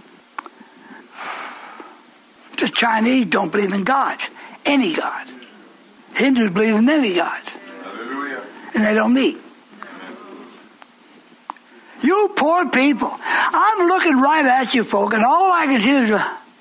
The Chinese don't believe in gods, any god. Hindus believe in many gods. Hallelujah. And they don't meet. You poor people. I'm looking right at you folk, and all I can see is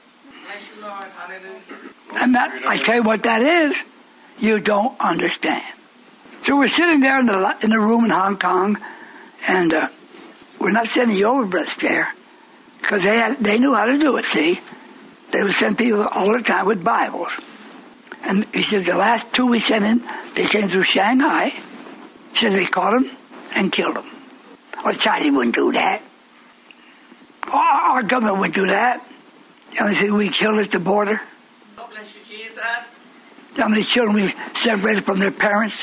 and that, I tell you what that is. You don't understand. So we're sitting there in the room in Hong Kong, and we're not sending you over, Brother Stair, because they knew how to do it, see? They would send people all the time with Bibles. And he said the last two we sent in, they came through Shanghai. He said they caught him and killed him. Well, China wouldn't do that. Our government wouldn't do that. The only thing we killed at the border. God bless you, Jesus. How many children we separated from their parents.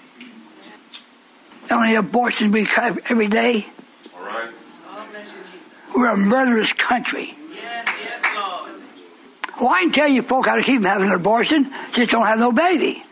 How many abortions we have every day. All right. God bless you, Jesus. We're a murderous country. Yes, Lord. Well, I can tell you folk how to keep them having an abortion, just don't have no baby.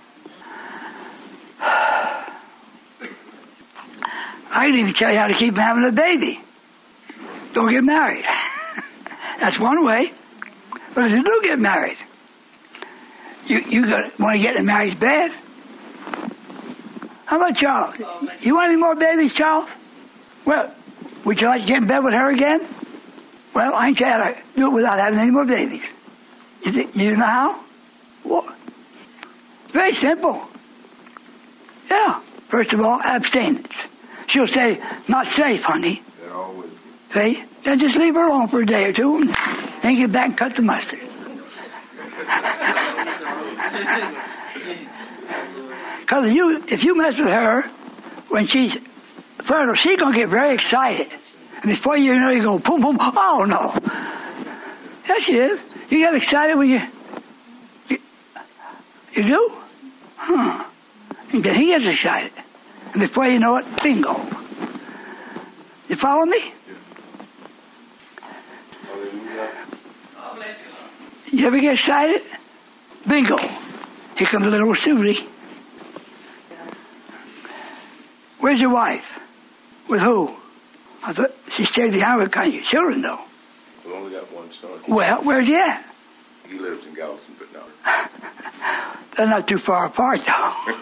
I can even tell you how to keep them having a baby. Don't get married. That's one way. But if you do get married, you want to get in marriage bad. How about Charles? You want any more babies, Charles? Well, would you like to get in bed with her again? Well, I can tell you how to do it without having any more babies. You know how? Well, very simple. Yeah. First of all, abstinence. She'll say, not safe, honey. See? Then just leave her alone for a day or two, and then get back and cut the mustard. Because if you mess with her when she's fertile, she's going to get very excited. And before you know, you go, boom, boom, oh no. Yes, she is. You get excited when you do? Huh. And then he gets excited. And before you know it, bingo. You follow me? You ever get excited? Bingo. Here comes a little Susie. Where's your wife? With who? I thought she stayed behind with kind of your children, though. We only got one son. Well, where's he at? He lives in Galveston, but no. They're not too far apart, though.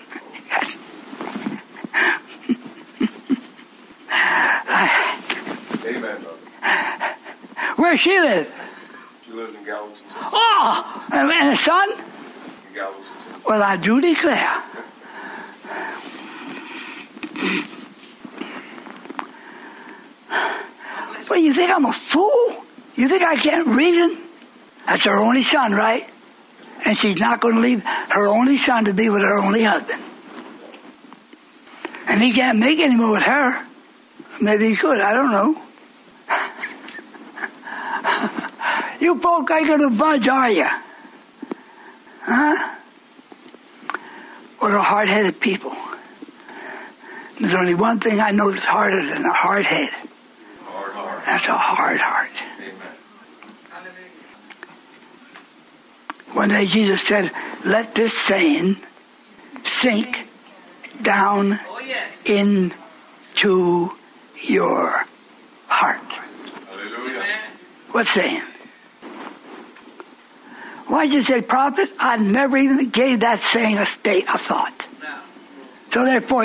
Amen, brother. Where's she live? She lives in Galveston. Oh! And a son? In Galveston. Well, I do declare. Well, you think I'm a fool? You think I can't reason? That's her only son, right? And she's not going to leave her only son to be with her only husband. And he can't make any more with her. Maybe he could, I don't know. You folk ain't going to budge, are you? Huh? What are hard-headed people? There's only one thing I know that's harder than a hard head. Hard heart. That's a hard heart. Amen. One day Jesus said, let this saying sink down into your heart. Hallelujah. What saying? Why'd you say, prophet? I never even gave that saying a thought. No. So therefore,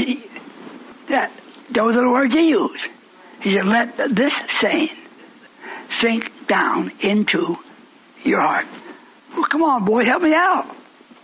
those are the words he used. He said, let this saying sink down into your heart. Well, come on, boy, help me out.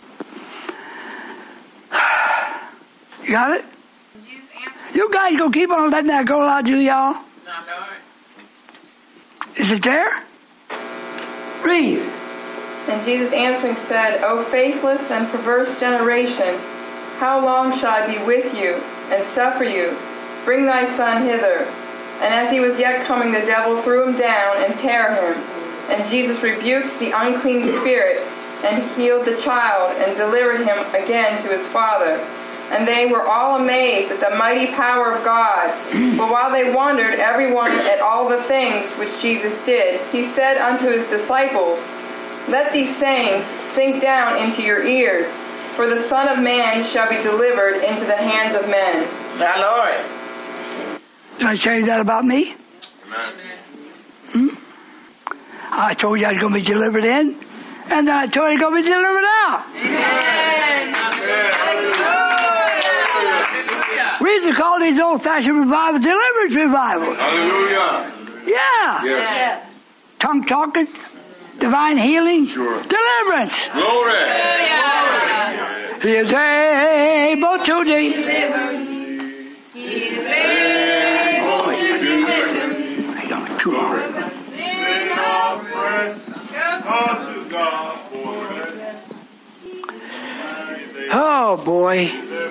You got it? You guys gonna keep on letting that go out, do y'all? No, no. Is it there? Read. And Jesus answering said, O faithless and perverse generation, how long shall I be with you and suffer you? Bring thy son hither. And as he was yet coming, the devil threw him down and tear him. And Jesus rebuked the unclean spirit and healed the child and delivered him again to his father. And they were all amazed at the mighty power of God. But while they wondered, everyone, at all the things which Jesus did, he said unto his disciples, let these sayings sink down into your ears, for the Son of Man shall be delivered into the hands of men. My Lord. Did I tell you that about me? Amen. I told you I was going to be delivered in, and then I told you I was going to be delivered out. Amen. We used to call these old-fashioned revivals deliverance revivals. Hallelujah. Yeah. Yes. Tongue talking, divine healing, Sure. deliverance. Glory. He is able to deliver. He is able to deliver. I got too long. Sing our praise unto God for rest. Oh boy.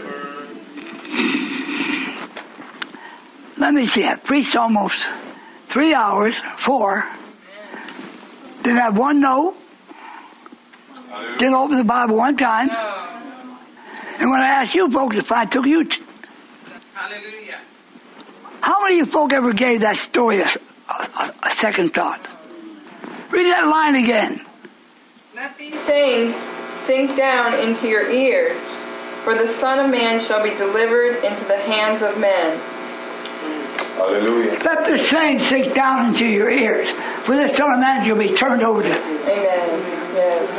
Let me see. I preached almost 3 hours, 4. Didn't have one note. Didn't open the Bible one time. And when I asked you folks if I took you, Hallelujah. how many of you folk ever gave that story a second thought? Read that line again. Let these sayings sink down into your ears, for the Son of Man shall be delivered into the hands of men. Hallelujah. Let the saying sink down into your ears. For this Son of Man shall be turned over to. Amen. Yes.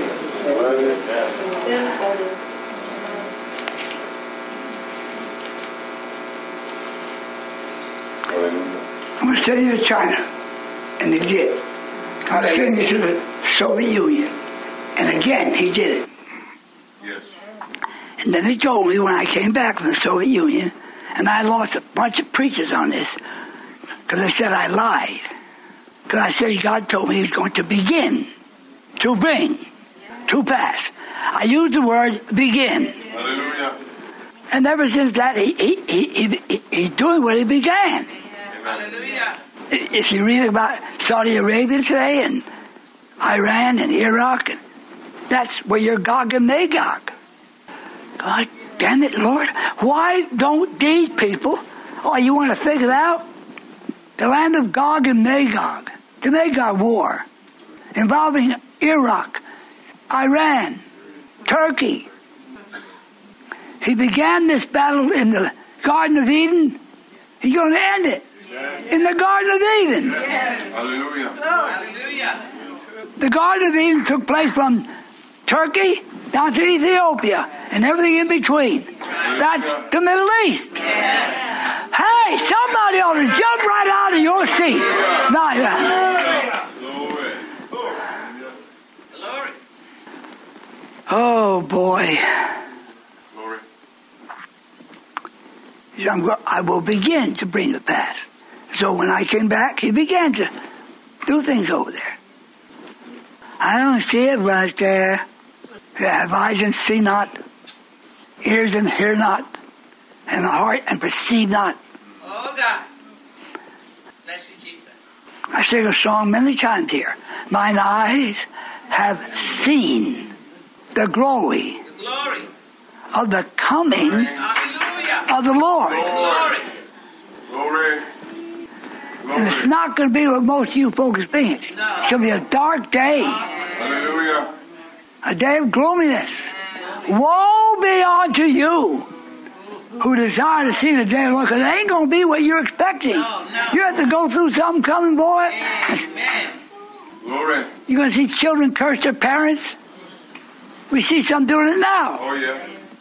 I'm going to send you to China. And he did. I'm going to send you to the Soviet Union. And again, he did it. Yes. And then he told me when I came back from the Soviet Union, and I lost a bunch of preachers on this, because they said I lied. Because I said God told me he's going to begin, to bring, to pass. I used the word begin. Hallelujah. And ever since that, he's doing what he began. Hallelujah. If you read about Saudi Arabia today and Iran and Iraq, that's where you're Gog and Magog. God damn it, Lord. Why don't these people, you want to figure it out? The land of Gog and Magog, the Magog War, involving Iraq, Iran, Turkey. He began this battle in the Garden of Eden. He's going to end it in the Garden of Eden. Hallelujah. Hallelujah. The Garden of Eden took place from Turkey down to Ethiopia and everything in between. That's the Middle East. Hey, somebody ought to jump right out of your seat. Glory. Oh boy. Glory. I will begin to bring the past. So when I came back, he began to do things over there. I don't see it right there. Have eyes and see not, ears and hear not, and the heart and perceive not. Oh, God. Bless you, Jesus. I sing a song many times here. Mine eyes have seen the glory of the coming of the Lord. Glory. Glory. And it's not going to be what most of you folks think. It's going to be a dark day. Hallelujah. A day of gloominess. Woe be unto you who desire to see the day of the Lord, because it ain't going to be what you're expecting. You have to go through something coming, boy. Glory. You're going to see children curse their parents. We see some doing it now. Oh, yeah.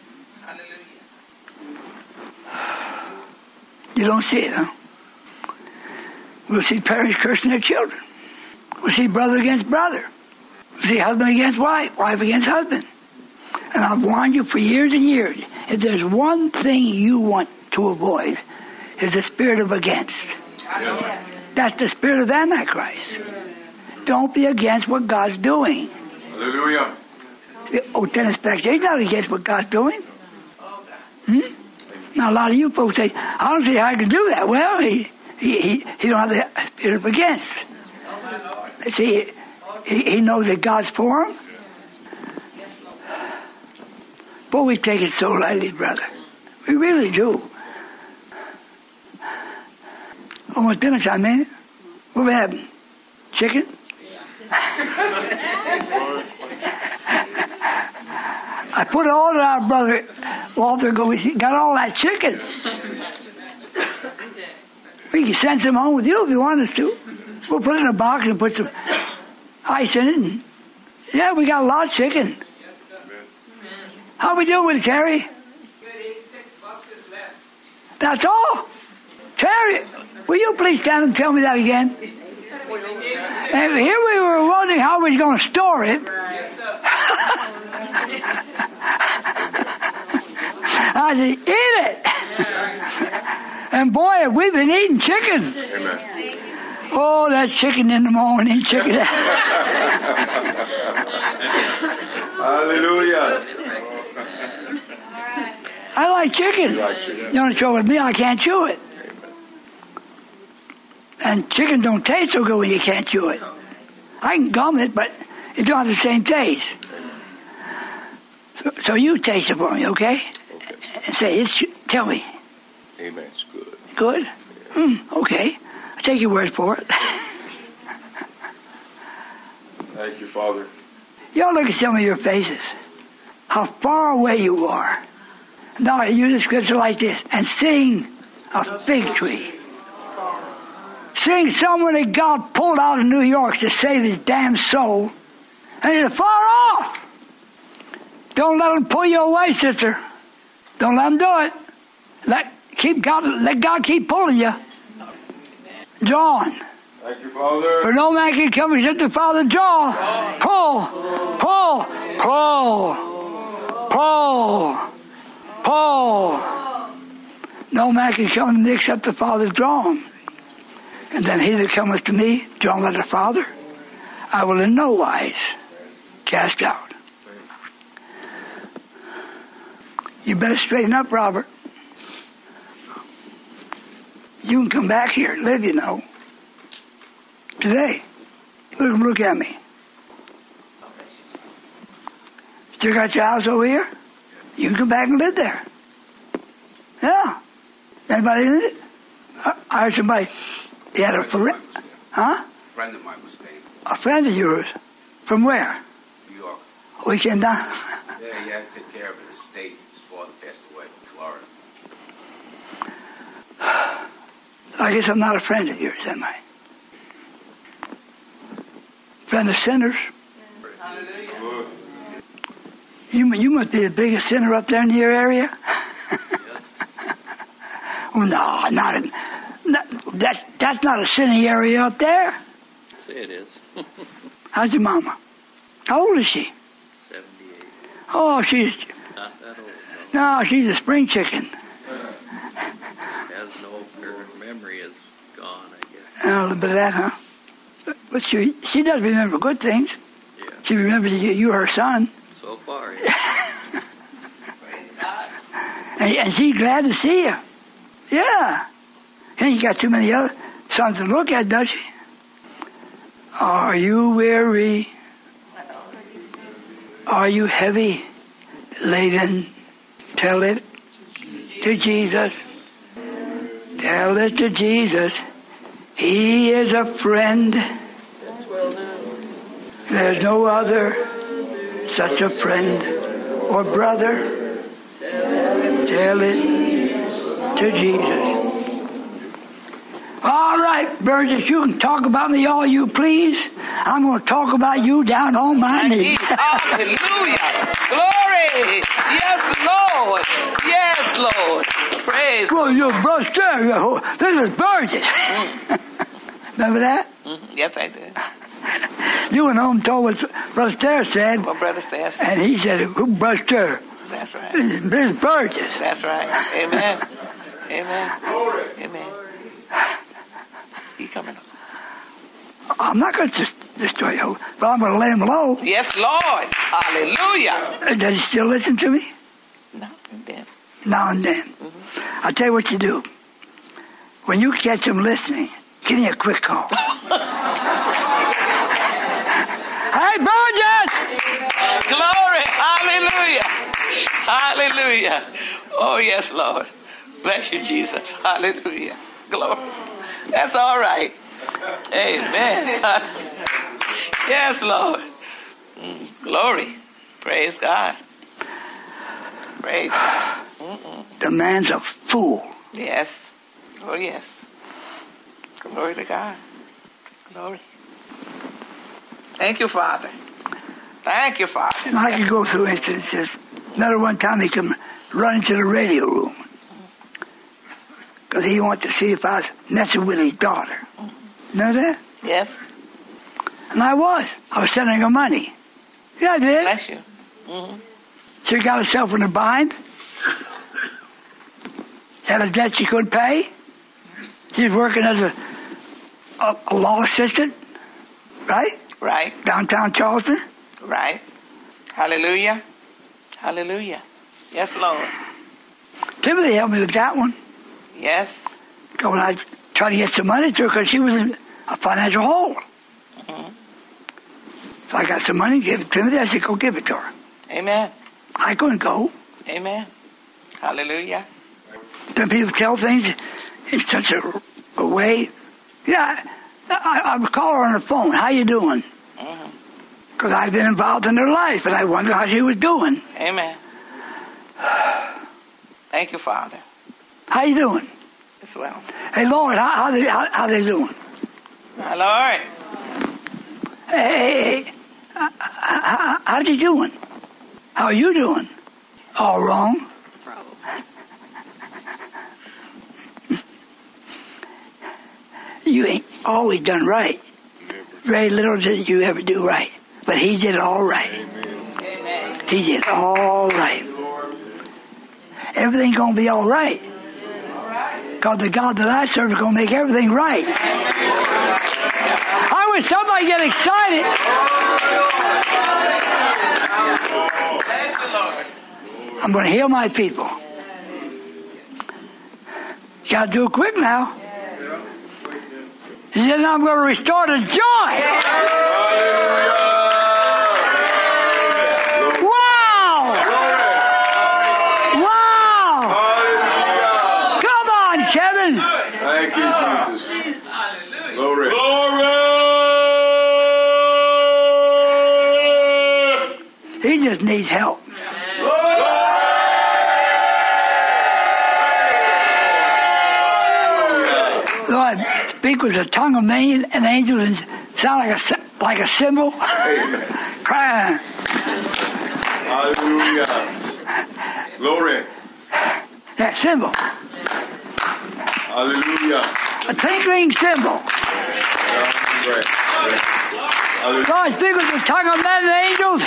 You don't see it, huh? We'll see parents cursing their children. We'll see brother against brother. We'll see husband against wife, wife against husband. And I've warned you for years and years. If there's one thing you want to avoid, is the spirit of against. Yeah. That's the spirit of Antichrist. Don't be against what God's doing. Hallelujah. Oh, Dennis Beck, he's not against what God's doing. Now, a lot of you folks say, I don't see how I can do that. Well, he don't have the spirit of against. See, he knows that God's for him. But we take it so lightly, brother. We really do. Almost dinner time, man. What happened? Chicken? I put it all to our brother Walter. We got all that chicken. We can send some home with you if you want us to. We'll put it in a box and put some ice in it. And, yeah, we got a lot of chicken. How we doing with it, Terry? That's all? Terry, will you please stand and tell me that again? And here we were wondering how we was going to store it. I said, eat it. And boy, we've been eating chicken. Amen. Oh, that's chicken in the morning, chicken. Hallelujah. I like chicken. You like chicken? The only trouble with me, I can't chew it. And chicken don't taste so good when you can't chew it. I can gum it, but it don't have the same taste. So you taste it for me, okay? And say, tell me. Amen. It's good. Good? Okay. I'll take your word for it. Thank you, Father. Y'all look at some of your faces. How far away you are. Now I use a scripture like this. And seeing a fig tree. Seeing someone that God pulled out of New York to save his damn soul. And he's far off. Don't let him pull you away, sister. Don't let him do it. Let God keep pulling you. Drawn. Thank you, Father. For no man can come except the Father draw. Pull. Pull. Pull. Pull. Pull. No man can come to me except the Father draw him. And then he that cometh to me, drawn by the Father, I will in no wise cast out. You better straighten up, Robert. You can come back here and live, you know. Today. Look at me. Still got your house over here? You can come back and live there. Yeah. Anybody in it? I heard somebody. He had a friend. Huh? A friend of mine was staying. A friend of yours? From where? New York. We came down. Yeah, he had to take care of an estate. His father passed away in Florida. I guess I'm not a friend of yours, am I? Friend of sinners. You must be the biggest sinner up there in your area. Well, no, that's not a sinning area up there. Say it is. How's your mama? How old is she? 78. Oh, she's Not that old. no, she's a spring chicken. Has no, her memory is gone, I guess. A little bit of that, huh? But she does remember good things. Yeah. She remembers you her son. So far, yeah. And she's glad to see you. Yeah. And you got too many other sons to look at, does she? Are you weary? Are you heavy laden? Tell it to Jesus. Tell it to Jesus. He is a friend. There's no other such a friend or brother. Tell it to Jesus. All right, Burgess, you can talk about me all you please. I'm going to talk about you down on my knees. Hallelujah. Glory. Yes, Lord. Yes, Lord. Praise. Well, you're Brother Sterr. This is Burgess. Remember that? Mm-hmm. Yes, I did. You went home and told what Brother Sterr said. What Brother Sterr said. And he said, who Brother Sterr? That's right. This is Burgess. That's right. Amen. Amen. Amen. He coming up. I'm not going to destroy you, but I'm going to lay him low. Yes, Lord. Hallelujah. Does he still listen to me? Now and then. Now and then. Mm-hmm. I'll tell you what you do. When you catch him listening, give me a quick call. Hey, Burgess! Glory. Hallelujah. Hallelujah. Oh, yes, Lord. Bless you, Jesus. Hallelujah. Glory. That's all right. Amen. Yes, Lord. Glory. Praise God. Praise God. The man's a fool. Yes. Oh, yes. Glory to God. Glory. Thank you, Father. Thank you, Father. And I could go through instances. Another one time he come run into the radio room because he wanted to see if I was messing with his daughter. Know that? Yes. And I was. I was sending her money. Yeah, I did. Bless you. Mm-hmm. She got herself in a bind. Had a debt she couldn't pay. She was working as a law assistant. Right? Right. Downtown Charleston. Right. Hallelujah. Hallelujah. Yes, Lord. Timothy helped me with that one. Yes. Because when I tried to get some money to her, because she was in a financial hole. Mm-hmm. So I got some money, gave it to Timothy. I said, go give it to her. Amen. I couldn't go. Amen. Hallelujah. Then people tell things in such a way. Yeah, I would call her on the phone. How you doing? Because I've been involved in her life, and I wonder how she was doing. Amen. Thank you, Father. How you doing? As well. Hey, Lord, how they doing? My Lord. Hey, how you doing? How are you doing? All wrong. You ain't always done right. Very little did you ever do right. But he did all right. Amen. He did all right. Everything's going to be all right. Because the God that I serve is going to make everything right. I wish somebody get excited. I'm going to heal my people. You got to do it quick now. He said, I'm going to restore the joy. Wow! Wow! Come on, Kevin. Thank you, Jesus. Glory. He just needs help. Though I speak with the tongue of men and angels and sound like a cymbal, crying. Hallelujah. Glory. That cymbal. Hallelujah. A tinkling cymbal. Though I speak with the tongue of men and angels,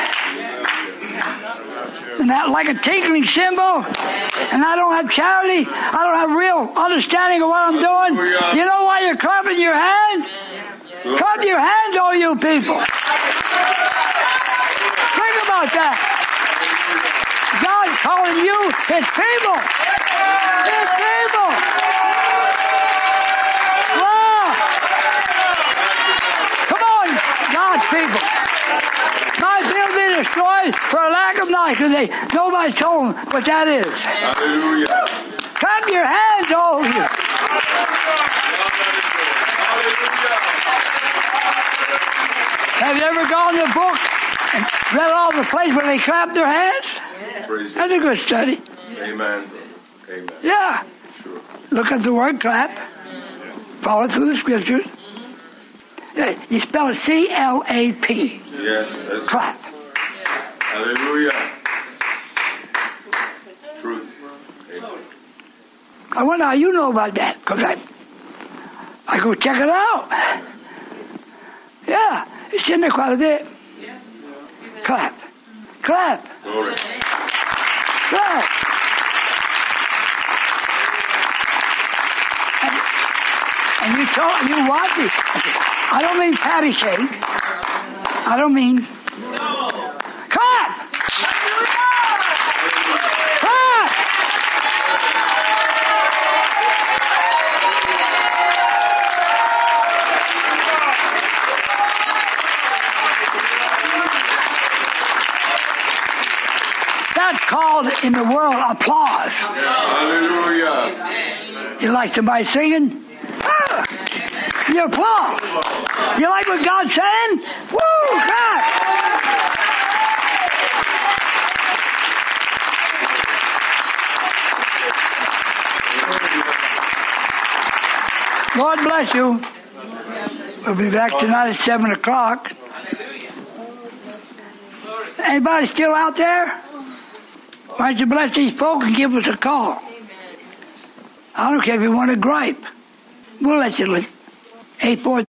and that like a tinkling cymbal, and I don't have charity, I don't have real understanding of what I'm doing. You know why you're clapping your hands? Clap your hands, all you people. Think about that. God's calling you His people. His people. Wow. Come on, God's people. My building is destroyed for a lack of knowledge because nobody told them what that is. Hallelujah. Clap your hands, all of you. Have you ever gone to the book and read all the places where they clap their hands? That's a good study. Amen. Amen. Yeah. Sure. Look at the word clap. Follow through the scriptures. You spell it C-L-A-P. Yeah. That's clap. Hallelujah. Truth. Amen. I wonder how you know about that, because I go check it out. Yeah, it's in there quite a bit. Clap. Clap. Glory. Clap. And you want me. I don't mean patty cake. I don't mean. Clap. Clap. That's called in the world applause. Hallelujah. You like somebody singing? You applaud. You like what God's saying? Woo! Clap. Lord bless you. We'll be back tonight at 7 o'clock. Anybody still out there? Why don't you bless these folk and give us a call? I don't care if you want to gripe. We'll let you listen. 8-4